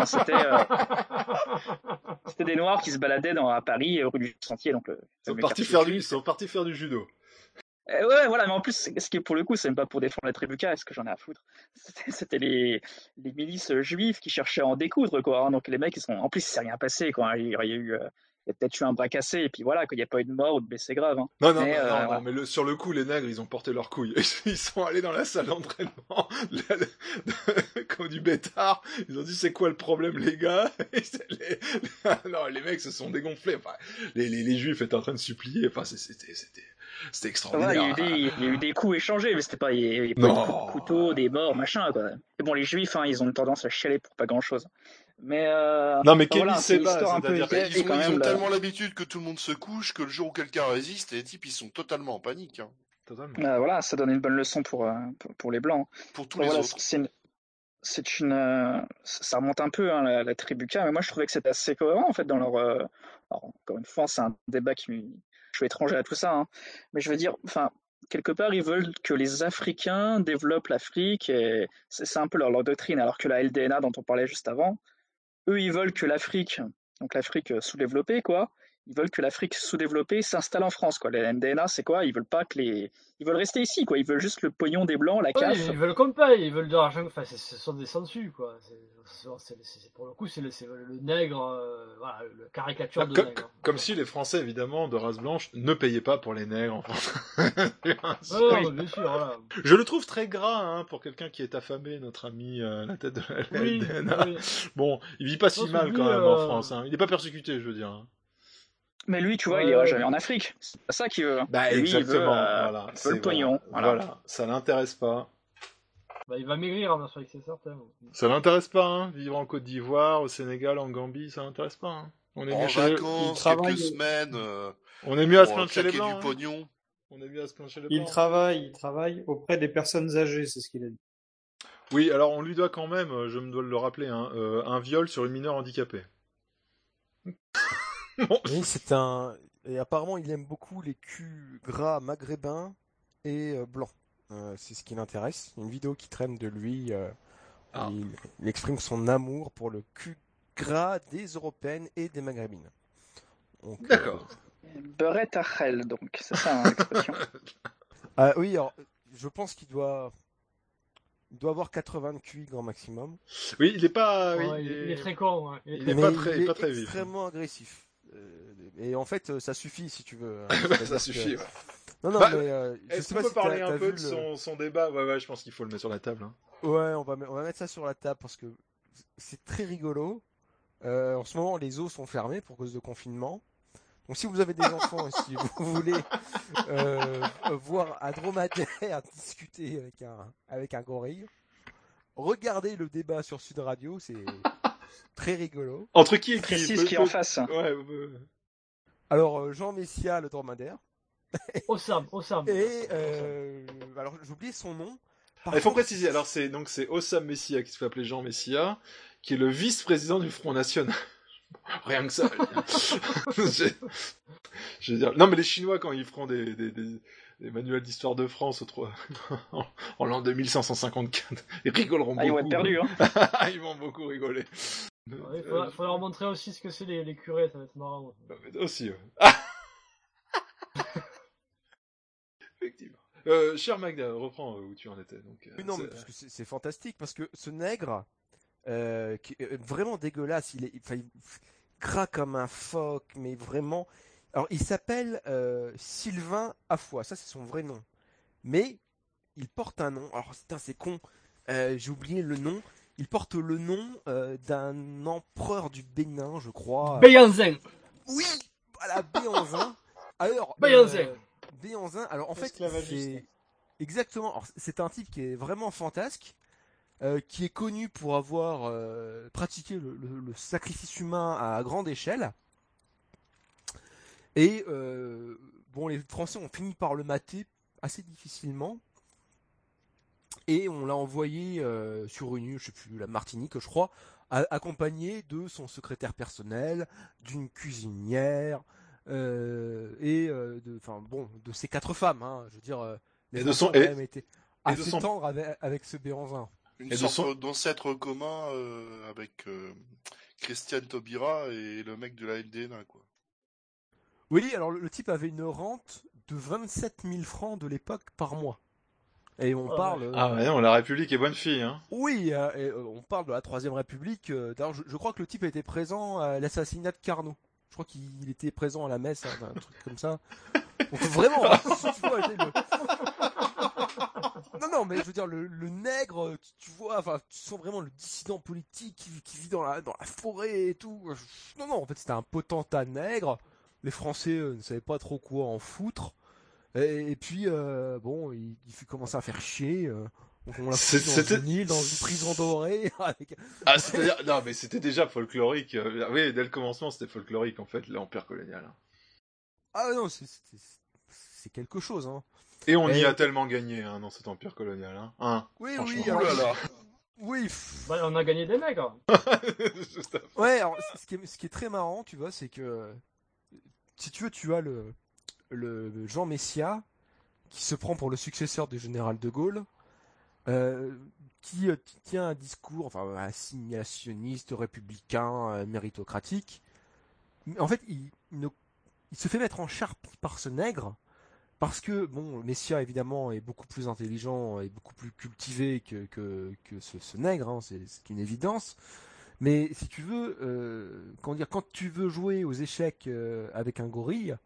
C'était des Noirs qui se baladaient à Paris, rue du Sentier. Donc, ils sont partis faire du judo. Ouais, voilà, mais en plus, ce qui est pour le coup, c'est même pas pour défendre la tribu K, est-ce que j'en ai à foutre. C'était les milices juives qui cherchaient à en découdre, quoi. Donc les mecs, en plus, il s'est rien passé, quoi. Il y a peut-être eu un bras cassé, et puis voilà, qu'il n'y a pas eu de mort ou de blessé grave. Hein. Non, mais sur le coup, les nègres, ils ont porté leurs couilles. Ils sont allés dans la salle d'entraînement, comme du bêtard. Ils ont dit, c'est quoi le problème, les gars? Non, les mecs se sont dégonflés. Enfin, les juifs étaient en train de supplier. Enfin, c'était extraordinaire. Il y a eu des coups échangés, mais c'était pas, il y a pas eu de couteaux, des morts, machin, quoi. Et bon, les juifs, ils ont une tendance à chialer pour pas grand chose. Mais Kemi Seba, ils ont tellement l'habitude que tout le monde se couche que le jour où quelqu'un résiste, les types ils sont totalement en panique. Hein. Totalement. Voilà, ça donne une bonne leçon pour les blancs. Pour tous les autres. Ça remonte un peu la tribu K, mais moi je trouvais que c'était assez cohérent en fait dans leur. Alors, encore une fois, c'est un débat je suis étranger à tout ça, hein. Mais je veux dire, quelque part, ils veulent que les Africains développent l'Afrique, et c'est un peu leur doctrine, alors que la LDNA dont on parlait juste avant, eux, ils veulent que l'Afrique, donc l'Afrique sous-développée, quoi, ils veulent que l'Afrique sous-développée s'installe en France, quoi. Les NDNA, c'est quoi? Ils veulent rester ici, quoi. Ils veulent juste le pognon des blancs, la Oui, CAF. ils veulent qu'on paye, ils veulent de l'argent, enfin, ce sont des sangsues, quoi. Pour le coup, c'est le nègre, voilà, le caricature de nègre. Comme si les Français, évidemment, de race blanche, ne payaient pas pour les nègres en France. Non, bien sûr, voilà. Je le trouve très gras, hein, pour quelqu'un qui est affamé, notre ami à la tête de la LDNA. Oui. Bon, il vit pas si mal quand même en France, hein. Il n'est pas persécuté, je veux dire. Hein. Mais lui, tu vois, il ira jamais en Afrique. C'est pas ça qu'il veut. Bah, lui, exactement, il veut le pognon. Voilà, ça l'intéresse pas. Bah, il va maigrir en Afrique, c'est certain. Ça l'intéresse pas, hein. Vivre en Côte d'Ivoire, au Sénégal, en Gambie, ça l'intéresse pas. Hein. On est en mieux vacances, quelques semaines. On est mieux à se plaindre chez les du blancs. pognon. On est mieux à se plaindre chez les Il blancs. travaille auprès des personnes âgées, c'est ce qu'il a dit. Oui, alors on lui doit quand même, je me dois le rappeler, hein, un viol sur une mineure handicapée. Bon. Oui, et apparemment il aime beaucoup les culs gras maghrébins et blancs. C'est ce qui l'intéresse. Une vidéo qui traîne de lui. Il exprime son amour pour le cul gras des Européennes et des Maghrébines. D'accord. Beurette Achel, donc, c'est ça l'expression. Oui, alors, je pense qu'il doit avoir 80 de QI grand maximum. Oui, il est pas. Il est très con. Ouais. Il est pas très vif. Extrêmement agressif. Et en fait, ça suffit si tu veux. Ça suffit. Ouais. Non, mais je sais pas si parler t'as un peu vu de son débat. Ouais, je pense qu'il faut le mettre sur la table. Hein. Ouais, on va mettre ça sur la table parce que c'est très rigolo. En ce moment, les zoos sont fermés pour cause de confinement. Donc, si vous avez des enfants et si vous voulez voir un dromadaire discuter avec un gorille, regardez le débat sur Sud Radio, c'est très rigolo. Entre qui et qui? Précise qui est en face. Ouais. Alors, Jean Messia, le dromadaire. Ossam. Et alors, j'ai oublié son nom. Il faut préciser, alors c'est Ossam Messia qui se fait appeler Jean Messia, qui est le vice-président du Front National. Rien que ça. Je veux dire, non mais les Chinois quand ils feront des manuels d'histoire de France en l'an 2554, ils rigoleront beaucoup. Ils vont être perdus, hein. Ils vont beaucoup rigoler. Il faut leur montrer aussi ce que c'est les curés, ça va être marrant. Aussi, ouais. Effectivement. Cher Magda, reprends où tu en étais. Donc, non, mais parce que c'est fantastique, parce que ce nègre, qui est vraiment dégueulasse, il gras comme un phoque, mais vraiment... Alors, il s'appelle Sylvain Affoy, ça c'est son vrai nom. Mais, il porte un nom, alors c'est con, j'ai oublié le nom, il porte le nom d'un empereur du Bénin, je crois. Béanzin. Oui, voilà, Béanzin. Alors, Béanzin, alors en fait, c'est... Exactement, alors, c'est un type qui est vraiment fantasque, qui est connu pour avoir pratiqué le sacrifice humain à grande échelle. Et les Français ont fini par le mater assez difficilement. Et on l'a envoyé sur une île, je sais plus, la Martinique, je crois, accompagné de son secrétaire personnel, d'une cuisinière, de ses 4 femmes, hein, je veux dire, les Français ont quand même été assez tendres avec ce Béanzin. Une sorte d'ancêtre commun avec Christiane Taubira et le mec de la LDNA, quoi. Oui, alors le type avait une rente de 27 000 francs de l'époque par mois. Et on parle... Ah ouais, non, la République est bonne fille, hein. Oui, et on parle de la Troisième République. D'ailleurs, je crois que le type a été présent à l'assassinat de Carnot. Je crois qu'il était présent à la messe, hein, un truc comme ça. Donc vraiment, si tu vois, non, mais je veux dire, le nègre, tu vois, enfin, tu sens vraiment le dissident politique qui vit dans la forêt et tout. Non, en fait, c'était un potentat nègre. Les Français ne savaient pas trop quoi en foutre. Et puis, il commençait à faire chier. Donc on l'a foutu dans une île, dans une prison dorée. C'est-à-dire, non, mais c'était déjà folklorique. Oui, dès le commencement, c'était folklorique, en fait, l'Empire colonial. Ah non, c'est quelque chose, hein. Et on y a tellement gagné, hein, dans cet Empire colonial, hein. Oui. Oui. On a gagné des mecs, hein. Ouais, alors, ce qui est très marrant, tu vois, c'est que, si tu veux, tu as le Jean Messia, qui se prend pour le successeur du général de Gaulle, qui tient un discours, enfin, assimilationniste, républicain, méritocratique. Mais en fait, il ne il se fait mettre en charpie par ce nègre, parce que, bon, Messia, évidemment, est beaucoup plus intelligent et beaucoup plus cultivé que ce nègre, hein, c'est une évidence. Mais si tu veux, quand tu veux jouer aux échecs avec un gorille,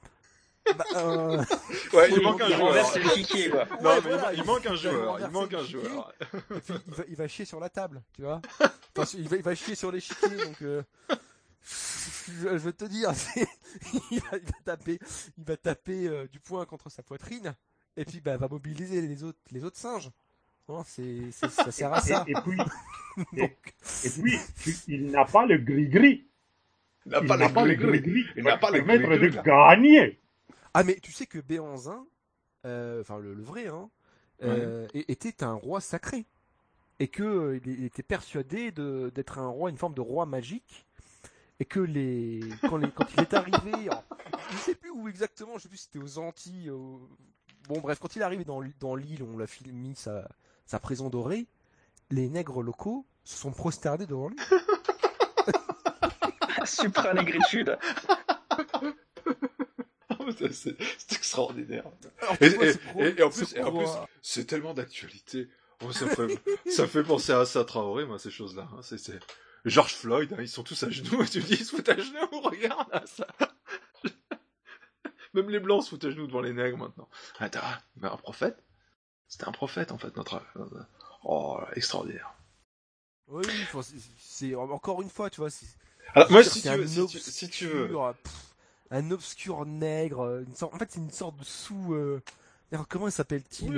ouais, il manque un joueur. Non, mais voilà, il manque un joueur. Il manque un joueur. Et puis il va chier sur la table, tu vois. Enfin, il va chier sur l'échiquier, donc je veux te dire, il va taper du poing contre sa poitrine, et puis va mobiliser les autres singes. Non, ça sert à ça. Et puis, il n'a pas le gris-gris. Il n'a pas le gris-gris. Il va permettre de gagner. Ah, mais tu sais que Béanzin, enfin le vrai, hein, était un roi sacré. Et que il était persuadé d'être un roi, une forme de roi magique. Et que quand il est arrivé, je ne sais plus où exactement, je sais plus si c'était aux Antilles. Bon bref, quand il est arrivé dans l'île, on l'a mis sa prison dorée, les nègres locaux se sont prosternés devant lui. Supranégritude. C'est extraordinaire. Et en plus, c'est tellement d'actualité. Oh, ça fait penser à Assa Traoré, moi, ces choses-là. Hein. C'est George Floyd, hein, ils sont tous à genoux, et tu dis, ils se foutent à genoux, regarde là, ça. Même les blancs se foutent à genoux devant les nègres maintenant. Attends, mais un prophète? C'était un prophète, en fait, notre... Oh, extraordinaire. Oui, c'est encore une fois, tu vois. Alors, moi, si tu veux. Un obscur nègre, en fait, c'est une sorte de sous. Comment s'appelle-t-il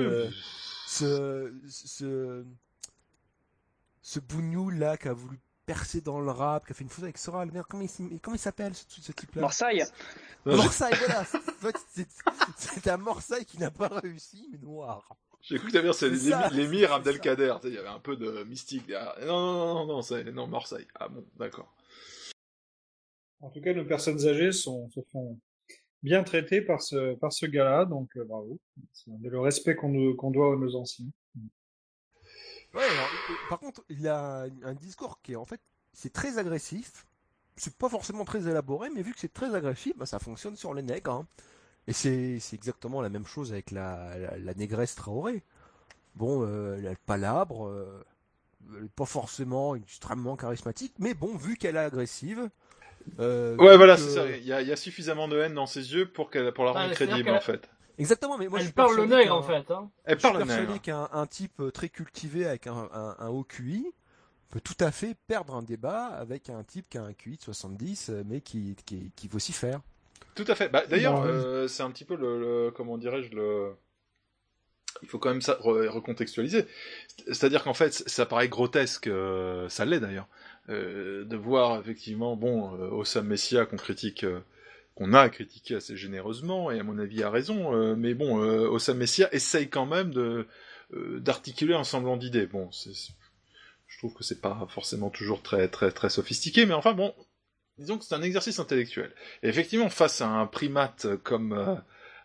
ce bougnoul là qui a voulu percer dans le rap, qui a fait une photo avec Soral. Merde, comment il s'appelle ce type-là? Marseille. Marseille, voilà. C'est un Marseille qui n'a pas réussi, mais noir. J'ai cru que t'avais c'est l'émir Abdelkader. Il y avait un peu de mystique derrière. Non, Marseille. Ah bon, d'accord. En tout cas, nos personnes âgées se font bien traitées par ce gars-là, donc bravo. C'est le respect qu'on doit à nos anciens. Ouais, alors, par contre, il a un discours qui est en fait, c'est très agressif. C'est pas forcément très élaboré, mais vu que c'est très agressif, ça fonctionne sur les nègres. Hein. Et c'est exactement la même chose avec la négresse Traoré. Bon, elle a le palabre, elle est pas forcément extrêmement charismatique, mais bon, vu qu'elle est agressive. Ouais, voilà, c'est ça. Il y a suffisamment de haine dans ses yeux pour la rendre crédible, en fait. Exactement, mais moi elle parle le nègre, en fait. Hein. Elle parle le nègre. Je suis persuadé qu'un type très cultivé avec un haut QI peut tout à fait perdre un débat avec un type qui a un QI de 70, mais qui vocifère. Tout à fait. Bah, d'ailleurs, c'est un petit peu comment dirais-je, il faut quand même ça recontextualiser. C'est-à-dire qu'en fait, ça paraît grotesque, ça l'est d'ailleurs, de voir effectivement, Hossam Messia qu'on a critiqué assez généreusement, et à mon avis a raison, mais bon, Hossam Messia essaye quand même d'articuler un semblant d'idées. Bon, je trouve que c'est pas forcément toujours très, très, très sophistiqué, mais enfin bon, disons que c'est un exercice intellectuel. Et effectivement, face à un primate comme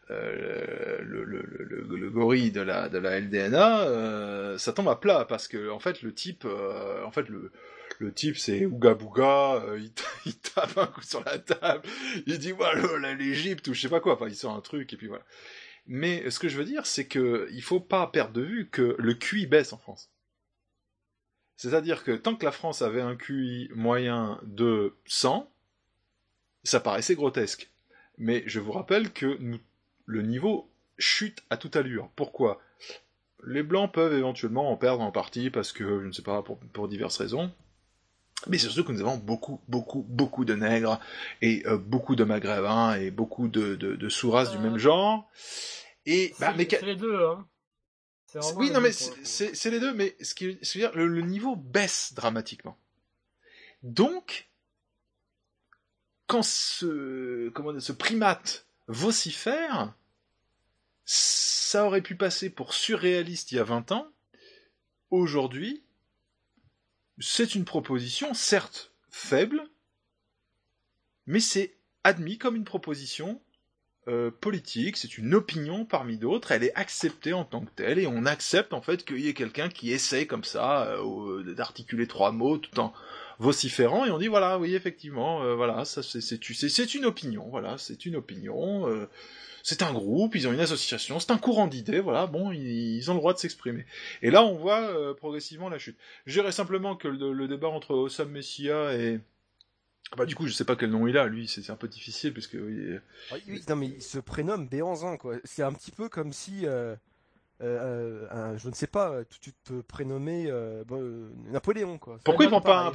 le gorille de la LDNA, ça tombe à plat, parce que en fait le type c'est Ouga Bouga, il tape un coup sur la table, il dit voilà l'Égypte ou je sais pas quoi, enfin il sort un truc et puis voilà. Mais ce que je veux dire, c'est que il faut pas perdre de vue que le QI baisse en France. C'est-à-dire que tant que la France avait un QI moyen de 100, ça paraissait grotesque. Mais je vous rappelle que le niveau chute à toute allure. Pourquoi ? Les Blancs peuvent éventuellement en perdre en partie parce que, je ne sais pas, pour diverses raisons. Mais c'est surtout que nous avons beaucoup, beaucoup, beaucoup de nègres et beaucoup de maghrébins et beaucoup de sous-races du même genre. Et c'est les deux, hein. Oui, non, mais c'est les deux, mais ce qui veut dire, le niveau baisse dramatiquement. Donc, quand ce primate vocifère, ça aurait pu passer pour surréaliste il y a 20 ans. Aujourd'hui, c'est une proposition, certes faible, mais c'est admis comme une proposition politique, c'est une opinion parmi d'autres, elle est acceptée en tant que telle, et on accepte en fait qu'il y ait quelqu'un qui essaye comme ça d'articuler 3 mots tout vociférant, et on dit voilà, oui, effectivement, voilà, ça c'est une opinion, voilà, c'est une opinion, c'est un groupe, ils ont une association, c'est un courant d'idées, voilà, bon, ils ont le droit de s'exprimer. Et là, on voit progressivement la chute. Je dirais simplement que le débat entre Hossam Messia et... Bah du coup, je sais pas quel nom il a, lui, c'est un peu difficile, puisque... Oui, non mais il se prénomme Béanzin, quoi. C'est un petit peu comme si... je ne sais pas, tu te prénommais Napoléon, quoi. Pourquoi il prend pas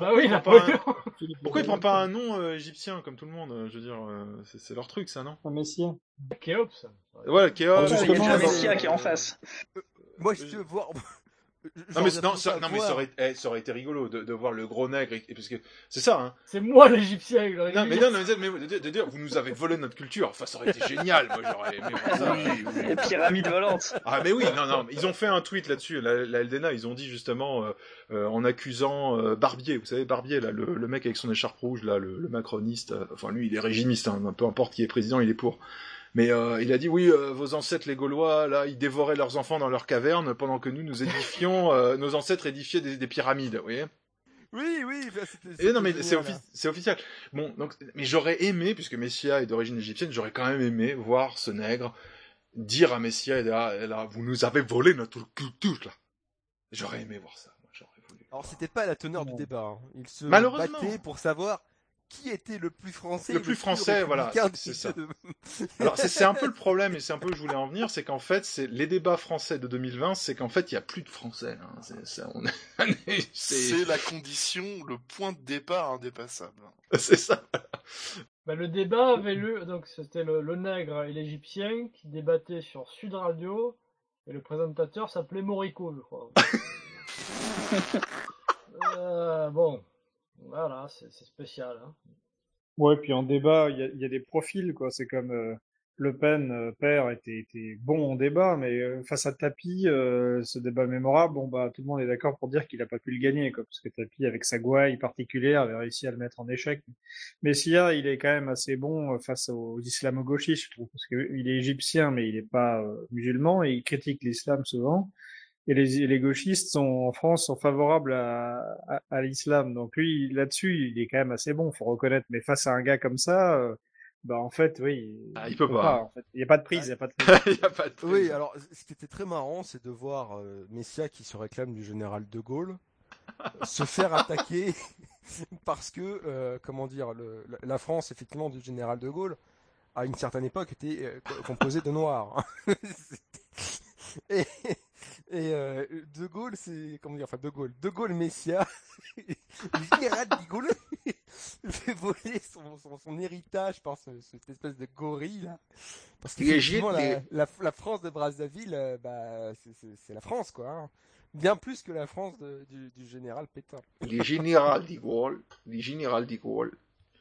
un nom égyptien comme tout le monde? Je veux dire, c'est leur truc, ça, non? Un Messia. Khéops. Voilà, Khéops. Il y a un Messia qui est en face. Moi, je veux voir. Non mais ça aurait été rigolo de voir le gros nègre, parce que c'est ça, hein. C'est moi l'Égyptien. Non mais de dire vous nous avez volé notre culture, enfin ça aurait été génial, moi j'aurais aimé voir ça. Les pyramides volantes. Ah mais oui, non, ils ont fait un tweet là-dessus, la LDNA, ils ont dit justement en accusant Barbier, vous savez Barbier là, le mec avec son écharpe rouge là, le macroniste, enfin lui il est régimiste, hein, peu importe qui est président, il est pour. Mais il a dit oui, vos ancêtres les Gaulois, là, ils dévoraient leurs enfants dans leurs cavernes pendant que nous édifions, nos ancêtres édifiaient des pyramides, vous voyez. Oui. Et non mais c'est officiel. Bon, donc, mais j'aurais aimé, puisque Messia est d'origine égyptienne, j'aurais quand même aimé voir ce nègre dire à Messia, et là, vous nous avez volé notre culture là. J'aurais aimé voir ça. Moi, j'aurais voulu. Alors c'était pas la teneur du débat. Hein. Il se battait pour savoir qui était le plus français. Le plus français, voilà, c'est ça. Alors c'est un peu le problème, et c'est un peu où je voulais en venir, c'est qu'en fait, c'est les débats français de 2020, c'est qu'en fait, il y a plus de français. Hein. C'est la condition, le point de départ indépassable. C'est ça. Bah, le débat avait lieu, donc c'était le nègre et l'Égyptien qui débattaient sur Sud Radio, et le présentateur s'appelait Morico, je crois. Bon. Voilà, c'est spécial. Hein. Ouais, puis en débat, il y a des profils, quoi. C'est comme Le Pen, père, était bon en débat, mais face à Tapi, ce débat mémorable, bon, bah, tout le monde est d'accord pour dire qu'il n'a pas pu le gagner, quoi, parce que Tapi, avec sa gouaille particulière, avait réussi à le mettre en échec. Messia, il est quand même assez bon face aux islamo-gauchistes, je trouve, parce qu'il est égyptien, mais il n'est pas musulman, et il critique l'islam souvent. Et les gauchistes en France sont favorables à l'islam. Donc lui, là-dessus, il est quand même assez bon, faut reconnaître. Mais face à un gars comme ça, bah en fait, oui, il peut pas. En fait. Il n'y a pas de prise, il y a pas de prise. Oui, alors ce qui était très marrant, c'est de voir Messia qui se réclame du général de Gaulle se faire attaquer parce que, comment dire, la France, effectivement, du général de Gaulle, à une certaine époque, était composée de noirs. Et De Gaulle, c'est comment dire, enfin De Gaulle Messia, le général de Gaulle fait voler son héritage par cette espèce de gorille là, parce qu'effectivement la France de Brazzaville, bah c'est la France quoi, hein. Bien plus que la France du général Pétain. Les général de Gaulle.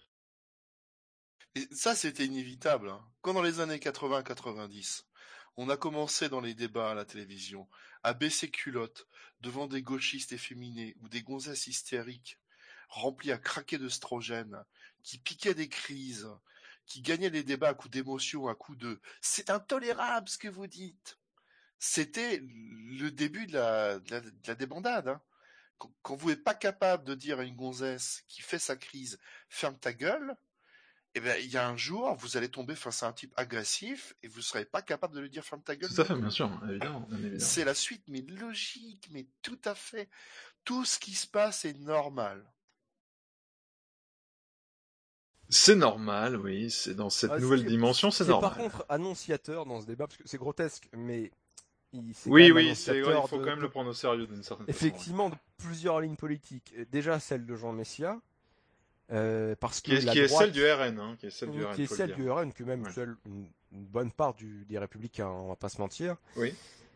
Et ça, c'était inévitable. Hein. Quand dans les années 80-90, on a commencé dans les débats à la télévision à baisser culotte devant des gauchistes efféminés ou des gonzesses hystériques remplis à craquer d'œstrogène, qui piquaient des crises, qui gagnaient les débats à coups d'émotion, à coups de « c'est intolérable ce que vous dites ». C'était le début de la débandade. Hein. Quand vous n'êtes pas capable de dire à une gonzesse qui fait sa crise « ferme ta gueule », eh bien, il y a un jour, vous allez tomber face à un type agressif et vous ne serez pas capable de lui dire ferme ta gueule. Tout à fait, bien sûr, évidemment. C'est la suite, mais logique, mais tout à fait. Tout ce qui se passe est normal. C'est normal, oui, c'est dans cette nouvelle dimension, c'est normal. Par contre annonciateur dans ce débat, parce que c'est grotesque, mais il faut quand même le prendre au sérieux d'une certaine façon. Effectivement, de plusieurs lignes politiques. Déjà celle de Jean Messia. Parce que qui est celle du RN, hein, qui est celle du RN, que même seule une bonne part des Républicains, on va pas se mentir. Oui.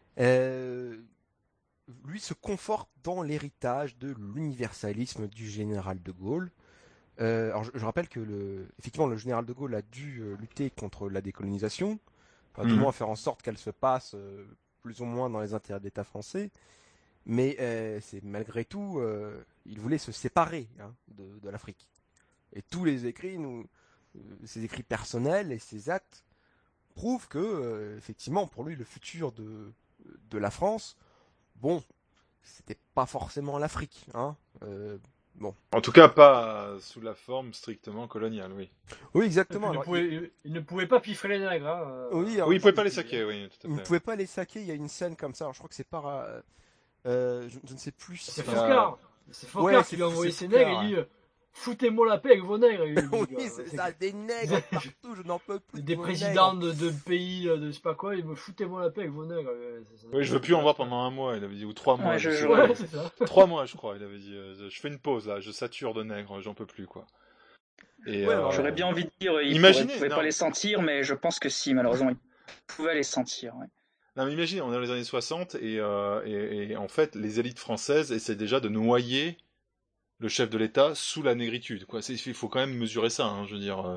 Lui se conforte dans l'héritage de l'universalisme du général de Gaulle. Alors je rappelle que effectivement le général de Gaulle a dû lutter contre la décolonisation, enfin, du moins faire en sorte qu'elle se passe plus ou moins dans les intérêts de l'État français. Mais c'est malgré tout, il voulait se séparer de l'Afrique. Et tous les écrits, ses écrits personnels et ses actes prouvent que, effectivement, pour lui, le futur de la France, bon, c'était pas forcément l'Afrique, hein. Bon. En tout cas, pas sous la forme strictement coloniale, oui. Oui, exactement. Il ne pouvait pas piffrer les nègres. Hein. Oui, il pouvait pas les saquer, oui, tout à fait. Il ne pouvait pas les saquer, il y a une scène comme ça, alors, je crois que c'est par... je ne sais plus si c'est Foucard. C'est Foucard qui lui a envoyé ses nègres, il dit foutez-moi la paix avec vos nègres. Oui, c'est ça, des nègres partout, je n'en peux plus. Des présidents de pays, de je sais pas quoi, ils me foutez-moi la paix avec vos nègres. Oui, je veux plus en voir pendant 1 mois, il avait dit, ou 3 mois. Ouais, c'est ça. 3 mois, je crois, il avait dit, je fais une pause là, je sature de nègres, j'en peux plus, quoi. Et, j'aurais bien envie de dire, il pouvait pas les sentir, mais je pense que si, malheureusement, il pouvait les sentir. Ouais. Non, mais imagine, on est dans les années 60 et en fait, les élites françaises essaient déjà de noyer le chef de l'État sous la négritude, quoi. Il faut quand même mesurer ça, hein, je veux dire.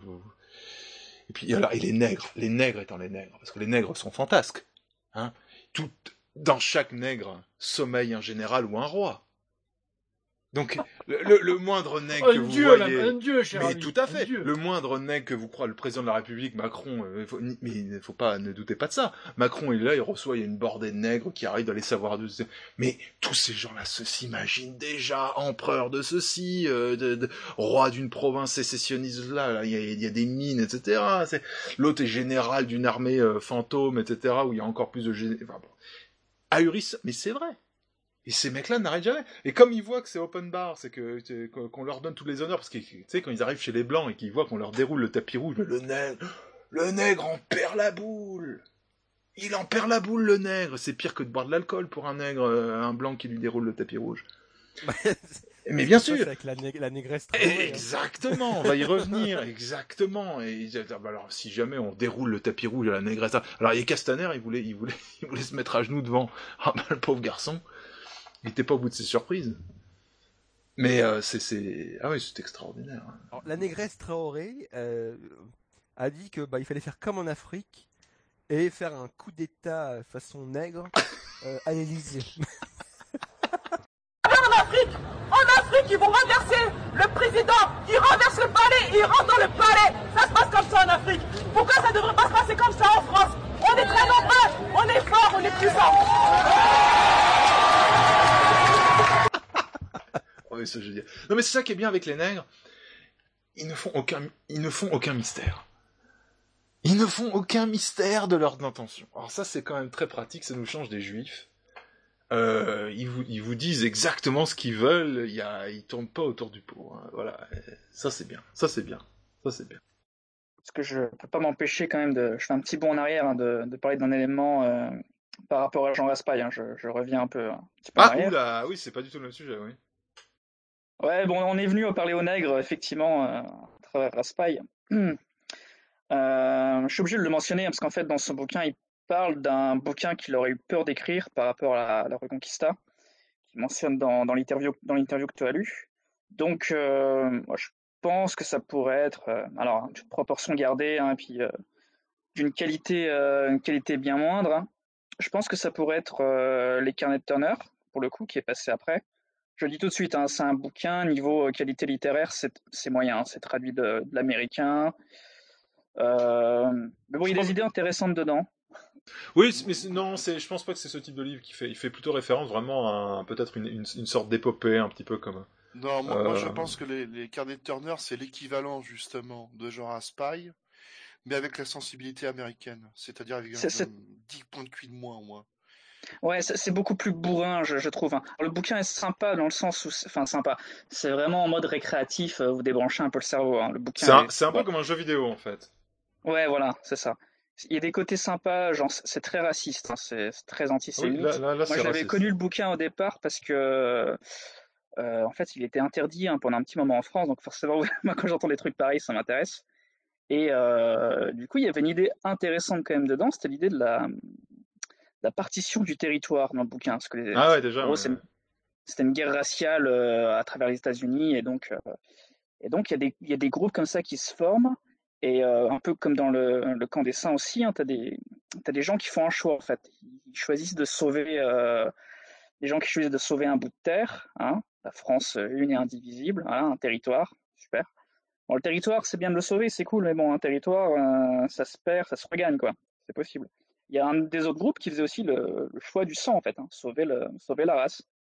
Et puis, et les nègres étant les nègres, parce que les nègres sont fantasques, hein. Dans chaque nègre sommeille un général ou un roi. Donc, le moindre nègre que vous voyez... Un dieu, cher ami. Mais tout à fait. Le moindre nègre que vous croyez, le président de la République, Macron, mais il faut pas, ne doutez pas de ça. Macron, il est là, il reçoit, il y a une bordée de nègres qui arrivent d'aller savoir de... Mais tous ces gens-là s'imaginent déjà empereur de ceci, roi d'une province sécessionniste là, il y a des mines, etc. L'autre est général d'une armée fantôme, etc., où il y a encore plus de... Enfin, bon. Ahurissant, mais c'est vrai. Et ces mecs-là n'arrêtent jamais. Et comme ils voient que c'est open bar, c'est qu'on leur donne tous les honneurs, parce que, tu sais, quand ils arrivent chez les Blancs et qu'ils voient qu'on leur déroule le tapis rouge, le nègre en perd la boule. Il en perd la boule, le nègre. C'est pire que de boire de l'alcool pour un nègre, un Blanc qui lui déroule le tapis rouge. Mais bien sûr. Avec la négresse. Exactement, on va y revenir, exactement. Et alors, si jamais on déroule le tapis rouge à la négresse, alors il y a Castaner, il voulait se mettre à genoux devant. Ah ben, le pauvre garçon. Il n'était pas au bout de ses surprises. Mais c'est extraordinaire. Alors, la négresse Traoré a dit que il fallait faire comme en Afrique et faire un coup d'État façon nègre à l'Élysée. En Afrique, ils vont renverser le président. Il renverse le palais, il rentre dans le palais. Ça se passe comme ça en Afrique. Pourquoi ça ne devrait pas se passer comme ça en France? On est très nombreux, on est forts, on est puissants. Oui, ça, je veux dire. Non, mais c'est ça qui est bien avec les nègres. Ils ne font aucun mystère. Ils ne font aucun mystère de leurs intentions. Alors ça, c'est quand même très pratique, ça nous change des juifs. Ils vous disent exactement ce qu'ils veulent, ils tournent pas autour du pot. Hein. Voilà, ça c'est bien. Parce que je peux pas m'empêcher quand même je fais un petit bond en arrière, hein, de parler d'un élément par rapport à Jean Raspail. Hein. Je reviens un petit peu en arrière. Oula, oui, c'est pas du tout le même sujet, oui. Ouais, bon, on est venu à parler aux nègres, effectivement, à travers Raspail. Je suis obligé de le mentionner, parce qu'en fait, dans ce bouquin, il parle d'un bouquin qu'il aurait eu peur d'écrire par rapport à la Reconquista, qu'il mentionne dans l'interview que tu as lu. Donc, moi, je pense que ça pourrait être, alors, une proportion gardée, hein, et puis d'une qualité bien moindre. Hein. Je pense que ça pourrait être Les Carnets de Turner, pour le coup, qui est passé après. Je le dis tout de suite, hein, c'est un bouquin, niveau qualité littéraire, c'est moyen, hein, c'est traduit de l'américain. Mais bon, il y a des idées intéressantes dedans. Oui, mais je pense pas que c'est ce type de livre il fait plutôt référence vraiment à peut-être une sorte d'épopée, un petit peu comme... Non, moi je pense que les Carnets de Turner, c'est l'équivalent justement de Jean Raspail, mais avec la sensibilité américaine, c'est-à-dire avec 10 points de QI de moins au moins. Ouais, c'est beaucoup plus bourrin, je trouve. Hein. Alors, le bouquin est sympa dans le sens où, sympa. C'est vraiment en mode récréatif, vous débranchez un peu le cerveau. Hein. Le bouquin. C'est un peu comme un jeu vidéo en fait. Ouais, voilà, c'est ça. Il y a des côtés sympas, genre c'est très raciste, hein, c'est très antisémite. Oui, là, moi, j'avais connu le bouquin au départ parce que, en fait, il était interdit pendant un petit moment en France, donc forcément, moi, quand j'entends des trucs pareils, ça m'intéresse. Et du coup, il y avait une idée intéressante quand même dedans, c'était l'idée de la partition du territoire dans le bouquin. Parce que déjà. En gros, c'était une guerre raciale à travers les États-Unis, et donc il y a des groupes comme ça qui se forment, et un peu comme dans le camp des Saints aussi, hein, t'as des gens qui font un choix en fait. Ils choisissent de sauver des gens qui choisissent de sauver un bout de terre, hein, la France une et indivisible, voilà, un territoire, super. Bon, le territoire, c'est bien de le sauver, c'est cool, mais bon, un territoire, ça se perd, ça se regagne, quoi. C'est possible. Il y a un des autres groupes qui faisait aussi le choix du sang, en fait, hein, sauver la race.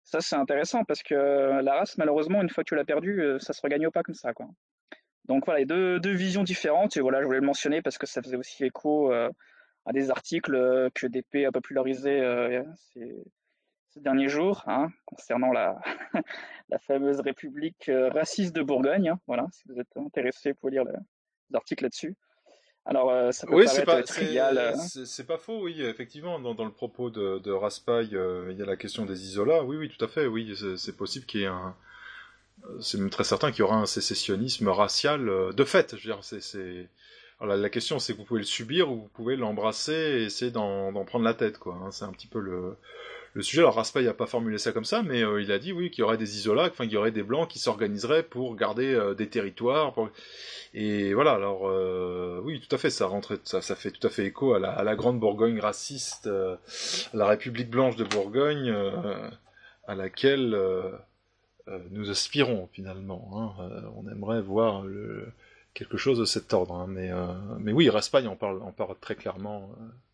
Ça, c'est intéressant parce que la race, malheureusement, une fois que tu l'as perdue, ça se regagne pas comme ça, quoi. Donc voilà, deux visions différentes. Et voilà, je voulais le mentionner parce que ça faisait aussi écho à des articles que DP a popularisés ces derniers jours, hein, concernant la, la fameuse République raciste de Bourgogne. Hein, voilà, si vous êtes intéressé, vous pouvez lire les articles là-dessus. Alors, ça peut paraître trivial. C'est pas faux, oui, effectivement. Dans le propos de Raspail, il y a la question des isolats. Oui, tout à fait. Oui, c'est possible qu'il y ait c'est même très certain qu'il y aura un sécessionnisme racial de fait. Je veux dire, Alors, la question, c'est que vous pouvez le subir ou vous pouvez l'embrasser et essayer d'en prendre la tête, quoi. Hein, c'est un petit peu le sujet. Alors Raspail n'a pas formulé ça comme ça, mais il a dit oui qu'il y aurait des isolats, qu'il y aurait des blancs qui s'organiseraient pour garder des territoires. Et voilà. Alors oui, tout à fait, ça fait tout à fait écho à la grande Bourgogne raciste, à la République blanche de Bourgogne, à laquelle nous aspirons finalement. Hein. On aimerait voir quelque chose de cet ordre. Hein. Mais oui, Raspail en parle très clairement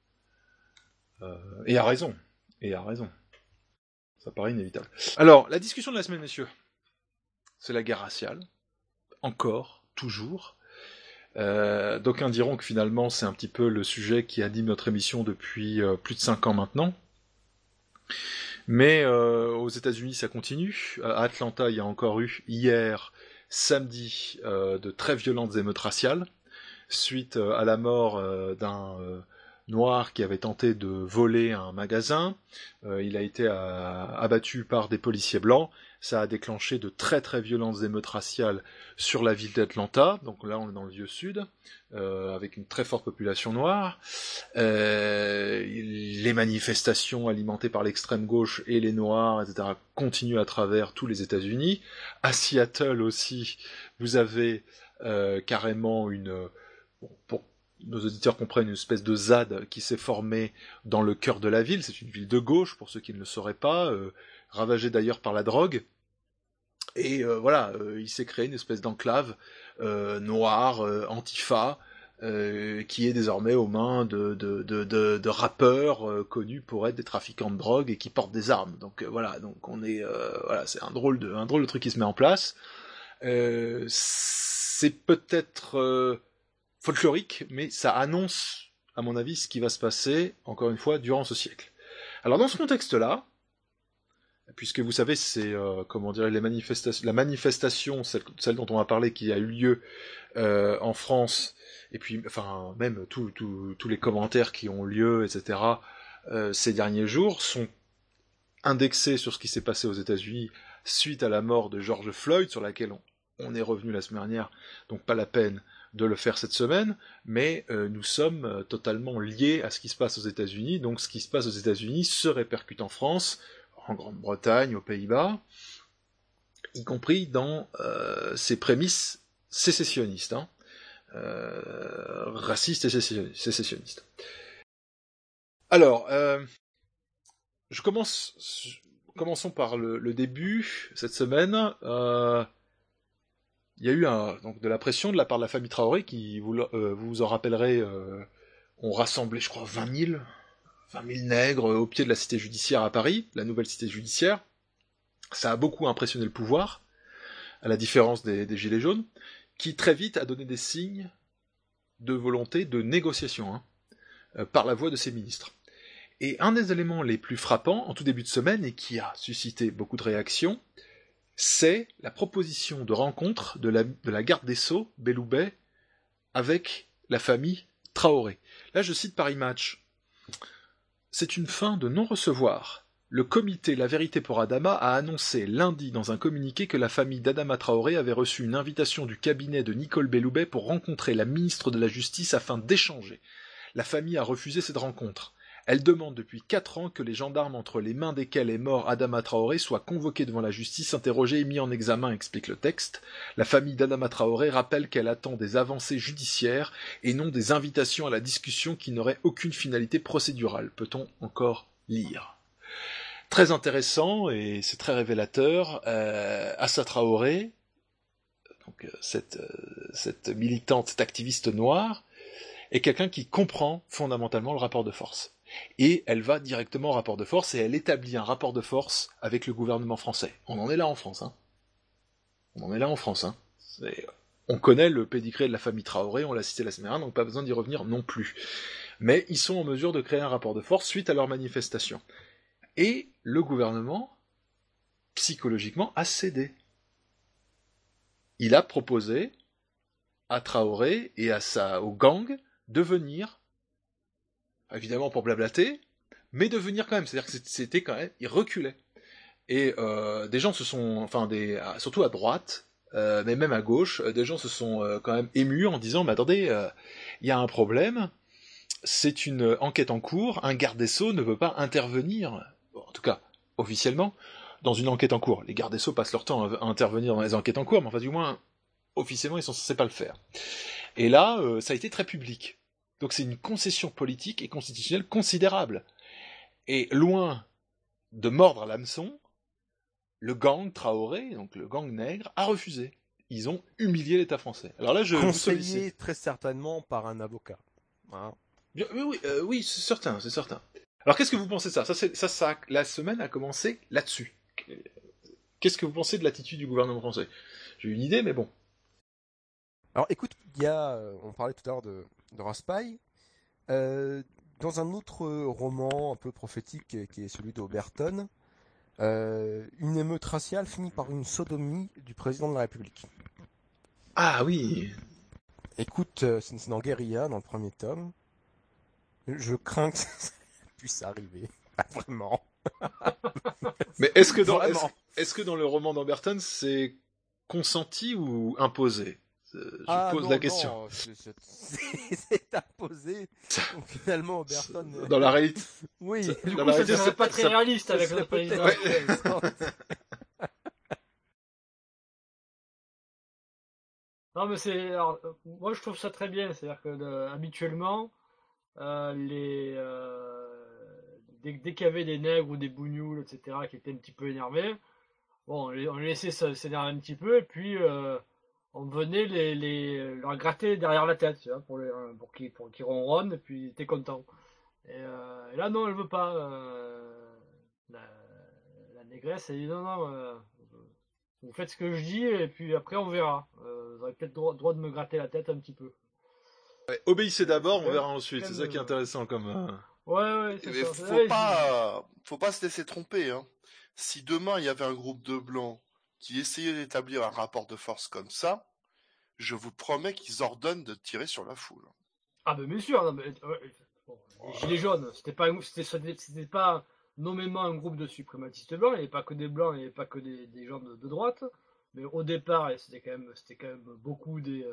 et a raison. Et a raison. Ça paraît inévitable. Alors, la discussion de la semaine, messieurs, c'est la guerre raciale. Encore, toujours. D'aucuns diront que finalement, c'est un petit peu le sujet qui anime notre émission depuis plus de 5 ans maintenant. Mais aux États-Unis, ça continue. À Atlanta, il y a encore eu, hier, samedi, de très violentes émeutes raciales, suite à la mort d'un noir qui avait tenté de voler un magasin. Il a été abattu par des policiers blancs. Ça a déclenché de très très violentes émeutes raciales sur la ville d'Atlanta. Donc là, on est dans le vieux sud, avec une très forte population noire. Les manifestations alimentées par l'extrême gauche et les noirs, etc., continuent à travers tous les États-Unis. À Seattle aussi, vous avez carrément pour nos auditeurs comprennent, une espèce de ZAD qui s'est formée dans le cœur de la ville. C'est une ville de gauche, pour ceux qui ne le sauraient pas, ravagée d'ailleurs par la drogue. Et voilà, il s'est créé une espèce d'enclave noire, antifa, qui est désormais aux mains de rappeurs connus pour être des trafiquants de drogue et qui portent des armes. Donc voilà, donc on est voilà, c'est un drôle de truc qui se met en place. C'est peut-être folklorique, mais ça annonce, à mon avis, ce qui va se passer, encore une fois, durant ce siècle. Alors dans ce contexte-là, puisque vous savez, c'est la manifestation, celle dont on va parler, qui a eu lieu en France, et puis enfin même tous les commentaires qui ont lieu, etc. Ces derniers jours sont indexés sur ce qui s'est passé aux États-Unis suite à la mort de George Floyd, sur laquelle on est revenu la semaine dernière, donc pas la peine de le faire cette semaine, mais nous sommes totalement liés à ce qui se passe aux États-Unis. Donc ce qui se passe aux États-Unis se répercute en France, en Grande-Bretagne, aux Pays-Bas, y compris dans ses prémices sécessionnistes, hein, racistes et sécessionnistes. Alors, commençons par le début. Cette semaine, il y a eu donc de la pression de la part de la famille Traoré qui, vous vous en rappellerez, ont rassemblé, je crois, 20 000 nègres au pied de la cité judiciaire à Paris, la nouvelle cité judiciaire. Ça a beaucoup impressionné le pouvoir, à la différence des Gilets jaunes, qui très vite a donné des signes de volonté de négociation, hein, par la voix de ses ministres. Et un des éléments les plus frappants, en tout début de semaine, et qui a suscité beaucoup de réactions, c'est la proposition de rencontre de la garde des Sceaux, Belloubet, avec la famille Traoré. Là, je cite Paris Match. C'est une fin de non-recevoir. Le comité La Vérité pour Adama a annoncé lundi dans un communiqué que la famille d'Adama Traoré avait reçu une invitation du cabinet de Nicole Belloubet pour rencontrer la ministre de la Justice afin d'échanger. La famille a refusé cette rencontre. Elle demande depuis 4 ans que les gendarmes entre les mains desquels est mort Adama Traoré soient convoqués devant la justice, interrogés et mis en examen, explique le texte. La famille d'Adama Traoré rappelle qu'elle attend des avancées judiciaires et non des invitations à la discussion qui n'auraient aucune finalité procédurale. Peut-on encore lire ? Très intéressant et c'est très révélateur. Assa Traoré, donc cette militante, cette activiste noire, est quelqu'un qui comprend fondamentalement le rapport de force. et elle va directement au rapport de force et elle établit un rapport de force avec le gouvernement français. On en est là en France, hein. On connaît le pédigré de la famille Traoré, on l'a cité la semaine dernière, donc pas besoin d'y revenir non plus. Mais ils sont en mesure de créer un rapport de force suite à leur manifestation. Et le gouvernement, psychologiquement, a cédé. Il a proposé à Traoré et au gang de venir, évidemment pour blablater, mais de venir quand même. C'est-à-dire que c'était quand même, il reculait. Et des gens se sont, surtout à droite, mais même à gauche, des gens se sont quand même émus en disant, mais attendez, il y a un problème, c'est une enquête en cours, un garde des Sceaux ne peut pas intervenir, en tout cas officiellement, dans une enquête en cours. Les gardes des Sceaux passent leur temps à intervenir dans les enquêtes en cours, mais enfin du moins, officiellement, ils sont censés pas le faire. Et là, ça a été très public. Donc c'est une concession politique et constitutionnelle considérable. Et loin de mordre à l'hameçon, le gang Traoré, donc le gang nègre, a refusé. Ils ont humilié l'État français. Alors là, je vous sollicite. Conseillé très certainement par un avocat. Hein. Oui, c'est certain. Alors qu'est-ce que vous pensez de ça, la semaine a commencé là-dessus. Qu'est-ce que vous pensez de l'attitude du gouvernement français? J'ai une idée, mais bon. Alors écoute, on parlait tout à l'heure de Raspail. Dans un autre roman un peu prophétique qui est celui d'Oberton, une émeute raciale finit par une sodomie du président de la République. Ah oui. Écoute, c'est dans Guérilla, dans le premier tome. Je crains que ça puisse arriver. Pas vraiment. Mais est-ce que dans le roman d'Oberton, c'est consenti ou imposé? Je pose la question. Non, c'est imposé. Donc finalement, Oberton. Dans la réalité. Oui. Du coup, c'est pas très réaliste avec le président. Non, mais moi je trouve ça très bien. C'est-à-dire que habituellement, dès qu'il y avait des nègres ou des bougnoules, etc., qui étaient un petit peu énervés, bon, on les laissait s'énerver un petit peu, et puis on venait leur gratter derrière la tête, tu vois, pour qu'ils ronronnent, et puis ils étaient contents. Et là, non, elle veut pas. La négresse, elle dit non, vous faites ce que je dis, et puis après on verra. Vous aurez peut-être droit de me gratter la tête un petit peu. Ouais, obéissez d'abord, on verra ensuite. C'est ça qui est intéressant comme. Ouais, c'est mais ça. Faut pas se laisser tromper, hein. Si demain il y avait un groupe de blancs qui essayait d'établir un rapport de force comme ça, je vous promets qu'ils ordonnent de tirer sur la foule. Ah ben bien sûr, non, mais, les gilets jaunes, c'était pas nommément un groupe de suprématistes blancs, il n'y avait pas que des blancs, il n'y avait pas que des gens de droite, mais au départ, c'était quand même beaucoup des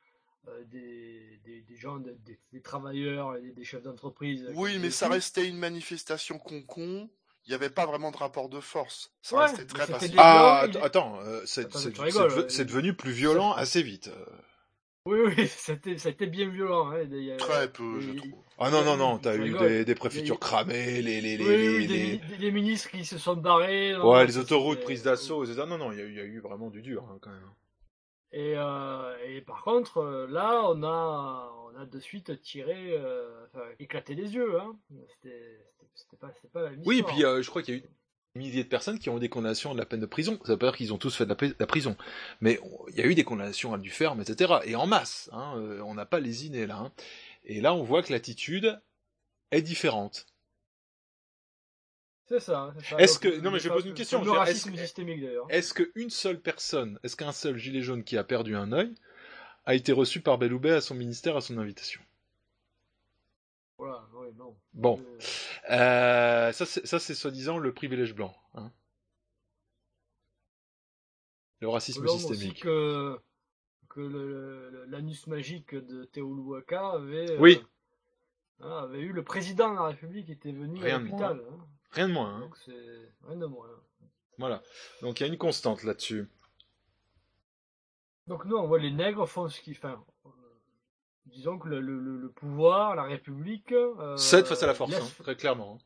gens, des travailleurs et des chefs d'entreprise. Oui, mais ça restait une manifestation con. Il n'y avait pas vraiment de rapport de force. Ça restait très pacifique. Attends, c'est devenu plus violent assez vite. Oui, ça a été bien violent. Hein. Très peu, je trouve. Ah non, t'as eu des préfectures cramées, les ministres qui se sont barrés. Ouais, les autoroutes prises d'assaut, etc. Non, il y a eu vraiment du dur, hein, quand même. Et par contre, là, on a de suite éclaté les yeux. Hein. C'était pas la mission. Oui, et puis je crois qu'il y a eu des milliers de personnes qui ont eu des condamnations de la peine de prison. Ça veut pas dire qu'ils ont tous fait de la prison. Mais il y a eu des condamnations à du ferme, etc. Et en masse. Hein, on n'a pas lésiné là. Hein. Et là, on voit que l'attitude est différente. C'est ça. Non, mais je pose une question. Le racisme systémique d'ailleurs. Est-ce qu'un seul gilet jaune qui a perdu un œil a été reçu par Belloubet à son ministère à son invitation? Voilà, oui, non. Bon. Ça c'est soi-disant le privilège blanc. Hein. Le racisme systémique. Aussi que l'anus magique de Teoluaka avait eu le président de la République qui était venu à l'hôpital. Hein. Rien de moins. Hein. Donc c'est rien de moins. Voilà. Donc il y a une constante là-dessus. Donc nous, on voit les nègres font ce qu'ils font. Disons que le pouvoir, la République... cède face à la force, hein, très clairement.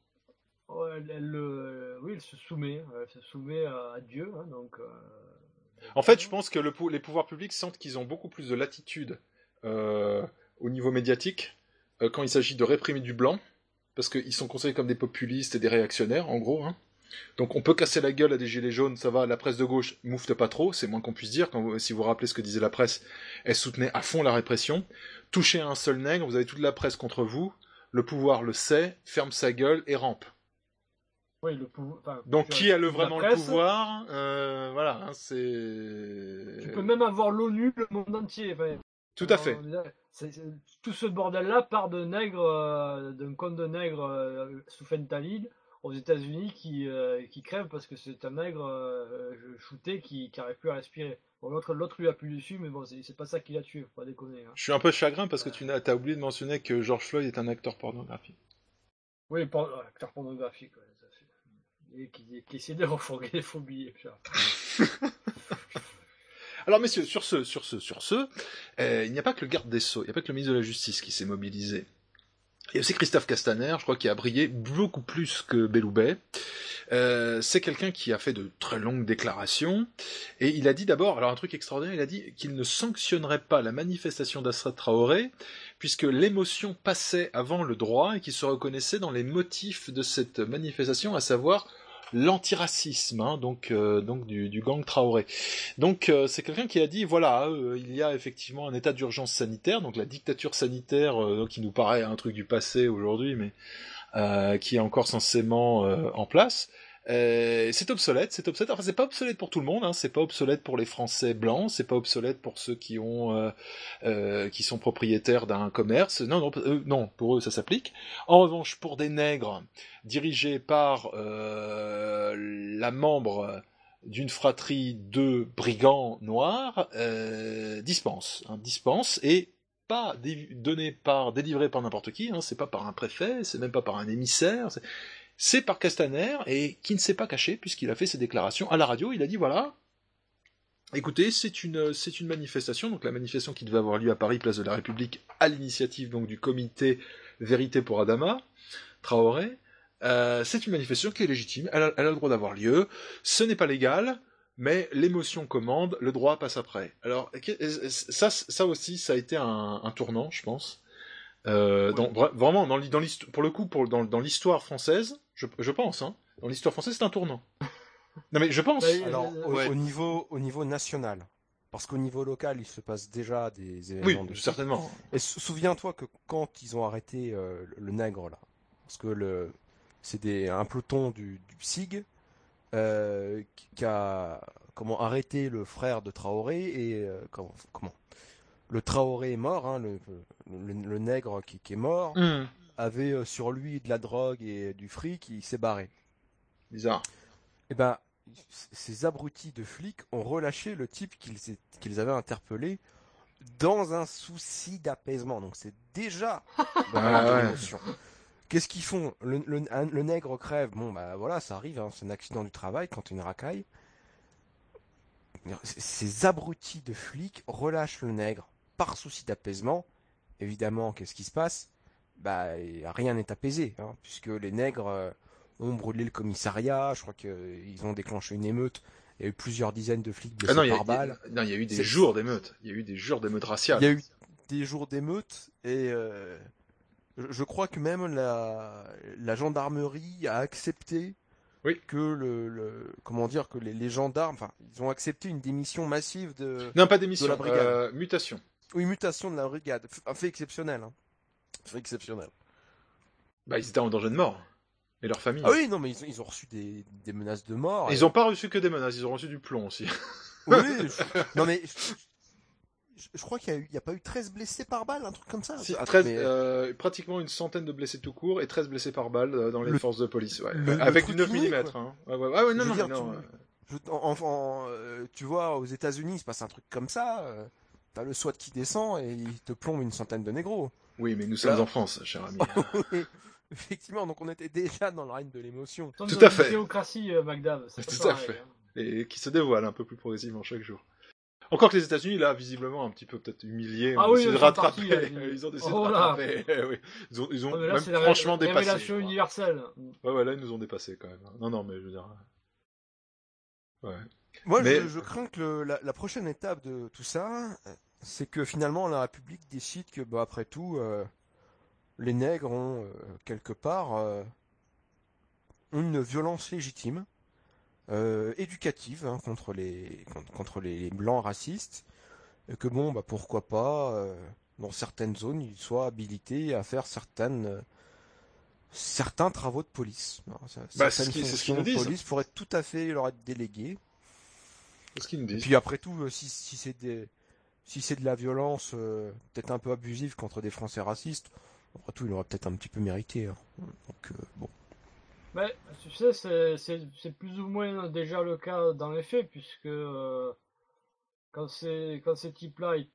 Elle se soumet. Elle se soumet à Dieu. Hein, donc, en fait, je pense que les pouvoirs publics sentent qu'ils ont beaucoup plus de latitude au niveau médiatique quand il s'agit de réprimer du blanc parce qu'ils sont considérés comme des populistes et des réactionnaires, en gros. Hein. Donc on peut casser la gueule à des gilets jaunes, ça va, la presse de gauche moufte pas trop, c'est moins qu'on puisse dire, si vous vous rappelez ce que disait la presse, elle soutenait à fond la répression. Touchez un seul nègre, vous avez toute la presse contre vous, le pouvoir le sait, ferme sa gueule et rampe. Oui, le pouvoir. Enfin, donc qui a vraiment le pouvoir voilà, hein, c'est... Tu peux même avoir l'ONU, le monde entier. Enfin, tout à fait. Tout ce bordel-là part de nègres, d'un conte de nègres sous fentanyl aux États-Unis qui crève parce que c'est un nègre shooté qui n'arrive plus à respirer. Bon, l'autre lui appuie dessus, mais bon, c'est pas ça qui l'a tué, faut pas déconner. Hein. Je suis un peu chagrin parce que tu as oublié de mentionner que George Floyd est un acteur pornographique. Oui, acteur pornographique, ouais, ça fait. Et qui essaie de refourguer les faux billets. Alors messieurs, sur ce, il n'y a pas que le garde des Sceaux, il n'y a pas que le ministre de la Justice qui s'est mobilisé. Il y a aussi Christophe Castaner, je crois, qui a brillé beaucoup plus que Belloubet. C'est quelqu'un qui a fait de très longues déclarations, et il a dit d'abord, alors un truc extraordinaire, il a dit qu'il ne sanctionnerait pas la manifestation d'Assad Traoré, puisque l'émotion passait avant le droit, et qu'il se reconnaissait dans les motifs de cette manifestation, à savoir l'antiracisme, hein, donc du gang Traoré. Donc c'est quelqu'un qui a dit voilà, il y a effectivement un état d'urgence sanitaire, donc la dictature sanitaire qui nous paraît un truc du passé aujourd'hui, mais qui est encore censément en place. C'est obsolète. Enfin, c'est pas obsolète pour tout le monde. Hein. C'est pas obsolète pour les Français blancs. C'est pas obsolète pour ceux qui sont propriétaires d'un commerce. Non, pour eux ça s'applique. En revanche, pour des nègres dirigés par la membre d'une fratrie de brigands noirs, dispense et pas délivré par n'importe qui. Hein. C'est pas par un préfet. C'est même pas par un émissaire. C'est par Castaner, et qui ne s'est pas caché, puisqu'il a fait ses déclarations à la radio. Il a dit, voilà, écoutez, c'est une manifestation, donc la manifestation qui devait avoir lieu à Paris, place de la République, à l'initiative donc du comité Vérité pour Adama Traoré. C'est une manifestation qui est légitime, elle a le droit d'avoir lieu, ce n'est pas légal, mais l'émotion commande, le droit passe après. Alors, ça aussi, ça a été un tournant, je pense. Vraiment, pour le coup, dans l'histoire française, je pense, hein, dans l'histoire française, c'est un tournant. Non mais je pense. Alors, au niveau national, parce qu'au niveau local, il se passe déjà des événements. Oui, certainement. Et souviens-toi que quand ils ont arrêté le nègre là, parce que c'est un peloton du SIG qui a arrêté le frère de Traoré et le Traoré est mort, hein, le nègre qui est mort, avait sur lui de la drogue et du fric, il s'est barré. Bizarre. Et ben, ces abrutis de flics ont relâché le type qu'ils avaient interpellé dans un souci d'apaisement. Donc c'est déjà l'émotion. Qu'est-ce qu'ils font ? Le nègre crève. Bon, bah voilà, ça arrive, hein, c'est un accident du travail quand une racaille. Ces abrutis de flics relâchent le nègre par souci d'apaisement. Évidemment, qu'est-ce qui se passe ? Bah, rien n'est apaisé, hein, puisque les nègres ont brûlé le commissariat. Je crois qu'ils ont déclenché une émeute. Il y a eu plusieurs dizaines de flics blessés par balle. Non, il y a eu des jours d'émeutes. Il y a eu des jours d'émeutes raciales. Il y a eu des jours d'émeutes et je crois que même la gendarmerie a accepté que que les gendarmes, enfin, ils ont accepté une démission massive de la brigade. Mutation. Oui, mutation de la brigade. Un fait exceptionnel. Hein. Fait exceptionnel. Bah, ils étaient en danger de mort. Et leur famille. Ah oui, non, mais ils ont reçu des menaces de mort. Ils n'ont pas reçu que des menaces, ils ont reçu du plomb aussi. Oui, non mais je crois qu'il n'y a pas eu 13 blessés par balle, un truc comme ça. Si, pratiquement une centaine de blessés tout court et 13 blessés par balle dans les forces de police. Ouais. Avec du 9 mm. Hein. Tu vois, aux États-Unis, il se passe un truc comme ça. T'as le SWAT qui descend et il te plombe une centaine de négros. Oui, mais nous sommes en France, cher ami. Oui, effectivement, donc on était déjà dans le règne de l'émotion. Tout à fait. Théocratie, Magdave. Tout à fait. Hein. Et qui se dévoile un peu plus progressivement chaque jour. Encore que les États-Unis, là, visiblement, un petit peu peut-être humiliés, ont décidé de rattraper. Ils ont décidé de rattraper. Oui. Ils ont là, même franchement dépassé. Révélation universelle. Ouais, là, ils nous ont dépassé quand même. Non, mais je veux dire. Ouais. Moi, je crains que la prochaine étape de tout ça, c'est que finalement la République décide que, après tout, les nègres ont quelque part une violence légitime, éducative, hein, contre les blancs racistes, et que bon, bah pourquoi pas, dans certaines zones, ils soient habilités à faire certains travaux de police. Certaines fonctions de police pourraient tout à fait leur être déléguées. C'est ce qu'ils nous disent. Et puis après tout, si c'est de la violence peut-être un peu abusive contre des Français racistes, après tout, il aurait peut-être un petit peu mérité. Hein. Donc bon. Mais tu sais, c'est plus ou moins déjà le cas dans les faits, puisque quand ces types-là, ils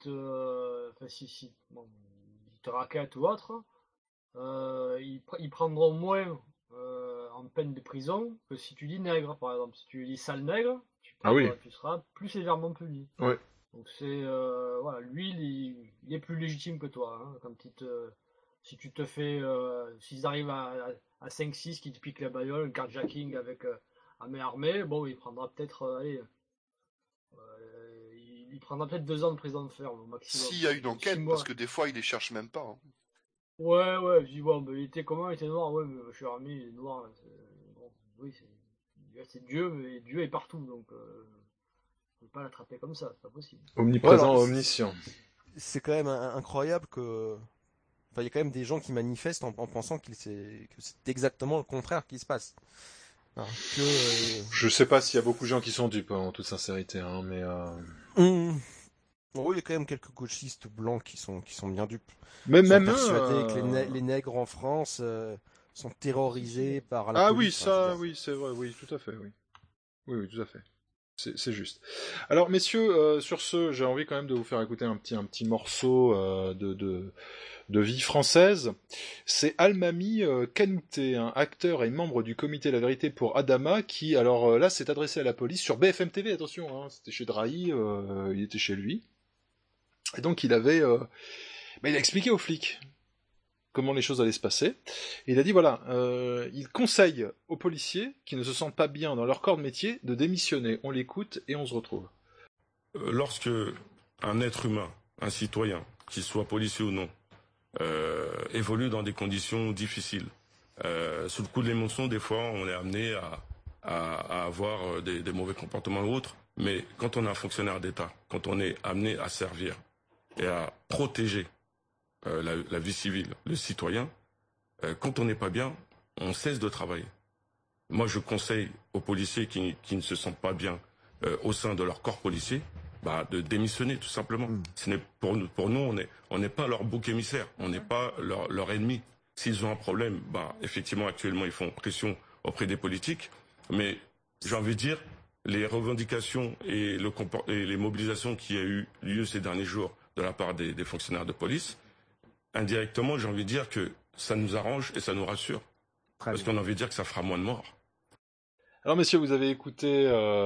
te raquettent ou autre, ils prendront moins en peine de prison que si tu dis nègre, par exemple. Si tu dis sale nègre, tu seras plus sévèrement puni. Ouais. Donc c'est voilà, lui il est plus légitime que toi, hein, quand si tu te fais s'ils arrivent à 5-6 qui te piquent la bagnole, un carjacking avec à main armée, bon il prendra peut-être il prendra peut-être 2 ans de prison ferme au maximum. S'il y a une enquête, parce que des fois ils les cherchent même pas. Hein. Ouais, je dis bon, il était comment? Il était noir, ouais, mais cher ami, il est noir. Bon, oui, c'est Dieu, mais Dieu est partout, donc on peut pas l'attraper comme ça, c'est pas possible. Omniprésent, omniscient. C'est quand même incroyable que... Enfin, il y a quand même des gens qui manifestent en pensant que c'est exactement le contraire qui se passe. Alors que, je sais pas s'il y a beaucoup de gens qui sont dupes, en toute sincérité, hein, mais... Oui, il y a quand même quelques gauchistes blancs qui sont bien dupes. Mais ils même sont persuadés que les nègres en France sont terrorisés par la police. Oui, c'est vrai, oui, tout à fait, oui. Oui, tout à fait. C'est juste. Alors, messieurs, sur ce, j'ai envie quand même de vous faire écouter un petit morceau de vie française. C'est Almami Kanouté, un acteur et membre du comité La Vérité pour Adama, qui, alors là, s'est adressé à la police sur BFM TV, attention, hein, c'était chez Drahi, il était chez lui. Et donc, il a expliqué aux flics comment les choses allaient se passer. Et il a dit, voilà, il conseille aux policiers qui ne se sentent pas bien dans leur corps de métier de démissionner. On l'écoute et on se retrouve. Lorsque un être humain, un citoyen, qu'il soit policier ou non, évolue dans des conditions difficiles, sous le coup de l'émotion, des fois, on est amené à avoir des mauvais comportements ou autres. Mais quand on est un fonctionnaire d'État, quand on est amené à servir et à protéger la vie civile, le citoyen, quand on n'est pas bien, on cesse de travailler. Moi, je conseille aux policiers qui ne se sentent pas bien au sein de leur corps policier, de démissionner, tout simplement. Ce n'est pour nous, on n'est pas leur bouc émissaire, on n'est pas leur ennemi. S'ils ont un problème, effectivement, actuellement, ils font pression auprès des politiques, mais j'ai envie de dire, les revendications et les mobilisations qui a eu lieu ces derniers jours de la part des fonctionnaires de police, indirectement, j'ai envie de dire que ça nous arrange et ça nous rassure. Parce qu'on a envie de dire que ça fera moins de morts. Alors, messieurs, vous avez écouté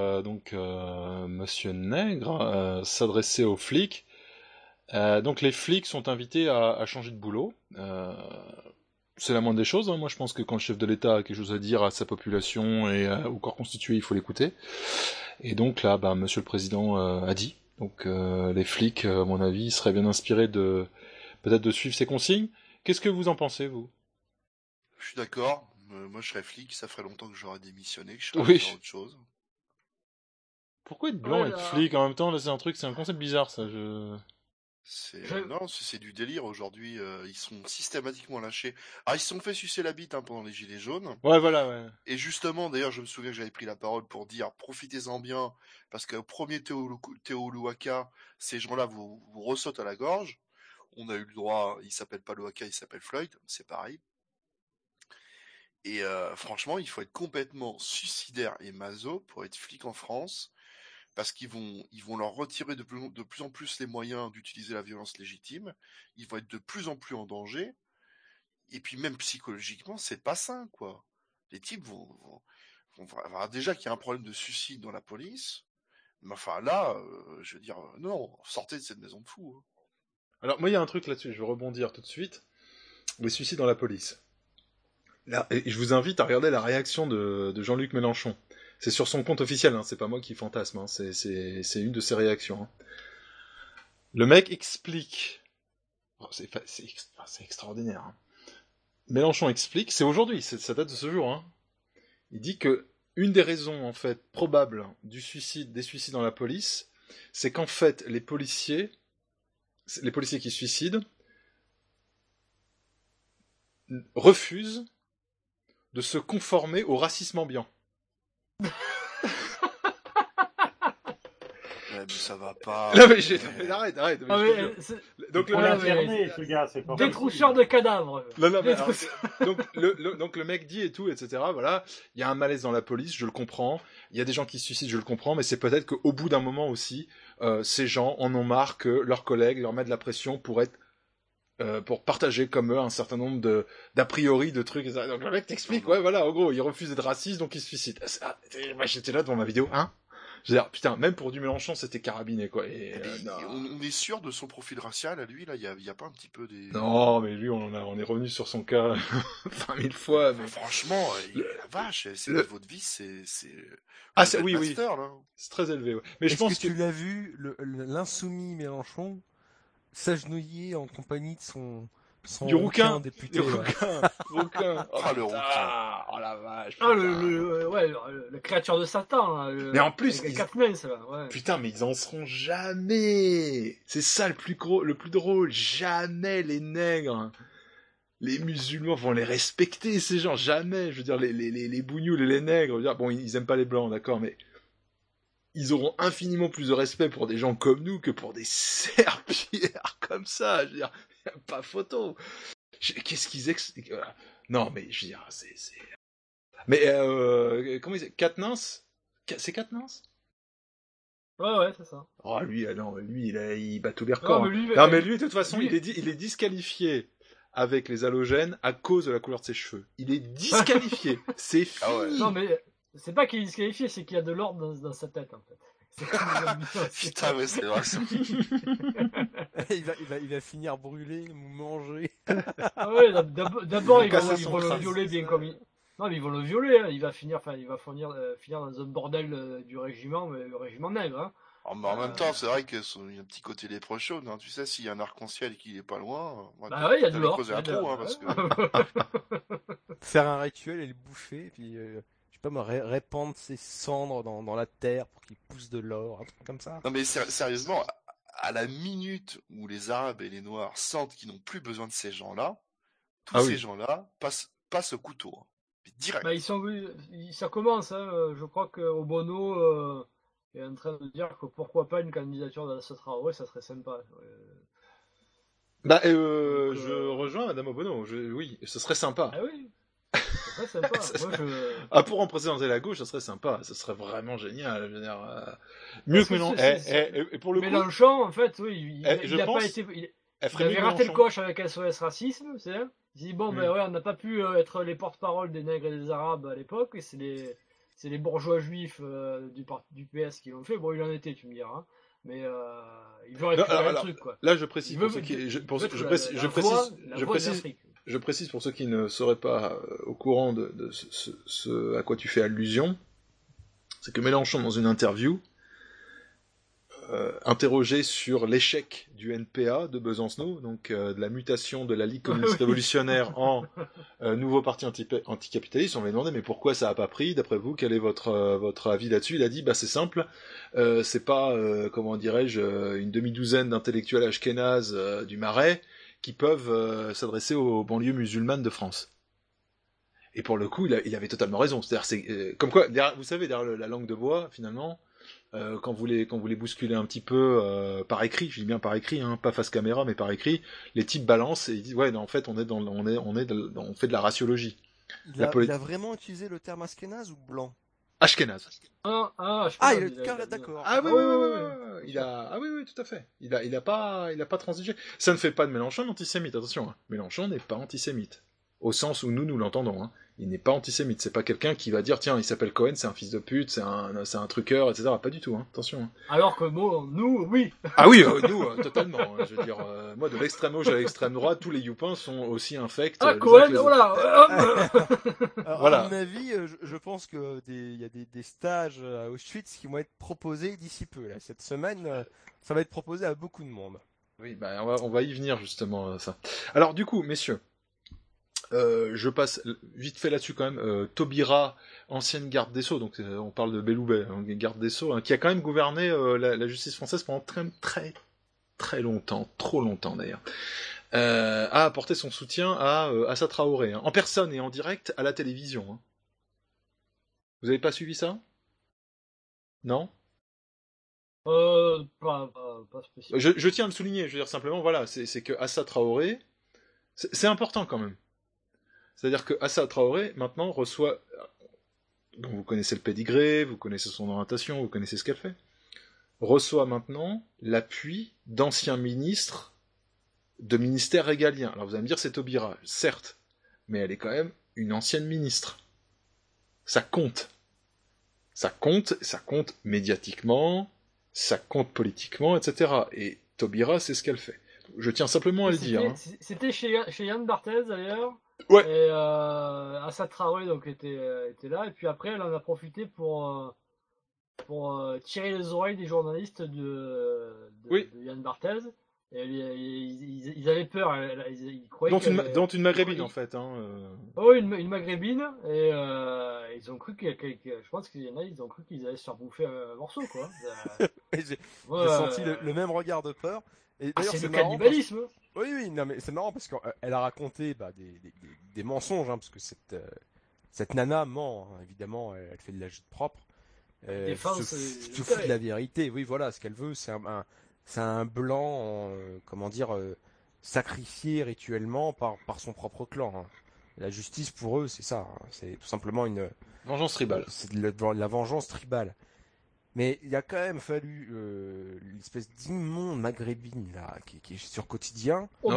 Monsieur Nègre s'adresser aux flics. Donc, les flics sont invités à changer de boulot. C'est la moindre des choses. Hein. Moi, je pense que quand le chef de l'État a quelque chose à dire à sa population et au corps constitué, il faut l'écouter. Et donc là, Monsieur le Président a dit. Donc, les flics, à mon avis, seraient bien inspirés peut-être de suivre ses consignes. Qu'est-ce que vous en pensez, vous? Je suis d'accord. Moi, je serais flic. Ça ferait longtemps que j'aurais démissionné, que je serais faire autre chose. Pourquoi être blanc et être flic en même temps? Là, c'est un concept bizarre, ça. Non, c'est du délire aujourd'hui. Ils sont systématiquement lâchés. Ah, ils se sont fait sucer la bite pendant les Gilets jaunes. Ouais, voilà, ouais. Et justement, d'ailleurs, je me souviens que j'avais pris la parole pour dire profitez-en bien, parce qu'au premier Théo Louaka, ces gens-là vous ressautent à la gorge. On a eu le droit, il s'appelle pas Louaka, il s'appelle Floyd, c'est pareil. Et franchement, il faut être complètement suicidaire et maso pour être flic en France, parce qu'ils vont leur retirer de plus en plus les moyens d'utiliser la violence légitime. Ils vont être de plus en plus en danger. Et puis même psychologiquement, c'est pas sain, quoi. Les types vont voir déjà qu'il y a un problème de suicide dans la police. Mais enfin là, je veux dire, non, sortez de cette maison de fous. Hein. Alors moi, il y a un truc là-dessus, je vais rebondir tout de suite. Les suicides dans la police. Là, et je vous invite à regarder la réaction de Jean-Luc Mélenchon. C'est sur son compte officiel, hein, c'est pas moi qui fantasme, hein, c'est une de ses réactions. Hein. Le mec explique, c'est extraordinaire. Hein. Mélenchon explique, c'est aujourd'hui, ça date de ce jour, hein. Il dit que une des raisons, en fait, probables des suicides dans la police, c'est qu'en fait, les policiers qui suicident refusent de se conformer au racisme ambiant. Mais ça va pas. Non, mais arrête. Donc ce gars, c'est pas détrousseur de cadavres. Donc le mec dit et tout, etc. Voilà, il y a un malaise dans la police, je le comprends. Il y a des gens qui se suicident, je le comprends, mais c'est peut-être qu'au bout d'un moment aussi, ces gens en ont marre que leurs collègues leur mettent de la pression pour partager comme eux un certain nombre d'a priori de trucs. Donc le mec t'explique, ouais, voilà, en gros, il refuse d'être raciste, donc il se suicide. Moi, j'étais là devant ma vidéo, hein. Je veux dire, putain, même pour du Mélenchon, c'était carabiné, quoi. On est sûr de son profil racial à lui, là, il y a pas un petit peu des... Non, mais lui, on est revenu sur son cas 20 000 fois. Mais... Franchement, la vache, c'est le niveau de vie, c'est... Ah, oui. Là. C'est très élevé, ouais. Mais je pense que tu l'as vu, l'insoumis Mélenchon s'agenouiller en compagnie de son rouquin député. Rouquin. Le rouquin. Oh la vache. La créature de Satan. Là, mais en plus, les quatre mains, ça va. Ouais. Putain, mais ils en seront jamais. C'est ça le plus drôle. Jamais les nègres, les musulmans vont les respecter, ces gens. Jamais. Je veux dire, les bougnoules et les nègres. Je veux dire, bon, ils aiment pas les blancs, d'accord, mais ils auront infiniment plus de respect pour des gens comme nous que pour des serpillères comme ça. Je veux dire, pas photo. Qu'est-ce qu'ils expliquent? Non, mais je veux dire, c'est... Mais, comment il dit? Quatennens? C'est Quatennens? Ouais, c'est ça. Oh, lui, il bat tous les records. Mais lui, de toute façon, il est disqualifié avec les halogènes à cause de la couleur de ses cheveux. Il est disqualifié. C'est fini. Ah ouais. Non, mais c'est pas qu'il est disqualifié, c'est qu'il y a de l'ordre dans sa tête, en fait. Putain, mais c'est vrai. il va finir brûlé ou manger. Ah ouais, d'abord ils vont le violer bien comme il... Non, mais ils vont le violer, hein. Il va finir dans un bordel du régiment, mais le régiment nègre, hein. En même temps, c'est vrai qu'il y a un petit côté lépreux chaude, hein. Tu sais, s'il y a un arc-en-ciel qui est pas loin, il y a de l'or. Creuser un trou, hein, parce que... Faire un rituel et le bouffer, puis répandre ses cendres dans la terre pour qu'il pousse de l'or, un truc comme ça. Non mais sérieusement, à la minute où les Arabes et les Noirs sentent qu'ils n'ont plus besoin de ces gens-là, ces gens-là passent au couteau. Hein. Direct. Ça commence, hein. Je crois qu'au Bono est en train de dire que pourquoi pas une candidature d'Alassane Traoré, ça serait sympa. Je rejoins Madame Obono. Oui, ce serait sympa. Ah oui. C'est sympa. Pour représenter la gauche, ça serait sympa. Ça serait vraiment génial. Je veux dire, mieux que Mélenchon. Et pour le Mélenchon, en fait, oui, il n'a pas été. Il avait raté le coche avec SOS Racisme, c'est ça. Il dit bon, on n'a pas pu être les porte-parole des nègres et des arabes à l'époque, et c'est les bourgeois juifs du PS qui l'ont fait. Bon, il en était, tu me diras. Hein. Mais il veut récupérer le truc, quoi. Là, je précise pour ceux qui, je précise pour ceux qui ne seraient pas au courant de ce à quoi tu fais allusion, c'est que Mélenchon, dans une interview, interrogé sur l'échec du NPA de Besancenot, donc de la mutation de la Ligue communiste révolutionnaire en nouveau parti anticapitaliste, on lui a demandé mais pourquoi ça a pas pris, d'après vous, quel est votre avis là-dessus? Il a dit c'est simple, c'est pas comment dirais-je une demi-douzaine d'intellectuels ashkénazes du Marais qui peuvent s'adresser aux banlieues musulmanes de France. Et pour le coup, il avait totalement raison. C'est-à-dire, c'est comme quoi, vous savez, derrière la langue de bois, finalement, quand vous les bousculez un petit peu par écrit, je dis bien par écrit, hein, pas face caméra, mais par écrit, les types balancent et ils disent ouais, non, en fait, on fait de la raciologie. Il a vraiment utilisé le terme ashkénaze ou blanc? Ashkénaze. D'accord. Ah oui, oui, tout à fait. Il a pas transigé. Ça ne fait pas de Mélenchon antisémite, attention. Hein. Mélenchon n'est pas antisémite. Au sens où nous l'entendons. Hein. Il n'est pas antisémite. C'est pas quelqu'un qui va dire tiens, il s'appelle Cohen, c'est un fils de pute, c'est un truqueur, etc. Pas du tout. Hein. Attention. Hein. Alors que nous, oui. Ah oui, nous, totalement. Hein. Je veux dire, moi, de l'extrême gauche à l'extrême droite, tous les youpins sont aussi infects. Ah, Cohen, voilà. À mon avis, je pense que il y a des stages à Auschwitz qui vont être proposés d'ici peu. Là. Cette semaine, ça va être proposé à beaucoup de monde. Oui, on va y venir justement ça. Alors du coup, messieurs. Je passe vite fait là-dessus quand même. Taubira, ancienne garde des Sceaux, donc on parle de Belloubet, hein, garde des Sceaux, hein, qui a quand même gouverné la justice française pendant très longtemps, trop longtemps d'ailleurs, a apporté son soutien à Assa Traoré, hein, en personne et en direct à la télévision. Hein. Vous avez pas suivi ça ? Non ? Pas spécialement. Je tiens à le souligner, je veux dire simplement, voilà, c'est que Assa Traoré, c'est important quand même. C'est-à-dire que Assa Traoré, maintenant, reçoit... Donc vous connaissez le pédigré, vous connaissez son orientation, vous connaissez ce qu'elle fait. Reçoit maintenant l'appui d'anciens ministres de ministères régaliens. Alors vous allez me dire, c'est Taubira, certes, mais elle est quand même une ancienne ministre. Ça compte. Ça compte médiatiquement, ça compte politiquement, etc. Et Taubira, c'est ce qu'elle fait. Je tiens simplement à le dire. Hein. C'était chez Yann Barthès, d'ailleurs. Ouais. Et Assa Traoré donc, était là. Et puis après, elle en a profité pour tirer les oreilles des journalistes de Yann Barthès. Et ils avaient peur. Ils croyaient dont une maghrébine, en fait. Hein, Oh, une maghrébine. Et ils ont cru je pense qu'il y en a, ils ont cru qu'ils allaient se faire bouffer un morceau, quoi. J'ai senti le même regard de peur. Et d'ailleurs, c'est le cannibalisme. Oui, non, mais c'est marrant parce qu'elle a raconté des mensonges, hein, parce que cette nana ment, hein, évidemment, elle fait de la gîte propre. Se fout de la vérité. Oui, voilà, ce qu'elle veut, c'est un blanc, sacrifié rituellement par son propre clan. Hein. La justice pour eux, c'est ça. Hein. C'est tout simplement une vengeance tribale. C'est de la vengeance tribale. Mais il a quand même fallu l'espèce d'immonde maghrébine là qui est sur Quotidien pour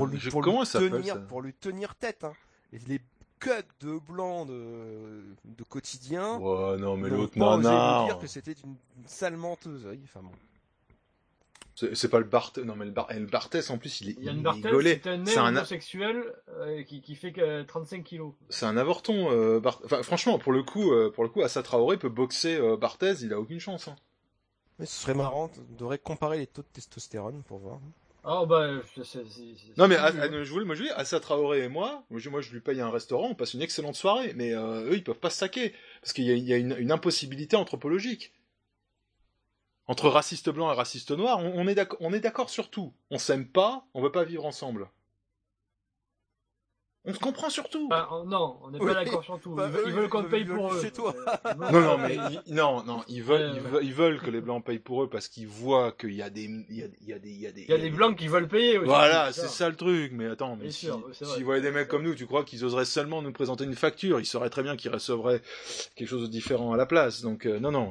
lui tenir tête. Hein. Et les cuts de blanc de Quotidien. Ouais, non mais l'autre nana. Vous dire que c'était une sale menteuse. Oui, enfin bon. C'est pas le Barthès. Non mais le Barthès en plus il est gaulé. C'est un nain homosexuel qui fait 35 kilos. C'est un avorton. Enfin, franchement, pour le coup, Assa Traoré peut boxer Barthès, il a aucune chance. Hein. Mais ce serait marrant, on devrait comparer les taux de testostérone pour voir. Ah bah, non mais je vous dis, Assa Traoré et moi je lui paye un restaurant, on passe une excellente soirée, mais eux ils peuvent pas se saquer parce qu'il y a une impossibilité anthropologique. Entre raciste blanc et raciste noir, on est d'accord sur tout. On s'aime pas, on veut pas vivre ensemble. On se comprend sur tout. Non, on n'est pas d'accord sur tout. Ils veulent qu'on paye pour eux. Chez toi. Non, mais ils veulent que les blancs payent pour eux parce qu'ils voient qu'il y a des blancs qui veulent payer aussi. Voilà, c'est ça le truc. Mais attends, mais s'ils voyaient des mecs comme nous, tu crois qu'ils oseraient seulement nous présenter une facture? Ils sauraient très bien qu'ils recevraient quelque chose de différent à la place. Donc non.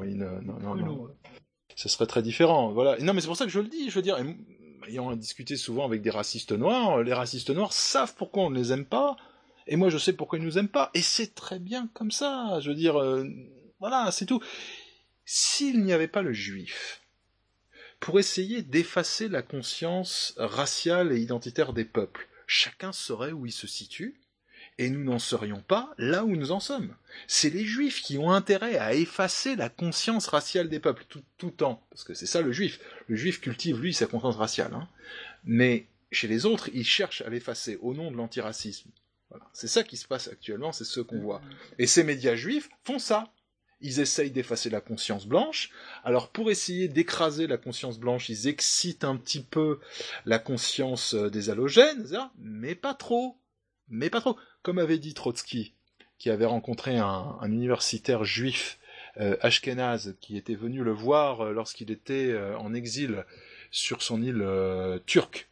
Ce serait très différent, voilà. Non, mais c'est pour ça que je le dis, je veux dire, ayant discuté souvent avec des racistes noirs, les racistes noirs savent pourquoi on ne les aime pas, et moi je sais pourquoi ils nous aiment pas, et c'est très bien comme ça, je veux dire, voilà, c'est tout. S'il n'y avait pas le juif, pour essayer d'effacer la conscience raciale et identitaire des peuples, chacun saurait où il se situe, et nous n'en serions pas là où nous en sommes. C'est les juifs qui ont intérêt à effacer la conscience raciale des peuples, tout temps, parce que c'est ça le juif. Le juif cultive, lui, sa conscience raciale. Hein. Mais chez les autres, il cherche à l'effacer au nom de l'antiracisme. Voilà. C'est ça qui se passe actuellement, c'est ce qu'on voit. Et ces médias juifs font ça. Ils essayent d'effacer la conscience blanche. Alors pour essayer d'écraser la conscience blanche, ils excitent un petit peu la conscience des halogènes, etc., mais pas trop. Comme avait dit Trotsky, qui avait rencontré un universitaire juif ashkénaze qui était venu le voir lorsqu'il était en exil sur son île turque,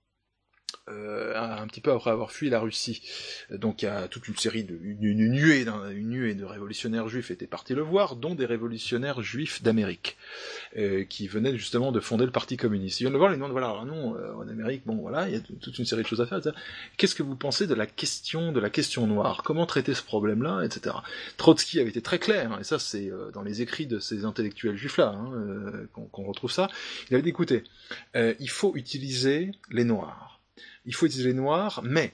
un petit peu après avoir fui la Russie. Donc il y a toute une série une nuée de révolutionnaires juifs étaient partis le voir, dont des révolutionnaires juifs d'Amérique, qui venaient justement de fonder le Parti communiste. Ils viennent le voir, ils demandent, voilà, alors non, en Amérique, bon voilà, il y a toute une série de choses à faire, etc. Qu'est-ce que vous pensez de la question noire? Comment traiter ce problème-là, etc. Trotsky avait été très clair, hein, et ça c'est dans les écrits de ces intellectuels juifs-là, hein, qu'on retrouve ça. Il avait dit, écoutez, il faut utiliser les noirs. Il faut utiliser les noirs, mais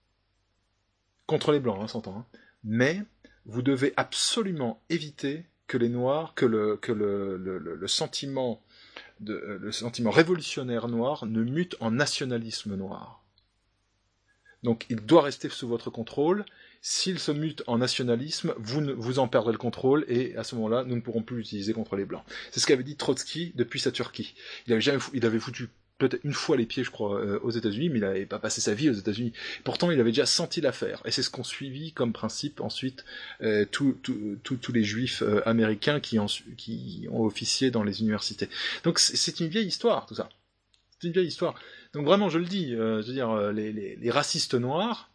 contre les blancs, hein, s'entend. Hein, mais vous devez absolument éviter que les noirs, que le sentiment révolutionnaire noir ne mute en nationalisme noir. Donc il doit rester sous votre contrôle. S'il se mute en nationalisme, vous en perdrez le contrôle, et à ce moment-là, nous ne pourrons plus l'utiliser contre les Blancs. C'est ce qu'avait dit Trotsky depuis sa Turquie. Il avait foutu peut-être une fois les pieds, je crois, aux États-Unis, mais il n'avait pas passé sa vie aux États-Unis. Pourtant, il avait déjà senti l'affaire, et c'est ce qu'ont suivi comme principe ensuite tous les Juifs américains qui ont officié dans les universités. Donc c'est une vieille histoire, tout ça. C'est une vieille histoire. Donc vraiment, je le dis, je veux dire, les racistes noirs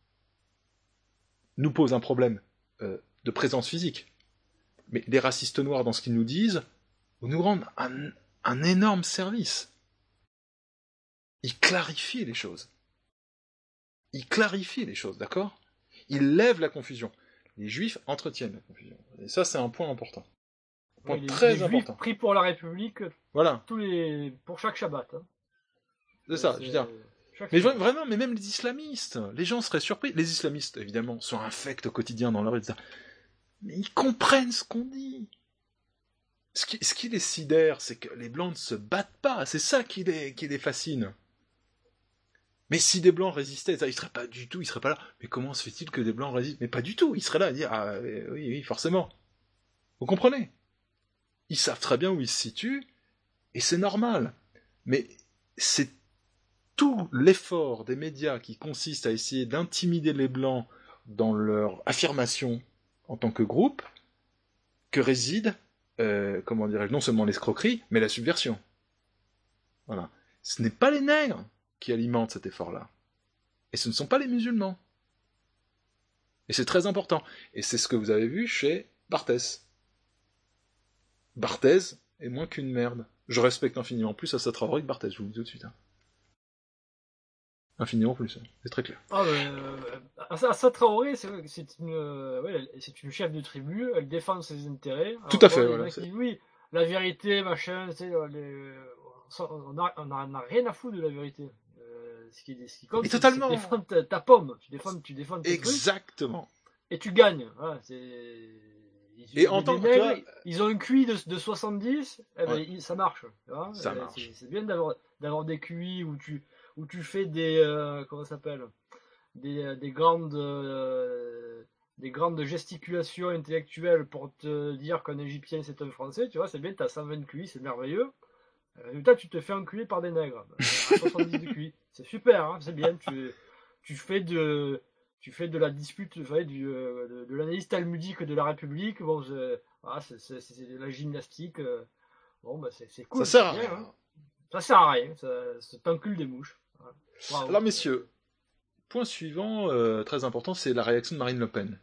nous posent un problème de présence physique. Mais les racistes noirs, dans ce qu'ils nous disent, nous rendent un énorme service. Ils clarifient les choses. D'accord ? Ils lèvent la confusion. Les Juifs entretiennent la confusion. Et ça, c'est un point important. Un point très important. Juifs pris pour la République, voilà. Pour chaque Shabbat. Hein. C'est ça, je veux dire. Mais vraiment, mais même les islamistes, les gens seraient surpris. Les islamistes, évidemment, sont infects au quotidien dans leur vie. Mais ils comprennent ce qu'on dit. Ce qui les sidère, c'est que les Blancs ne se battent pas. C'est ça qui les fascine. Mais si des Blancs résistaient, ils seraient pas du tout, ils seraient pas là. Mais comment se fait-il que des Blancs résistent ? Mais pas du tout, ils seraient là à dire, ah oui, forcément. Vous comprenez ? Ils savent très bien où ils se situent, et c'est normal. Mais c'est tout l'effort des médias qui consiste à essayer d'intimider les Blancs dans leur affirmation en tant que groupe, que réside, non seulement l'escroquerie, mais la subversion. Voilà. Ce n'est pas les nègres qui alimentent cet effort-là. Et ce ne sont pas les musulmans. Et c'est très important. Et c'est ce que vous avez vu chez Barthès. Barthès est moins qu'une merde. Je respecte infiniment plus Assa Traoré que Barthès, je vous le dis tout de suite. Hein. Infiniment plus, c'est très clair. Assa Traoré, c'est une chef de tribu, elle défend ses intérêts. Tout à fait, voilà. Disent, oui, la vérité, machin, on n'a rien à foutre de la vérité. Ce qui compte, c'est totalement. Tu défends ta pomme, tu défends tes exactement. Trucs, et tu gagnes. Voilà, et en tant que ils ont un QI de 70, ça marche. Ça marche. C'est bien d'avoir des QI où tu fais des grandes gesticulations intellectuelles pour te dire qu'un Égyptien c'est un Français, tu vois, c'est bien, t'as 120 QI, c'est merveilleux. Résultat, tu te fais enculer par des nègres. 70 de QI. C'est super, hein, c'est bien. Tu fais de la dispute, de l'analyse talmudique de la République. Bon, c'est de la gymnastique. Bon, bah, c'est cool. Ça sert à rien. Hein. Ça sert à rien. Ça t'encule des mouches. Bravo. Alors, messieurs, point suivant, très important, c'est la réaction de Marine Le Pen.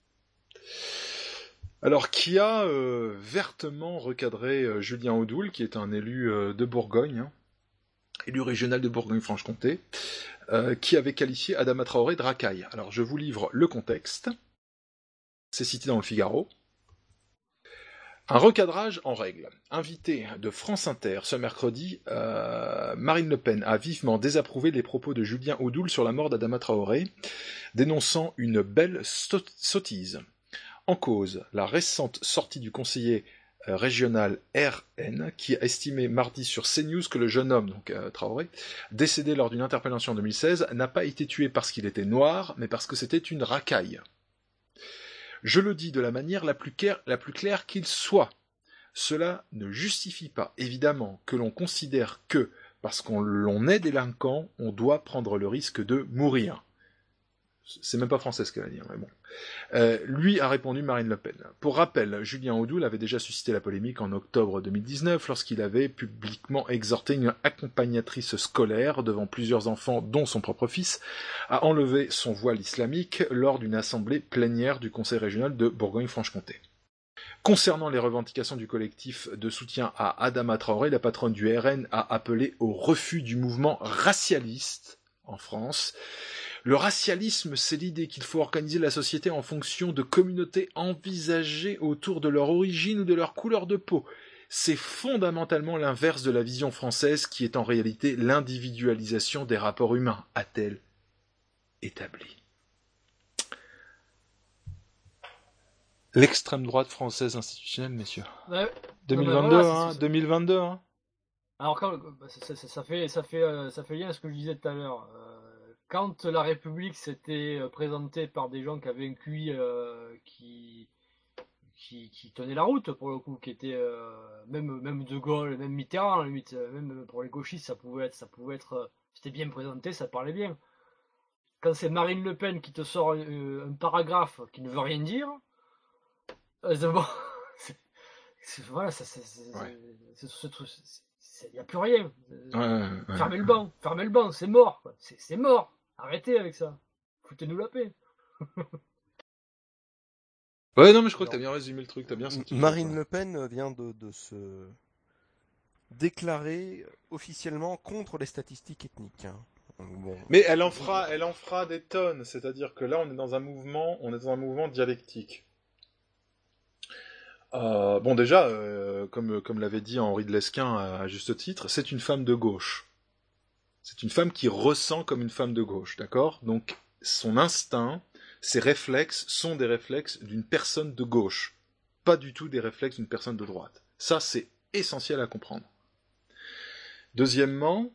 Alors, qui a vertement recadré Julien Audoul, qui est un élu de Bourgogne, hein, élu régional de Bourgogne-Franche-Comté, qui avait qualifié Adama Traoré de racaille. Alors, je vous livre le contexte. C'est cité dans le Figaro. Un recadrage en règle. Invité de France Inter ce mercredi, Marine Le Pen a vivement désapprouvé les propos de Julien Audoul sur la mort d'Adama Traoré, dénonçant une belle sottise. En cause, la récente sortie du conseiller régional RN, qui a estimé mardi sur CNews que le jeune homme, donc Traoré, décédé lors d'une interpellation en 2016, n'a pas été tué parce qu'il était noir, mais parce que c'était une racaille. Je le dis de la manière la plus claire qu'il soit. Cela ne justifie pas, évidemment, que l'on considère que, parce qu'on est délinquant, on doit prendre le risque de mourir. C'est même pas français ce qu'elle a dit, mais bon. Lui a répondu Marine Le Pen. Pour rappel, Julien Audoul avait déjà suscité la polémique en octobre 2019 lorsqu'il avait publiquement exhorté une accompagnatrice scolaire devant plusieurs enfants, dont son propre fils, à enlever son voile islamique lors d'une assemblée plénière du Conseil régional de Bourgogne-Franche-Comté. Concernant les revendications du collectif de soutien à Adama Traoré, la patronne du RN a appelé au refus du mouvement racialiste en France. Le racialisme, c'est l'idée qu'il faut organiser la société en fonction de communautés envisagées autour de leur origine ou de leur couleur de peau. C'est fondamentalement l'inverse de la vision française qui est en réalité l'individualisation des rapports humains, a-t-elle établi. L'extrême droite française institutionnelle, messieurs. Ouais. 2022, voilà, 2022. Hein. Alors ça fait lien à ce que je disais tout à l'heure. quand la République s'était présentée par des gens qui avaient un QI qui tenait la route, pour le coup, qui était même De Gaulle, même Mitterrand, limite, même pour les gauchistes, ça pouvait être, c'était bien présenté, ça parlait bien. Quand c'est Marine Le Pen qui te sort un paragraphe qui ne veut rien dire, bon, voilà, il n'y a plus rien. Fermez le banc, c'est mort, quoi. C'est mort. Arrêtez avec ça. Foutez-nous la paix. Ouais, non, mais je crois que t'as bien résumé le truc, t'as bien senti. Marine Le Pen vient de se déclarer officiellement contre les statistiques ethniques. Hein. Bon. Mais elle en fera des tonnes, c'est-à-dire que là, on est dans un mouvement dialectique. Bon, déjà, comme l'avait dit Henri de Lesquen à juste titre, c'est une femme de gauche. C'est une femme qui ressent comme une femme de gauche, d'accord ? Donc, son instinct, ses réflexes sont des réflexes d'une personne de gauche, pas du tout des réflexes d'une personne de droite. Ça, c'est essentiel à comprendre. Deuxièmement,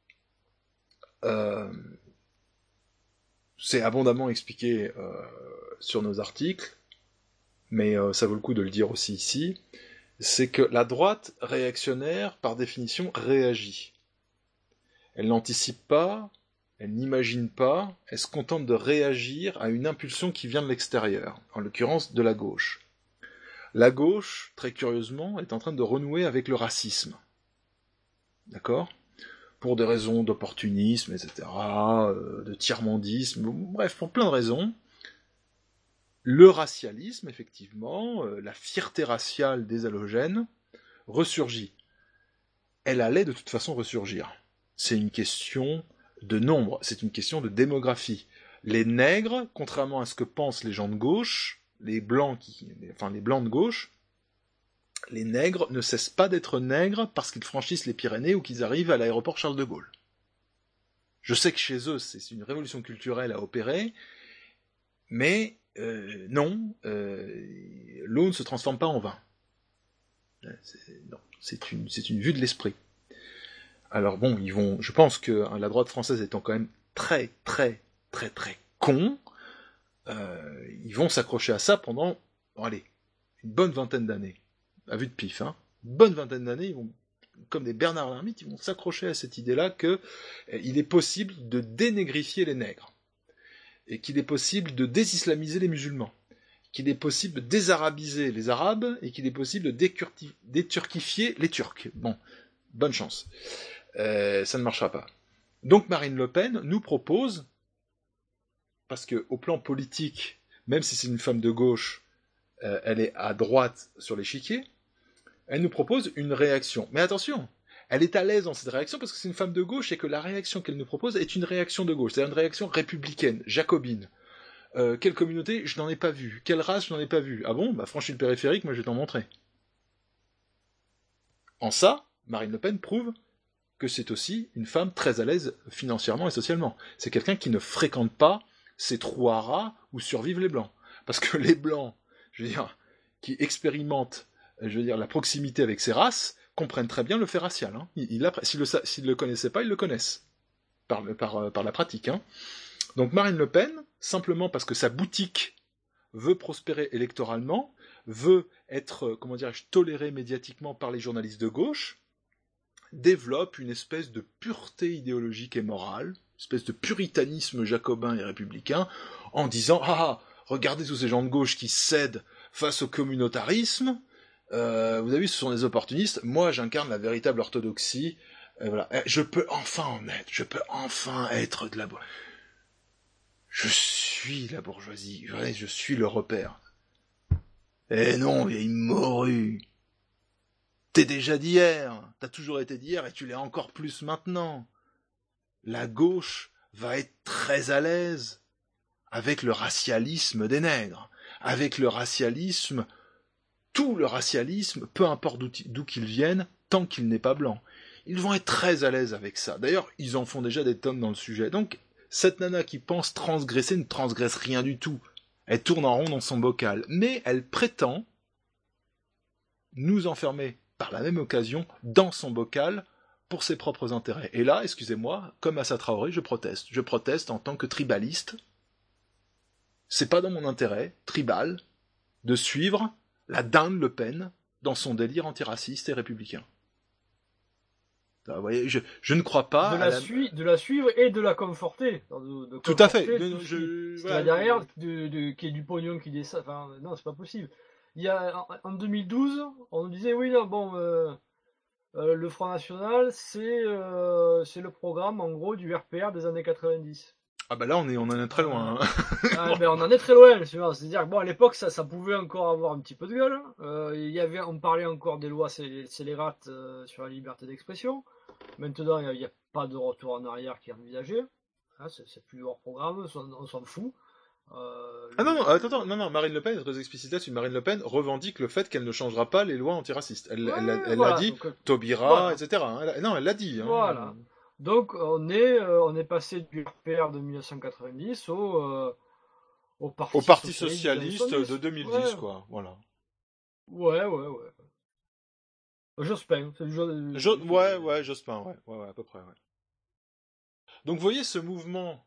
c'est abondamment expliqué sur nos articles, mais ça vaut le coup de le dire aussi ici, c'est que la droite réactionnaire, par définition, réagit. Elle n'anticipe pas, elle n'imagine pas, elle se contente de réagir à une impulsion qui vient de l'extérieur, en l'occurrence de la gauche. La gauche, très curieusement, est en train de renouer avec le racisme. D'accord ? Pour des raisons d'opportunisme, etc., de tiers-mondisme, bref, pour plein de raisons. Le racialisme, effectivement, la fierté raciale des halogènes, ressurgit. Elle allait de toute façon ressurgir. C'est une question de nombre, c'est une question de démographie. Les nègres, contrairement à ce que pensent les gens de gauche, les blancs de gauche, les nègres ne cessent pas d'être nègres parce qu'ils franchissent les Pyrénées ou qu'ils arrivent à l'aéroport Charles de Gaulle. Je sais que chez eux, c'est une révolution culturelle à opérer, mais non, l'eau ne se transforme pas en vin. C'est une vue de l'esprit. Alors bon, je pense que la droite française étant quand même très con, ils vont s'accrocher à ça pendant, une bonne vingtaine d'années. À vue de pif, hein. Une bonne vingtaine d'années, ils vont, comme des Bernard l'Ermite, ils vont s'accrocher à cette idée-là que il est possible de dénégrifier les nègres, et qu'il est possible de désislamiser les musulmans, qu'il est possible de désarabiser les arabes, et qu'il est possible de déturquifier les turcs. Bon, bonne chance. Ça ne marchera pas. Donc Marine Le Pen nous propose, parce que au plan politique, même si c'est une femme de gauche, elle est à droite sur l'échiquier, elle nous propose une réaction. Mais attention, elle est à l'aise dans cette réaction parce que c'est une femme de gauche et que la réaction qu'elle nous propose est une réaction de gauche, c'est-à-dire une réaction républicaine, jacobine. Quelle communauté ? Je n'en ai pas vu. Quelle race ? Je n'en ai pas vu. Ah bon ? Bah franchis le périphérique, moi je vais t'en montrer. En ça, Marine Le Pen prouve que c'est aussi une femme très à l'aise financièrement et socialement. C'est quelqu'un qui ne fréquente pas ces trous à rats où survivent les blancs. Parce que les blancs, qui expérimentent, la proximité avec ces races, comprennent très bien le fait racial. Hein. S'ils ne le connaissaient pas, ils le connaissent. Par la pratique. Hein. Donc Marine Le Pen, simplement parce que sa boutique veut prospérer électoralement, veut être, tolérée médiatiquement par les journalistes de gauche, développe une espèce de pureté idéologique et morale, une espèce de puritanisme jacobin et républicain, en disant « Ah, regardez tous ces gens de gauche qui cèdent face au communautarisme, vous avez vu, ce sont des opportunistes, moi j'incarne la véritable orthodoxie, voilà. Je peux enfin être de la bourgeoisie. Je suis la bourgeoisie, je suis le repère. Eh non, vieille morue. T'es déjà d'hier, t'as toujours été d'hier et tu l'es encore plus maintenant. La gauche va être très à l'aise avec le racialisme des nègres, avec le racialisme, tout le racialisme, peu importe d'où qu'il vienne, tant qu'il n'est pas blanc. Ils vont être très à l'aise avec ça. D'ailleurs, ils en font déjà des tonnes dans le sujet. Donc, cette nana qui pense transgresser ne transgresse rien du tout. Elle tourne en rond dans son bocal. Mais elle prétend nous enfermer, par la même occasion, dans son bocal, pour ses propres intérêts. Et là, excusez-moi, comme Assa Traoré, je proteste. Je proteste en tant que tribaliste. C'est pas dans mon intérêt, tribal, de suivre la dinde Le Pen dans son délire antiraciste et républicain. Vous voyez, je ne crois pas... De la suivre et de la conforter. Tout à fait. Derrière, qu'il y ait du pognon qui descend... Enfin, non, c'est pas possible. Il y a, en 2012, on nous disait, oui, non, bon... le Front National, c'est le programme, en gros, du RPR des années 90. Ah bah là, on en est très loin. Hein. On en est très loin, c'est-à-dire que bon, à l'époque, ça pouvait encore avoir un petit peu de gueule. On parlait encore des lois scélérates sur la liberté d'expression. Maintenant, il n'y a pas de retour en arrière qui est envisagé. Hein, c'est plus hors programme, on s'en fout. Non, Marine Le Pen est très explicite là-dessus. Marine Le Pen revendique le fait qu'elle ne changera pas les lois antiracistes. Elle l'a dit, donc, Taubira, etc. Elle l'a dit. Hein. Voilà. Donc on est passé du RPR de 1990 au Parti socialiste de 2010, quoi. Voilà. Ouais. Jospin. Jospin, ouais, à peu près, ouais. Donc vous voyez ce mouvement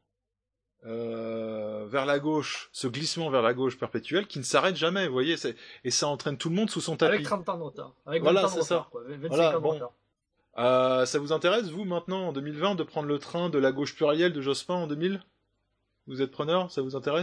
vers la gauche, ce glissement vers la gauche perpétuel qui ne s'arrête jamais, vous voyez, et ça entraîne tout le monde sous son tapis. Avec 30 ans de retard. Avec 20 ans de retard, quoi. 25 ans de retard. Ça vous intéresse, vous, maintenant, en 2020, de prendre le train de la gauche plurielle de Jospin en 2000 ? Vous êtes preneur ? Ça vous intéresse ?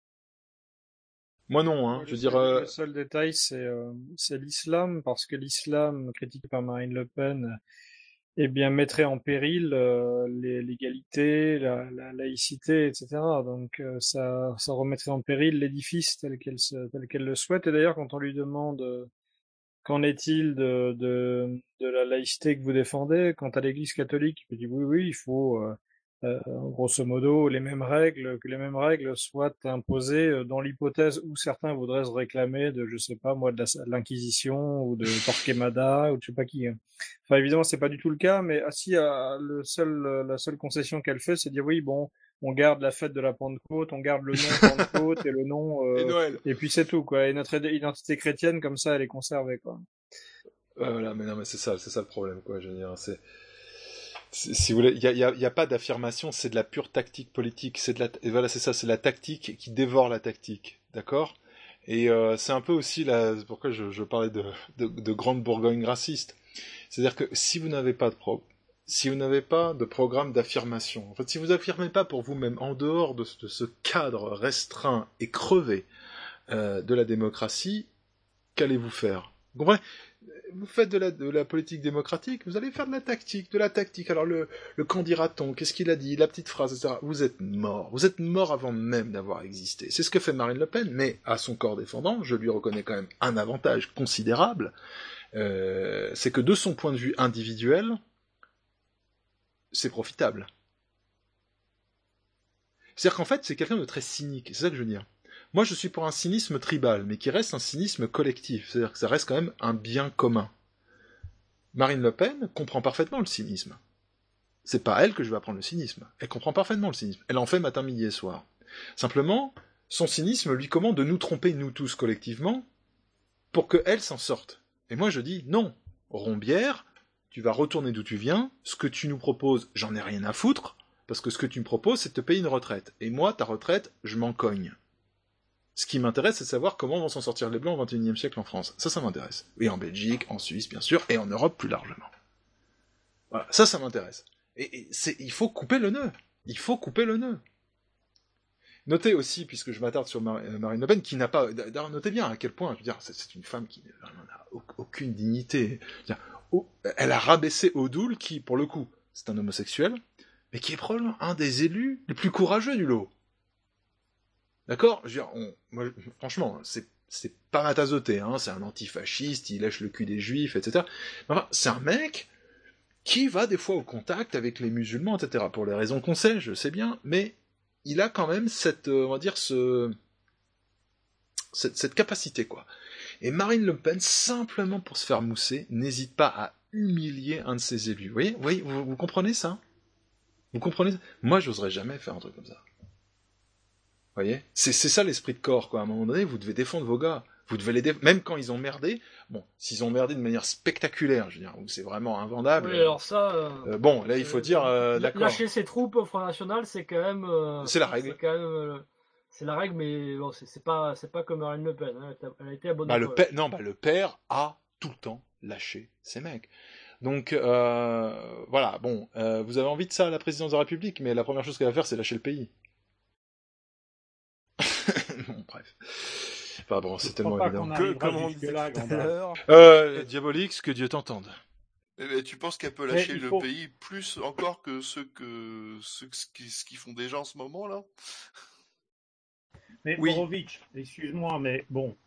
Moi non, hein. Le seul détail, c'est l'islam, parce que l'islam, critiqué par Marine Le Pen, mettrait en péril l'égalité, la laïcité, etc. Donc ça remettrait en péril l'édifice tel qu'elle le souhaite. Et d'ailleurs, quand on lui demande qu'en est-il de la laïcité que vous défendez, quant à l'Église catholique, il dit oui, il faut grosso modo que les mêmes règles soient imposées dans l'hypothèse où certains voudraient se réclamer de, je sais pas moi, de l'Inquisition ou de Torquemada ou de je sais pas qui. Enfin évidemment c'est pas du tout le cas, mais la seule concession qu'elle fait, c'est de dire oui bon, on garde la fête de la Pentecôte, on garde le nom Pentecôte et le nom et Noël. Et puis c'est tout quoi. Et notre identité chrétienne comme ça elle est conservée quoi. Voilà, mais c'est ça le problème quoi. Je veux dire, si vous voulez, il y a pas d'affirmation, c'est de la pure tactique politique. Et voilà, c'est ça, c'est la tactique qui dévore la tactique, d'accord ? Et c'est un peu aussi pourquoi je parlais de grande Bourgogne raciste. C'est-à-dire que si vous n'avez pas de programme d'affirmation, en fait, si vous affirmez pas pour vous-même en dehors de ce cadre restreint et crevé de la démocratie, qu'allez-vous faire ? Vous comprenez ? Vous faites de la politique démocratique, vous allez faire de la tactique. Alors le candidaton, qu'est-ce qu'il a dit, la petite phrase, etc. Vous êtes mort avant même d'avoir existé. C'est ce que fait Marine Le Pen, mais à son corps défendant, je lui reconnais quand même un avantage considérable, c'est que de son point de vue individuel, c'est profitable. C'est-à-dire qu'en fait, c'est quelqu'un de très cynique, c'est ça que je veux dire. Moi, je suis pour un cynisme tribal, mais qui reste un cynisme collectif. C'est-à-dire que ça reste quand même un bien commun. Marine Le Pen comprend parfaitement le cynisme. C'est pas elle que je vais apprendre le cynisme. Elle comprend parfaitement le cynisme. Elle en fait matin, midi et soir. Simplement, son cynisme lui commande de nous tromper, nous tous, collectivement, pour qu'elle s'en sorte. Et moi, je dis, non. Rombière, tu vas retourner d'où tu viens. Ce que tu nous proposes, j'en ai rien à foutre, parce que ce que tu me proposes, c'est de te payer une retraite. Et moi, ta retraite, je m'en cogne. Ce qui m'intéresse, c'est de savoir comment vont s'en sortir les Blancs au XXIe siècle en France. Ça m'intéresse. Et en Belgique, en Suisse, bien sûr, et en Europe plus largement. Voilà, ça m'intéresse. Et il faut couper le nœud. Il faut couper le nœud. Notez aussi, puisque je m'attarde sur Marine Le Pen, qui n'a pas... D'ailleurs, notez bien à quel point, je veux dire, c'est une femme qui n'a aucune dignité. Elle a rabaissé Odoul, qui, pour le coup, c'est un homosexuel, mais qui est probablement un des élus les plus courageux du lot. D'accord ? Je veux dire, moi, franchement, c'est pas ma tasse de thé, hein, c'est un antifasciste, il lèche le cul des juifs, etc. Mais enfin, c'est un mec qui va des fois au contact avec les musulmans, etc. Pour les raisons qu'on sait, je sais bien, mais il a quand même cette, on va dire, cette capacité, quoi. Et Marine Le Pen, simplement pour se faire mousser, n'hésite pas à humilier un de ses élus. Vous voyez, vous comprenez ça ? Vous comprenez ça ? Moi, j'oserais jamais faire un truc comme ça. Vous voyez ? C'est ça l'esprit de corps, quoi. À un moment donné, vous devez défendre vos gars. Vous devez les même quand ils ont merdé. Bon, s'ils ont merdé de manière spectaculaire, je veux dire, où c'est vraiment invendable. Oui, alors ça. Bon, là, il faut dire, d'accord. Lâcher ses troupes au Front National, c'est quand même. C'est la règle. C'est quand même. C'est la règle, mais bon, c'est pas comme Marine Le Pen. Hein. Elle a été à bonne le père a tout le temps lâché ses mecs. Donc voilà. Bon, vous avez envie de ça à la présidence de la République, mais la première chose qu'elle va faire, c'est lâcher le pays. Bon, bref. Enfin bon, c'est tellement évident. Comme on disait tout à l'heure. Diabolix, que Dieu t'entende. Mais tu penses qu'elle peut lâcher le pays plus encore que ce qui font déjà en ce moment là? Mais Borovitch, excuse-moi, mais bon,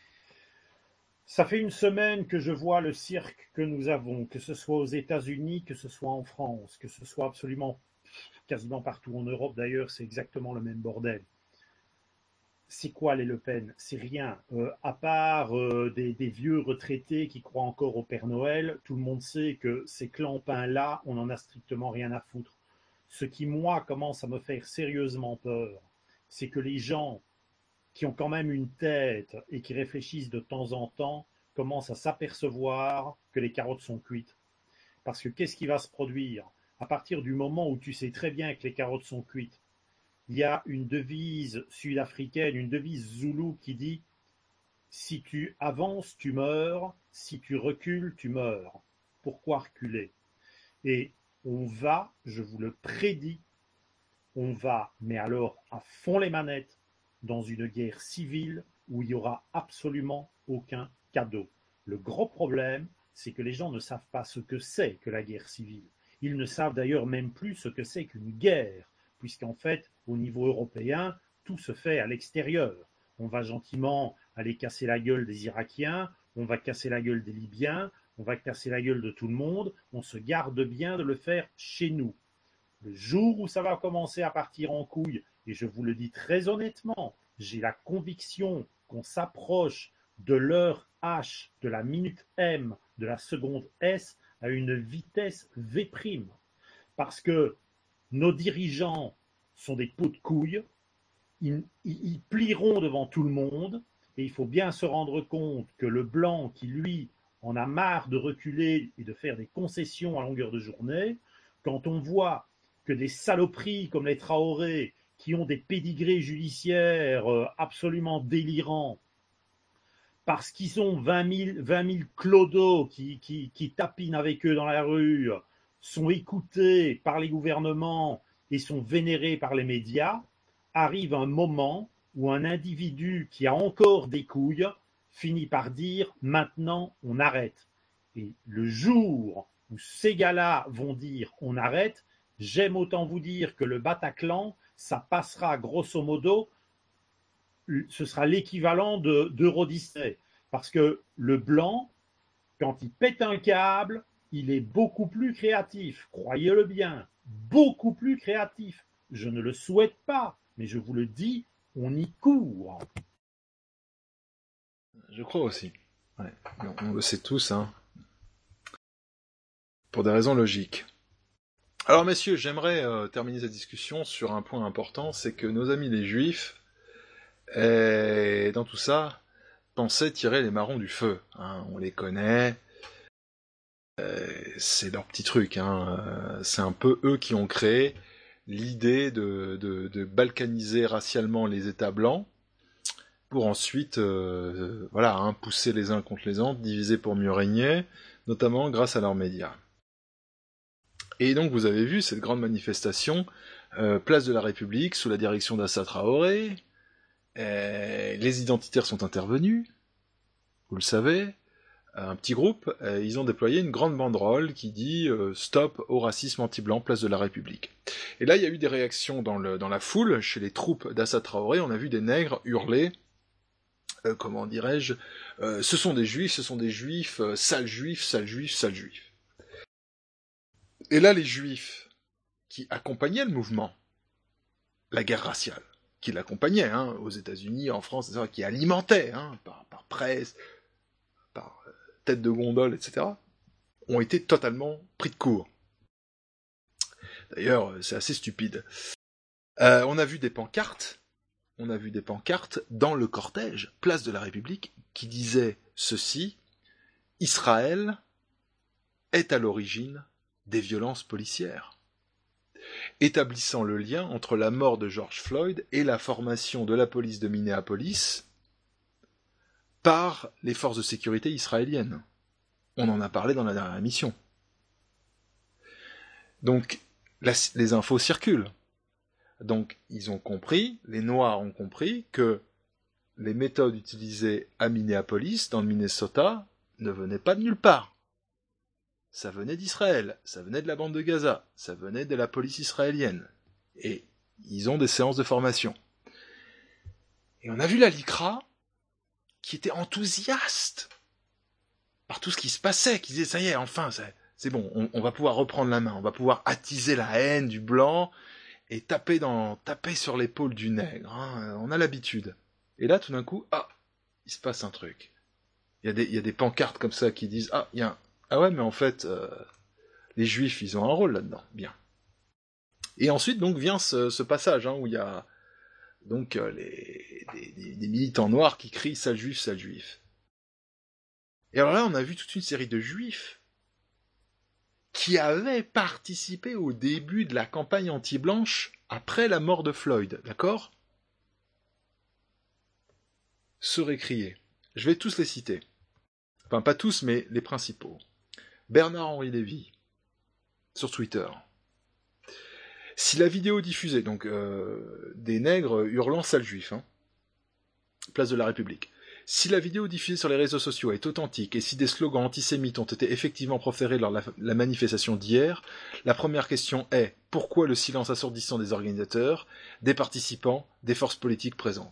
ça fait une semaine que je vois le cirque que nous avons, que ce soit aux États-Unis, que ce soit en France, que ce soit absolument quasiment partout en Europe d'ailleurs, c'est exactement le même bordel. C'est quoi les Le Pen? C'est rien. À part des vieux retraités qui croient encore au Père Noël, tout le monde sait que ces clampins-là, on n'en a strictement rien à foutre. Ce qui, moi, commence à me faire sérieusement peur, c'est que les gens qui ont quand même une tête et qui réfléchissent de temps en temps commencent à s'apercevoir que les carottes sont cuites. Parce que qu'est-ce qui va se produire? À partir du moment où tu sais très bien que les carottes sont cuites, il y a une devise sud-africaine, une devise zoulou qui dit « Si tu avances, tu meurs. Si tu recules, tu meurs. » Pourquoi reculer? Et on va, je vous le prédis, on va, mais alors à fond les manettes, dans une guerre civile où il n'y aura absolument aucun cadeau. Le gros problème, c'est que les gens ne savent pas ce que c'est que la guerre civile. Ils ne savent d'ailleurs même plus ce que c'est qu'une guerre, puisqu'en fait, au niveau européen, tout se fait à l'extérieur. On va gentiment aller casser la gueule des Irakiens, on va casser la gueule des Libyens, on va casser la gueule de tout le monde, on se garde bien de le faire chez nous. Le jour où ça va commencer à partir en couille, et je vous le dis très honnêtement, j'ai la conviction qu'on s'approche de l'heure H, de la minute M, de la seconde S, à une vitesse V'. Parce que nos dirigeants sont des pots de couilles, ils plieront devant tout le monde, et il faut bien se rendre compte que le blanc qui, lui, en a marre de reculer et de faire des concessions à longueur de journée, quand on voit que des saloperies comme les Traoré, qui ont des pédigrés judiciaires absolument délirants, parce qu'ils ont 20 000 clodos qui tapinent avec eux dans la rue, sont écoutés par les gouvernements et sont vénérés par les médias, arrive un moment où un individu qui a encore des couilles finit par dire « maintenant on arrête ». Et le jour où ces gars-là vont dire « on arrête », j'aime autant vous dire que le Bataclan, ça passera grosso modo, ce sera l'équivalent d'Euro-Disney. Parce que le blanc, quand il pète un câble, il est beaucoup plus créatif, croyez-le bien, beaucoup plus créatif. Je ne le souhaite pas, mais je vous le dis, on y court. Je crois aussi. Ouais. On le sait tous, hein. Pour des raisons logiques. Alors messieurs, j'aimerais terminer cette discussion sur un point important, c'est que nos amis les Juifs, dans tout ça, pensaient tirer les marrons du feu. Hein. On les connaît, c'est leur petit truc. Hein. C'est un peu eux qui ont créé l'idée de balkaniser racialement les États blancs, pour ensuite pousser les uns contre les autres, diviser pour mieux régner, notamment grâce à leurs médias. Et donc vous avez vu cette grande manifestation, place de la République, sous la direction d'Assa Traoré. Les identitaires sont intervenus, vous le savez, un petit groupe, ils ont déployé une grande banderole qui dit stop au racisme anti-blanc, place de la République. Et là il y a eu des réactions dans la foule, chez les troupes d'Assa Traoré, on a vu des nègres hurler, comment dirais-je, ce sont des juifs, sales juifs, sales juifs, sales juifs. Et là, les Juifs qui accompagnaient le mouvement, la guerre raciale, qui l'accompagnaient, aux États-Unis, en France, etc., qui alimentaient, par presse, par tête de gondole, etc., ont été totalement pris de court. D'ailleurs, c'est assez stupide. On a vu des pancartes on a vu des pancartes dans le cortège, place de la République, qui disaient ceci: Israël est à l'origine des violences policières, établissant le lien entre la mort de George Floyd et la formation de la police de Minneapolis par les forces de sécurité israéliennes. On en a parlé dans la dernière émission. Donc, les infos circulent. Donc, ils ont compris, les Noirs ont compris, que les méthodes utilisées à Minneapolis, dans le Minnesota, ne venaient pas de nulle part. Ça venait d'Israël, ça venait de la bande de Gaza, ça venait de la police israélienne. Et ils ont des séances de formation. Et on a vu la LICRA, qui était enthousiaste par tout ce qui se passait, qui disait, ça y est, enfin, c'est bon, on va pouvoir reprendre la main, on va pouvoir attiser la haine du blanc et taper sur l'épaule du nègre. Hein, on a l'habitude. Et là, tout d'un coup, il se passe un truc. Il y a des pancartes comme ça qui disent, ah ouais, mais en fait, les Juifs, ils ont un rôle là-dedans. Bien. Et ensuite, donc, vient ce passage, où il y a donc des militants noirs qui crient « sale juif, sale juif ». Et alors là, on a vu toute une série de Juifs qui avaient participé au début de la campagne anti-blanche après la mort de Floyd, d'accord ? Seraient criés. Je vais tous les citer. Enfin, pas tous, mais les principaux. Bernard-Henri Lévy, sur Twitter. Si la vidéo diffusée, donc des nègres hurlant sale juif, place de la République. Si la vidéo diffusée sur les réseaux sociaux est authentique et si des slogans antisémites ont été effectivement proférés lors de la manifestation d'hier, la première question est: pourquoi le silence assourdissant des organisateurs, des participants, des forces politiques présentes ?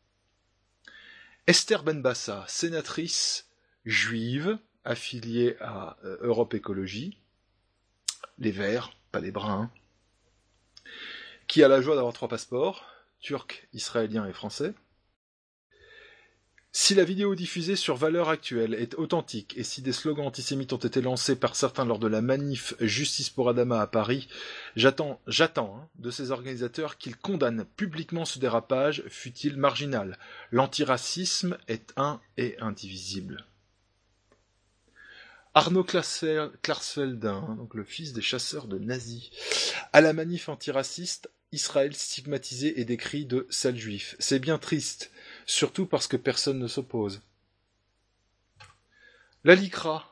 Esther Benbassa, sénatrice juive, affiliée à Europe Écologie, les Verts, pas les Bruns, qui a la joie d'avoir 3 passeports, turc, israélien et français. Si la vidéo diffusée sur Valeurs Actuelles est authentique et si des slogans antisémites ont été lancés par certains lors de la manif Justice pour Adama à Paris, j'attends de ces organisateurs qu'ils condamnent publiquement ce dérapage, fût-il marginal. L'antiracisme est un et indivisible. Arnaud Klarsfeldin, donc le fils des chasseurs de nazis, à la manif antiraciste, Israël stigmatisé et décrit de sale juif. C'est bien triste, surtout parce que personne ne s'oppose. La LICRA,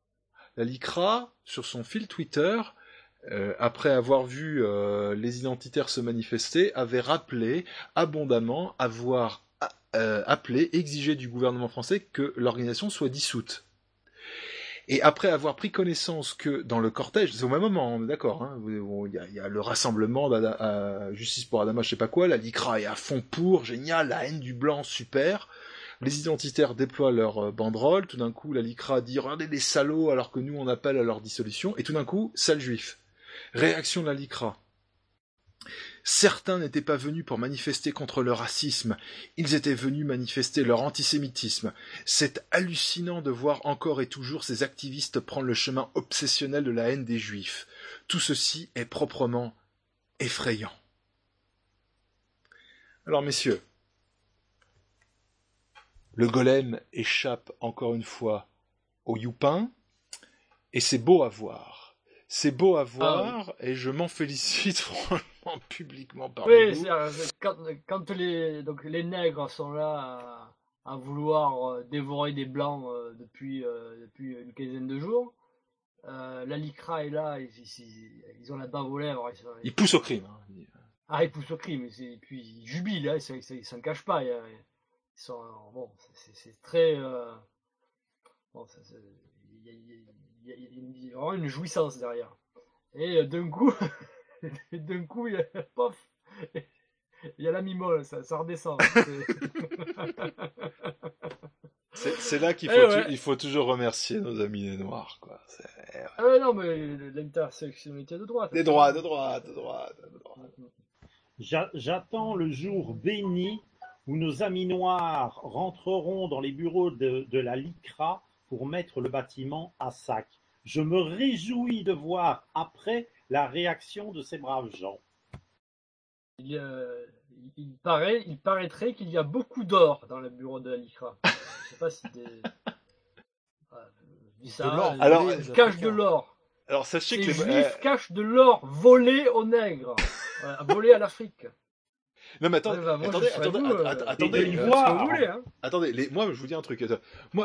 sur son fil Twitter, après avoir vu les identitaires se manifester, avait rappelé abondamment avoir appelé, exigé du gouvernement français que l'organisation soit dissoute. Et après avoir pris connaissance que dans le cortège, c'est au même moment, on est d'accord, il y a le rassemblement à Justice pour Adama, je sais pas quoi, la LICRA est à fond pour, génial, la haine du blanc, super. Les identitaires déploient leur banderole, tout d'un coup la LICRA dit « Regardez les salauds » alors que nous on appelle à leur dissolution, et tout d'un coup, sale juif. Réaction de la LICRA. Certains n'étaient pas venus pour manifester contre le racisme, ils étaient venus manifester leur antisémitisme. C'est hallucinant de voir encore et toujours ces activistes prendre le chemin obsessionnel de la haine des Juifs. Tout ceci est proprement effrayant. Alors messieurs, le golem échappe encore une fois au youpin, et c'est beau à voir. C'est beau à voir, et je m'en félicite franchement publiquement par oui, quand les nègres sont là à vouloir dévorer des blancs depuis une quinzaine de jours, la LICRA est là, ils ont la bave aux lèvres. Ils poussent au crime. Ils poussent au crime, et puis ils jubilent, ils s'en cachent pas. C'est très... il y a vraiment une jouissance derrière. Et d'un coup, il y a, pof, il y a la mimole, ça redescend. C'est là qu'il faut toujours remercier nos amis les Noirs, quoi. Non, mais l'intersectionnalité de droite. De droite. J'attends le jour béni où nos amis noirs rentreront dans les bureaux de la LICRA pour mettre le bâtiment à sac. Je me réjouis de voir après la réaction de ces braves gens. Il il paraîtrait qu'il y a beaucoup d'or dans le bureau de l'ICRA. Je sais pas si ça, de l'or. Alors, ils cachent de l'or. Alors sachez que les Juifs cachent de l'or volé aux nègres, volé à l'Afrique. Non mais attendez, attendez, moi je vous dis un truc. Moi,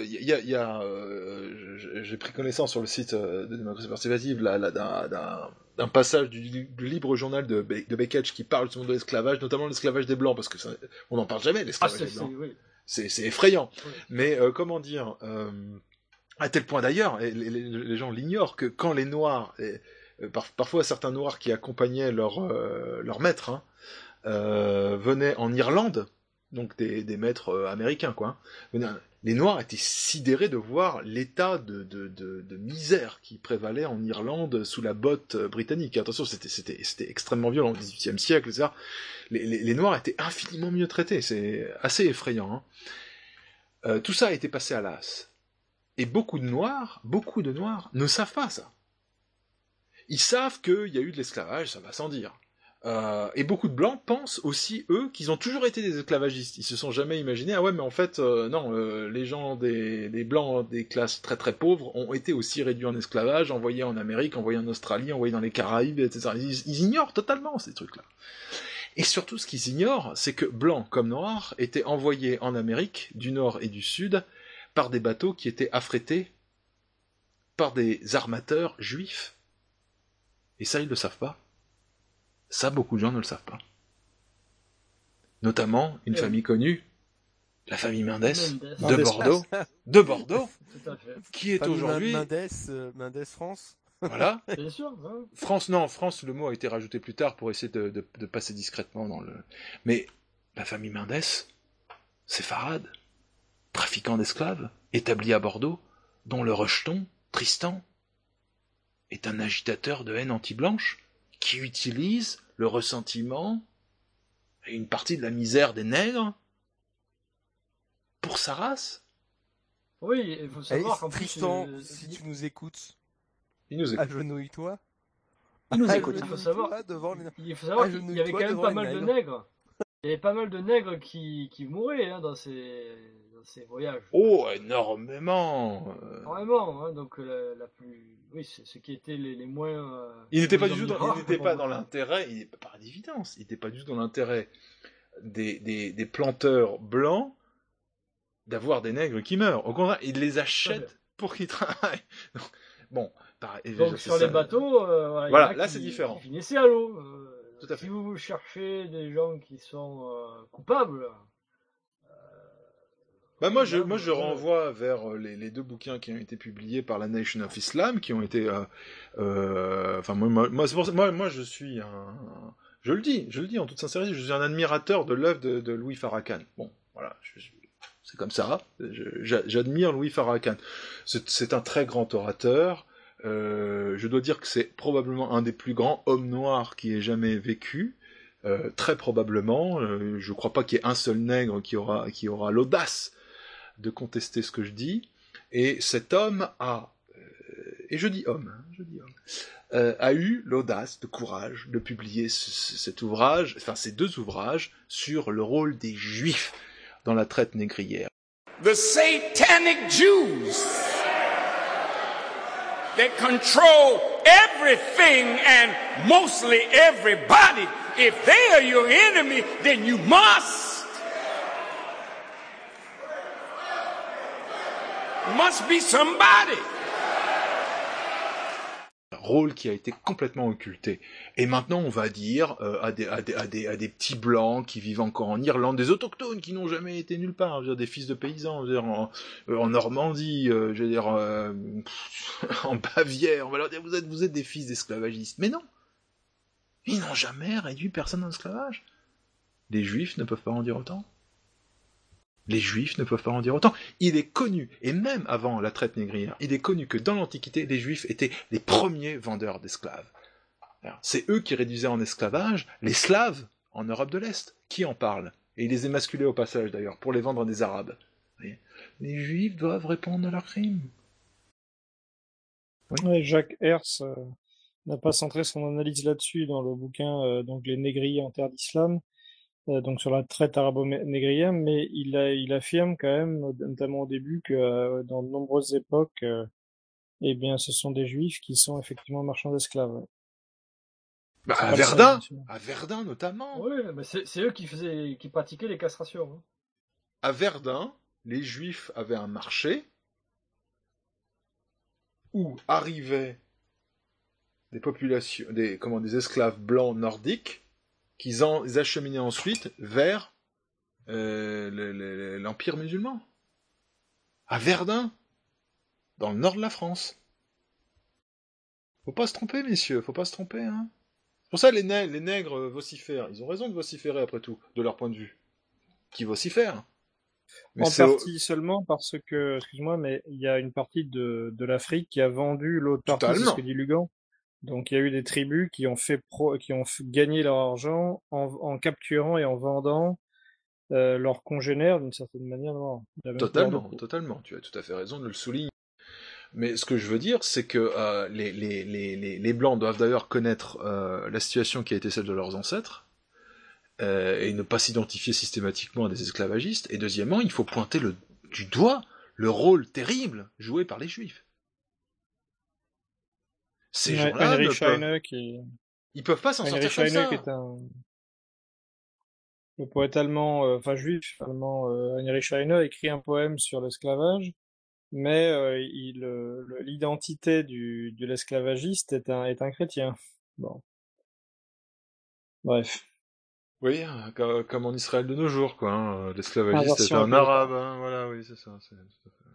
j'ai pris connaissance sur le site de Démocratie Participative d'un passage du libre journal de Beckett qui parle de l'esclavage, notamment l'esclavage des blancs, parce que on n'en parle jamais l'esclavage des blancs. C'est effrayant. Oui. Mais comment dire, à tel point d'ailleurs, les gens l'ignorent, que quand les Noirs, parfois certains Noirs qui accompagnaient leur maître, venaient en Irlande, donc des maîtres américains, quoi. Les Noirs étaient sidérés de voir l'état de misère qui prévalait en Irlande sous la botte britannique. Attention, c'était extrêmement violent au XVIIIe siècle, etc. Les Noirs étaient infiniment mieux traités, c'est assez effrayant. Tout ça a été passé à l'as. Et beaucoup de Noirs ne savent pas ça. Ils savent qu'il y a eu de l'esclavage, ça va sans dire. Et beaucoup de Blancs pensent aussi, eux, qu'ils ont toujours été des esclavagistes. Ils se sont jamais imaginés, ah ouais, mais en fait, non, les gens des Blancs des classes très très pauvres ont été aussi réduits en esclavage, envoyés en Amérique, envoyés en Australie, envoyés dans les Caraïbes, etc. Ils ignorent totalement ces trucs-là. Et surtout, ce qu'ils ignorent, c'est que Blancs comme Noirs étaient envoyés en Amérique, du Nord et du Sud, par des bateaux qui étaient affrétés par des armateurs juifs. Et ça, ils ne le savent pas. Ça, beaucoup de gens ne le savent pas. Notamment une famille connue, la famille Mendes de Bordeaux, qui est aujourd'hui... Mendes France. Voilà. Bien sûr. Ouais. France, le mot a été rajouté plus tard pour essayer de passer discrètement dans le... Mais la famille Mendes, c'est Farad, trafiquant d'esclaves, établi à Bordeaux, dont le rejeton, Tristan, est un agitateur de haine anti-blanche, qui utilise le ressentiment et une partie de la misère des nègres pour sa race. Oui, il faut savoir qu'en Tristan, si tu nous écoutes, agenouille-toi. Il nous écoute. Il faut savoir qu'il y avait quand même pas mal de nègres. Il y avait pas mal de nègres qui mouraient dans ces voyages. Oh, énormément. Énormément, hein, donc la plus... Oui, c'est ce qui était les moins... Il n'était pas du tout dans l'intérêt, par évidence, il n'était pas du tout dans l'intérêt des planteurs blancs d'avoir des nègres qui meurent. Au contraire, ils les achètent pour qu'ils travaillent. Bon, donc sur les bateaux, voilà, là c'est différent. Qui finissaient à l'eau. Tout à fait. Si vous cherchez des gens qui sont coupables... moi je renvoie vers les deux bouquins qui ont été publiés par la Nation of Islam, qui ont été moi je suis je le dis en toute sincérité, je suis un admirateur de l'œuvre de Louis Farrakhan. Bon, voilà, c'est comme ça, j'admire Louis Farrakhan. C'est un très grand orateur. Je dois dire que c'est probablement un des plus grands hommes noirs qui ait jamais vécu. Très probablement, je crois pas qu'il y ait un seul nègre qui aura l'audace de contester ce que je dis, et cet homme a, et je dis homme, a eu l'audace, le courage de publier cet ouvrage, enfin ces deux ouvrages, sur le rôle des Juifs dans la traite négrière. The satanic Jews that control everything and mostly everybody. If they are your enemy, then you must be somebody. Rôle qui a été complètement occulté. Et maintenant, on va dire à des petits blancs qui vivent encore en Irlande, des autochtones qui n'ont jamais été nulle part, je veux dire, des fils de paysans, je veux dire, en Normandie, je veux dire, en Bavière, on va leur dire vous êtes des fils d'esclavagistes. Mais non, ils n'ont jamais réduit personne en esclavage. Les Juifs ne peuvent pas en dire autant. Les Juifs ne peuvent pas en dire autant. Il est connu, et même avant la traite négrière, il est connu que dans l'Antiquité, les Juifs étaient les premiers vendeurs d'esclaves. C'est eux qui réduisaient en esclavage les Slaves en Europe de l'Est. Qui en parle? Et ils les émasculaient au passage d'ailleurs, pour les vendre à des Arabes. Les Juifs doivent répondre à leurs crimes. Oui. Ouais, Jacques Hertz n'a pas centré son analyse là-dessus dans le bouquin donc Les négriers en terre d'islam. donc sur la traite arabo-négrienne, mais il affirme quand même, notamment au début, que dans de nombreuses époques, eh bien, ce sont des juifs qui sont effectivement marchands d'esclaves. Bah, à Verdun notamment. Oui, mais c'est eux qui pratiquaient les castrations. Hein. À Verdun, les juifs avaient un marché où arrivaient des populations, des esclaves blancs nordiques qu'ils acheminaient ensuite vers l'Empire musulman. À Verdun, dans le nord de la France. Faut pas se tromper, messieurs, faut pas se tromper, hein. C'est pour ça les nègres vocifèrent. Ils ont raison de vociférer, après tout, de leur point de vue. Qui vocifèrent. Mais en partie seulement parce que, excuse-moi, mais il y a une partie de l'Afrique qui a vendu l'autre partie, c'est ce que dit Lugan. Donc il y a eu des tribus qui ont gagné leur argent en capturant et en vendant leurs congénères d'une certaine manière. Totalement. Tu as tout à fait raison de le souligner. Mais ce que je veux dire, c'est que les Blancs doivent d'ailleurs connaître la situation qui a été celle de leurs ancêtres, et ne pas s'identifier systématiquement à des esclavagistes. Et deuxièmement, il faut pointer du doigt le rôle terrible joué par les Juifs. Ces gens-là ils peuvent pas s'en sortir comme ça. Le poète allemand, juif allemand, Heinrich Heine écrit un poème sur l'esclavage. Mais l'identité de l'esclavagiste est un chrétien. Bon. Bref. Oui, comme en Israël de nos jours, quoi. Hein. L'esclavagiste est un arabe. Hein. Voilà, oui, c'est ça. C'est tout à fait...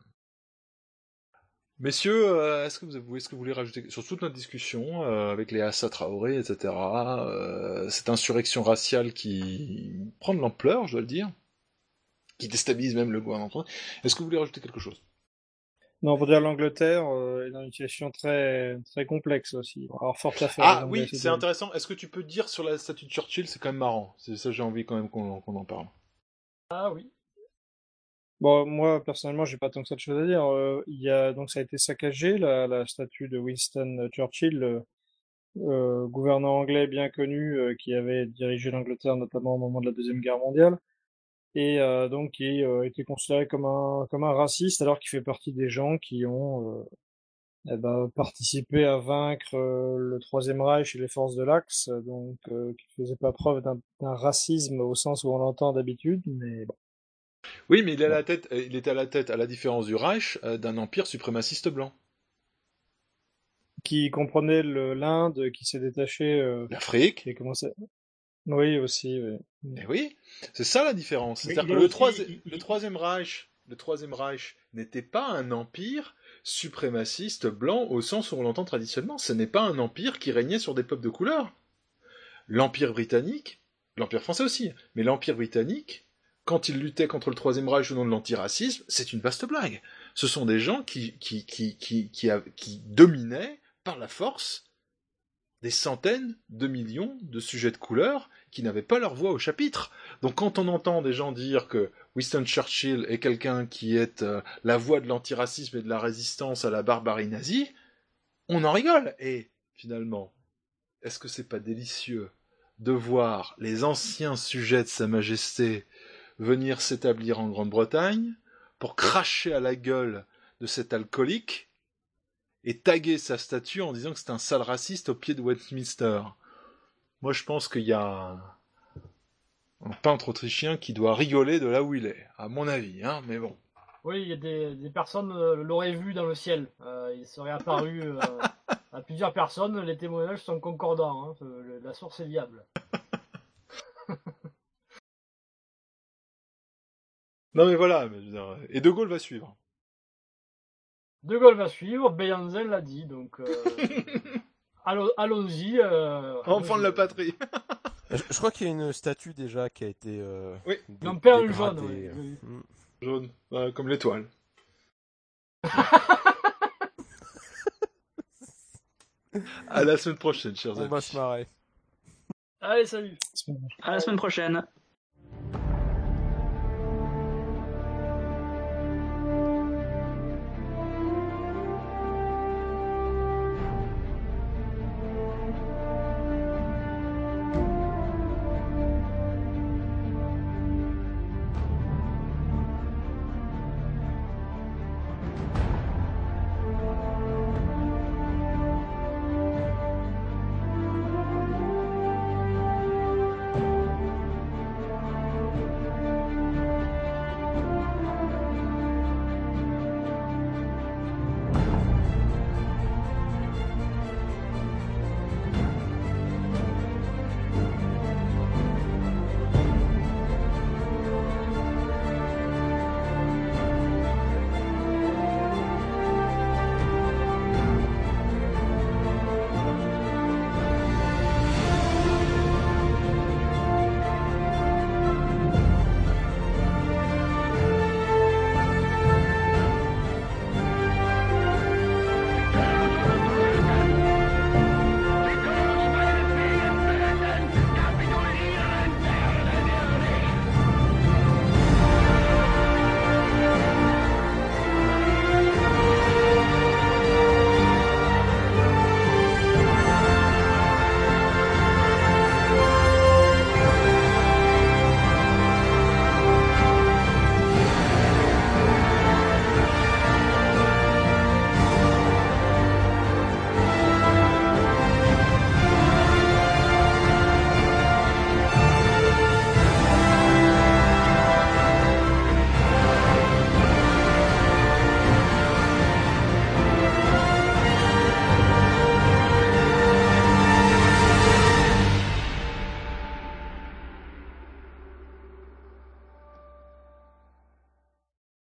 Messieurs, est-ce que vous voulez rajouter sur toute notre discussion avec les Assa Traoré, etc. Cette insurrection raciale qui prend de l'ampleur, je dois le dire, qui déstabilise même le gouvernement. Est-ce que vous voulez rajouter quelque chose? Non, pour dire l'Angleterre est dans une situation très très complexe aussi. Alors fort à faire. Ah oui, c'est intéressant. Est-ce que tu peux dire sur la statue de Churchill, c'est quand même marrant. C'est ça, j'ai envie quand même qu'on en parle. Ah oui. Bon, moi personnellement, j'ai pas tant que ça de choses à dire. Donc ça a été saccagé la statue de Winston Churchill, gouvernant anglais bien connu qui avait dirigé l'Angleterre notamment au moment de la Deuxième Guerre mondiale. Et donc qui était considéré comme un raciste, alors qu'il fait partie des gens qui ont participé à vaincre le Troisième Reich et les forces de l'Axe, donc qui faisait pas preuve d'un racisme au sens où on l'entend d'habitude, mais bon. Oui, mais il était à la tête, à la différence du Reich, d'un empire suprémaciste blanc. Qui comprenait l'Inde, qui s'est détaché... l'Afrique. Et commençait... Oui, aussi, oui. Et oui, c'est ça la différence. C'est-à-dire que le Troisième Reich n'était pas un empire suprémaciste blanc au sens où on l'entend traditionnellement. Ce n'est pas un empire qui régnait sur des peuples de couleur. L'Empire britannique, l'Empire français aussi, mais l'Empire britannique, quand il luttait contre le Troisième Reich au nom de l'antiracisme, c'est une vaste blague. Ce sont des gens qui dominaient par la force des centaines de millions de sujets de couleur qui n'avaient pas leur voix au chapitre. Donc quand on entend des gens dire que Winston Churchill est quelqu'un qui est la voix de l'antiracisme et de la résistance à la barbarie nazie, on en rigole. Et finalement, est-ce que c'est pas délicieux de voir les anciens sujets de Sa Majesté venir s'établir en Grande-Bretagne pour cracher à la gueule de cet alcoolique et taguer sa statue en disant que c'est un sale raciste au pied de Westminster. Moi, je pense qu'il y a un peintre autrichien qui doit rigoler de là où il est, à mon avis, hein, mais bon. Oui, il y a des personnes l'auraient vu dans le ciel. Il serait apparu à plusieurs personnes, les témoignages sont concordants, hein, la source est viable. Non mais voilà, et De Gaulle va suivre. De Gaulle va suivre, Beyanzen l'a dit, donc allons-y. Enfant de la patrie. Je crois qu'il y a une statue déjà qui a été oui, d'un père jaune. Oui. Jaune, comme l'étoile. À la semaine prochaine, chers amis. On va se marrer. Allez, salut. À la semaine prochaine.